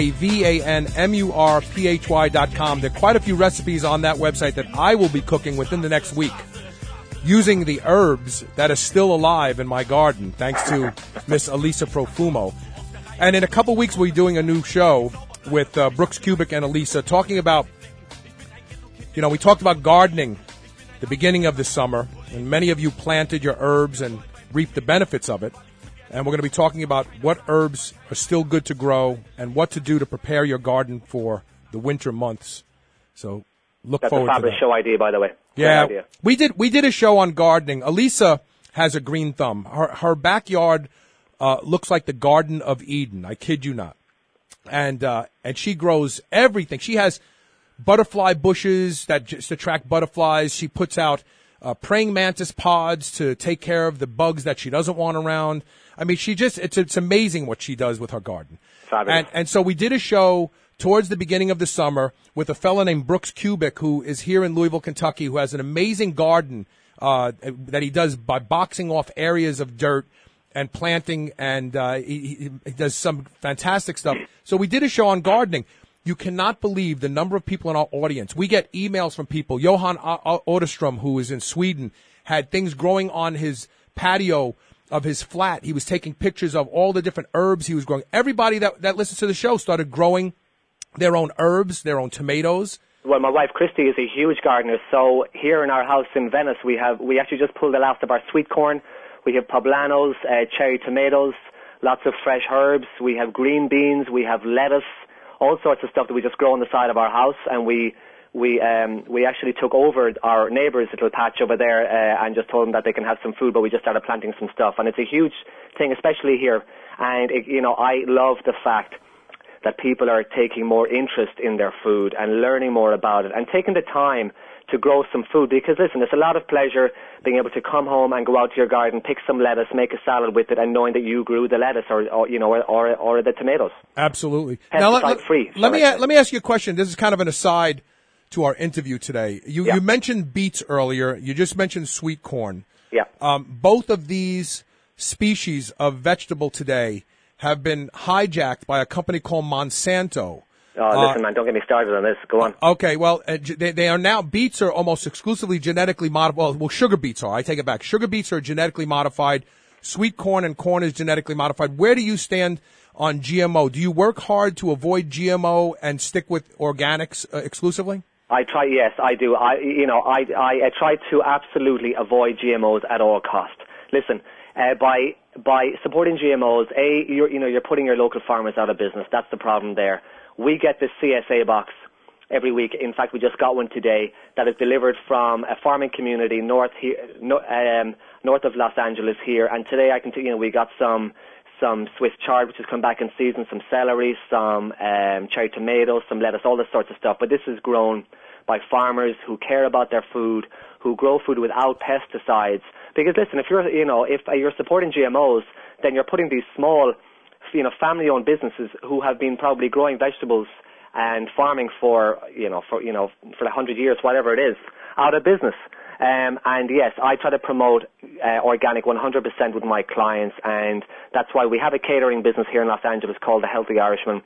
C: GAVANMURPHY.com. There are quite a few recipes on that website that I will be cooking within the next week using the herbs that are still alive in my garden, thanks to Miss Elisa Profumo. And in a couple weeks, we'll be doing a new show with Brooks Kubik and Elisa talking about, we talked about gardening the beginning of the summer, and many of you planted your herbs and reaped the benefits of it. And we're going to be talking about what herbs are still good to grow and what to do to prepare your garden for the winter months. So look forward to that.
H: That's a fabulous show idea, by the way.
C: Yeah, we did a show on gardening. Elisa has a green thumb. Her backyard looks like the Garden of Eden. I kid you not. And she grows everything. She has butterfly bushes that just attract butterflies. She puts out praying mantis pods to take care of the bugs that she doesn't want around. I mean, it's amazing what she does with her garden. And so we did a show towards the beginning of the summer with a fellow named Brooks Kubik, who is here in Louisville, Kentucky, who has an amazing garden that he does by boxing off areas of dirt and planting, and he does some fantastic stuff. So we did a show on gardening. You cannot believe the number of people in our audience. We get emails from people. Johan Oderstrom, who is in Sweden, had things growing on his patio of his flat. He was taking pictures of all the different herbs he was growing. Everybody that listens to the show started growing their own herbs, their own tomatoes.
H: Well, my wife Christy is a huge gardener, so here in our house in Venice, we actually just pulled the last of our sweet corn. We have poblanos, cherry tomatoes, lots of fresh herbs. We have green beans. We have lettuce, all sorts of stuff that we just grow on the side of our house. And we actually took over our neighbour's little patch over there and just told them that they can have some food, but we just started planting some stuff. And it's a huge thing, especially here. And, I love the fact that people are taking more interest in their food and learning more about it and taking the time to grow some food, because listen, it's a lot of pleasure being able to come home and go out to your garden, pick some lettuce, make a salad with it, and knowing that you grew the lettuce or the tomatoes.
C: Absolutely.
H: Pesticide free.
C: Let me ask you a question. This is kind of an aside to our interview today. You mentioned beets earlier. You just mentioned sweet corn.
H: Yeah.
C: Both of these species of vegetable today have been hijacked by a company called Monsanto.
H: Oh, listen, man, don't get me started on this. Go on.
C: Okay, well, they are now, beets are almost exclusively genetically modified. Well, sugar beets are. I take it back. Sugar beets are genetically modified. Sweet corn and corn is genetically modified. Where do you stand on GMO? Do you work hard to avoid GMO and stick with organics exclusively?
H: I try, yes, I do. I try to absolutely avoid GMOs at all cost. Listen, by supporting GMOs, you're putting your local farmers out of business. That's the problem there. We get this CSA box every week. In fact, we just got one today that is delivered from a farming community north of Los Angeles here. And today I can tell you, we got some Swiss chard, which has come back in season, some celery, some cherry tomatoes, some lettuce, all this sorts of stuff. But this is grown by farmers who care about their food, who grow food without pesticides. Because listen, if you're supporting GMOs, then you're putting these small, family-owned businesses who have been probably growing vegetables and farming for 100 years, whatever it is, out of business. And yes, I try to promote organic 100% with my clients, and that's why we have a catering business here in Los Angeles called The Healthy Irishman,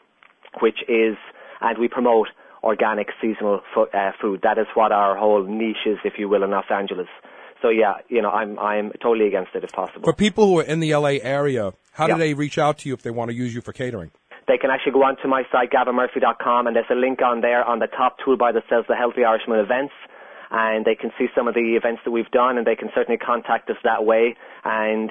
H: and we promote organic seasonal food. That is what our whole niche is, if you will, in Los Angeles. So yeah, I'm totally against it if possible.
C: For people who are in the LA area, how do they reach out to you if they want to use you for catering?
H: They can actually go onto my site, gavinmurphy.com, and there's a link on there on the top toolbar that says The Healthy Irishman Events, and they can see some of the events that we've done, and they can certainly contact us that way. And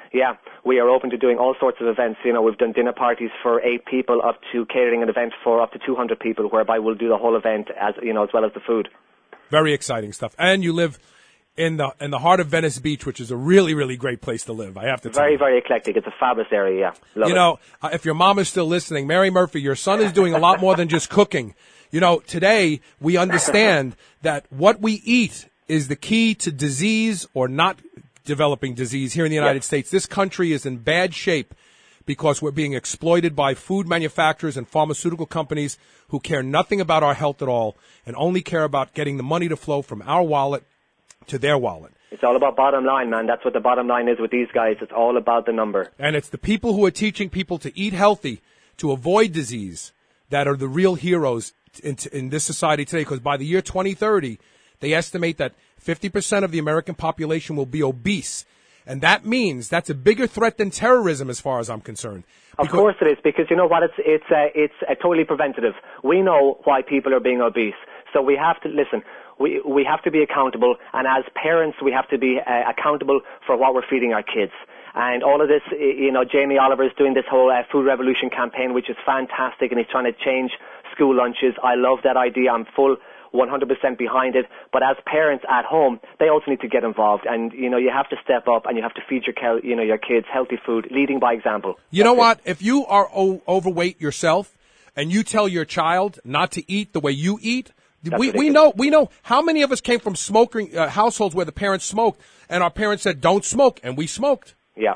H: we are open to doing all sorts of events. We've done dinner parties for 8 people, up to catering an event for up to 200 people, whereby we'll do the whole event as well as the food.
C: Very exciting stuff. And you live in the heart of Venice Beach, which is a really, really great place to live, I have to tell you.
H: Very, very eclectic. It's a fabulous area, yeah. Love it.
C: If your mom is still listening, Mary Murphy, your son is doing a lot more than just cooking. Today we understand that what we eat is the key to disease or not developing disease here in the United States. This country is in bad shape because we're being exploited by food manufacturers and pharmaceutical companies who care nothing about our health at all and only care about getting the money to flow from our wallet to their wallet.
H: It's all about bottom line, man. That's what the bottom line is with these guys. It's all about the number.
C: And it's the people who are teaching people to eat healthy, to avoid disease, that are the real heroes in this society today. Because by the year 2030, they estimate that 50% of the American population will be obese. And that means that's a bigger threat than terrorism as far as I'm concerned.
H: Of course it is, because you know what? It's totally preventative. We know why people are being obese. So we have to, listen, we have to be accountable, and as parents we have to be accountable for what we're feeding our kids. And all of this, Jamie Oliver is doing this whole Food Revolution campaign, which is fantastic, and he's trying to change school lunches. I love that idea. I'm full 100% behind it. But as parents at home, they also need to get involved, and you have to step up and you have to feed your kids healthy food, leading by example.
C: You know what? If you are overweight yourself and you tell your child not to eat the way you eat, we know how many of us came from smoking households where the parents smoked, and our parents said don't smoke, and we smoked.
H: Yeah.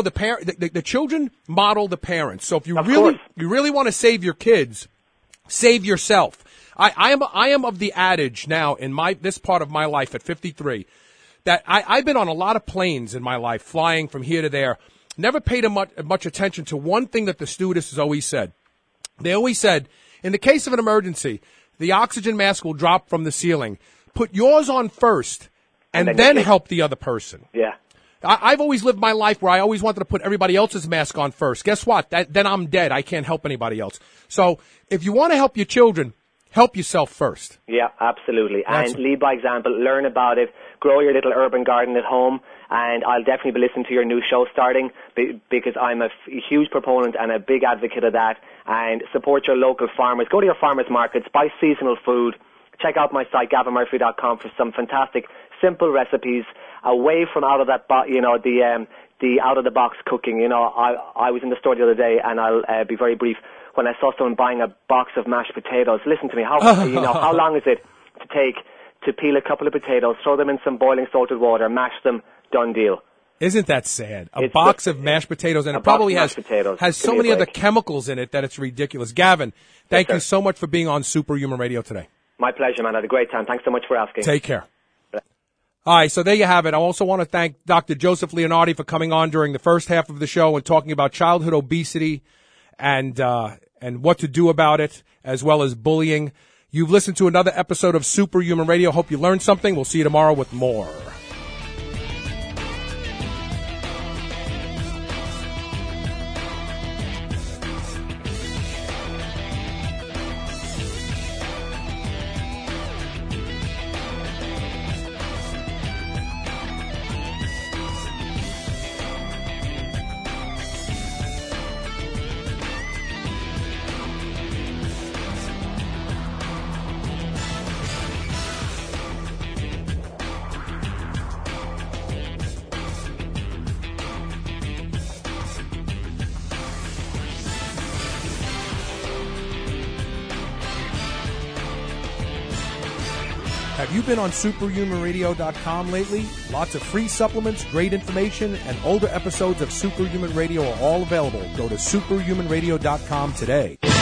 C: The children model the parents. So if you really want to save your kids, save yourself. I am of the adage now in this part of my life at 53 that I've been on a lot of planes in my life, flying from here to there. Never paid much attention to one thing that the stewardesses always said. They always said, in the case of an emergency, the oxygen mask will drop from the ceiling. Put yours on first and then help the other person.
H: Yeah.
C: I've always lived my life where I always wanted to put everybody else's mask on first. Guess what? Then I'm dead. I can't help anybody else. So if you want to help your children, help yourself first.
H: Yeah, absolutely. And lead by example. Learn about it. Grow your little urban garden at home. And I'll definitely be listening to your new show starting because I'm a huge proponent and a big advocate of that. And support your local farmers. Go to your farmers markets. Buy seasonal food. Check out my site, gavinmurphy.com, for some fantastic, simple recipes away from out of that, the out-of-the-box cooking. You know, I was in the store the other day, and I'll be very brief. When I saw someone buying a box of mashed potatoes, listen to me. How long is it to take to peel a couple of potatoes, throw them in some boiling salted water, mash them, done deal.
C: Isn't that sad? A box of mashed potatoes, and it probably has so many other chemicals in it that it's ridiculous. Gavin, thank you so much for being on Superhuman Radio today.
H: My pleasure, man. I had a great time. Thanks so much for asking.
C: Take care. All right, so there you have it. I also want to thank Dr. Joseph Leonardi for coming on during the first half of the show and talking about childhood obesity and what to do about it, as well as bullying. You've listened to another episode of Superhuman Radio. Hope you learned something. We'll see you tomorrow with more. Have you been on superhumanradio.com lately? Lots of free supplements, great information, and older episodes of Superhuman Radio are all available. Go to superhumanradio.com today.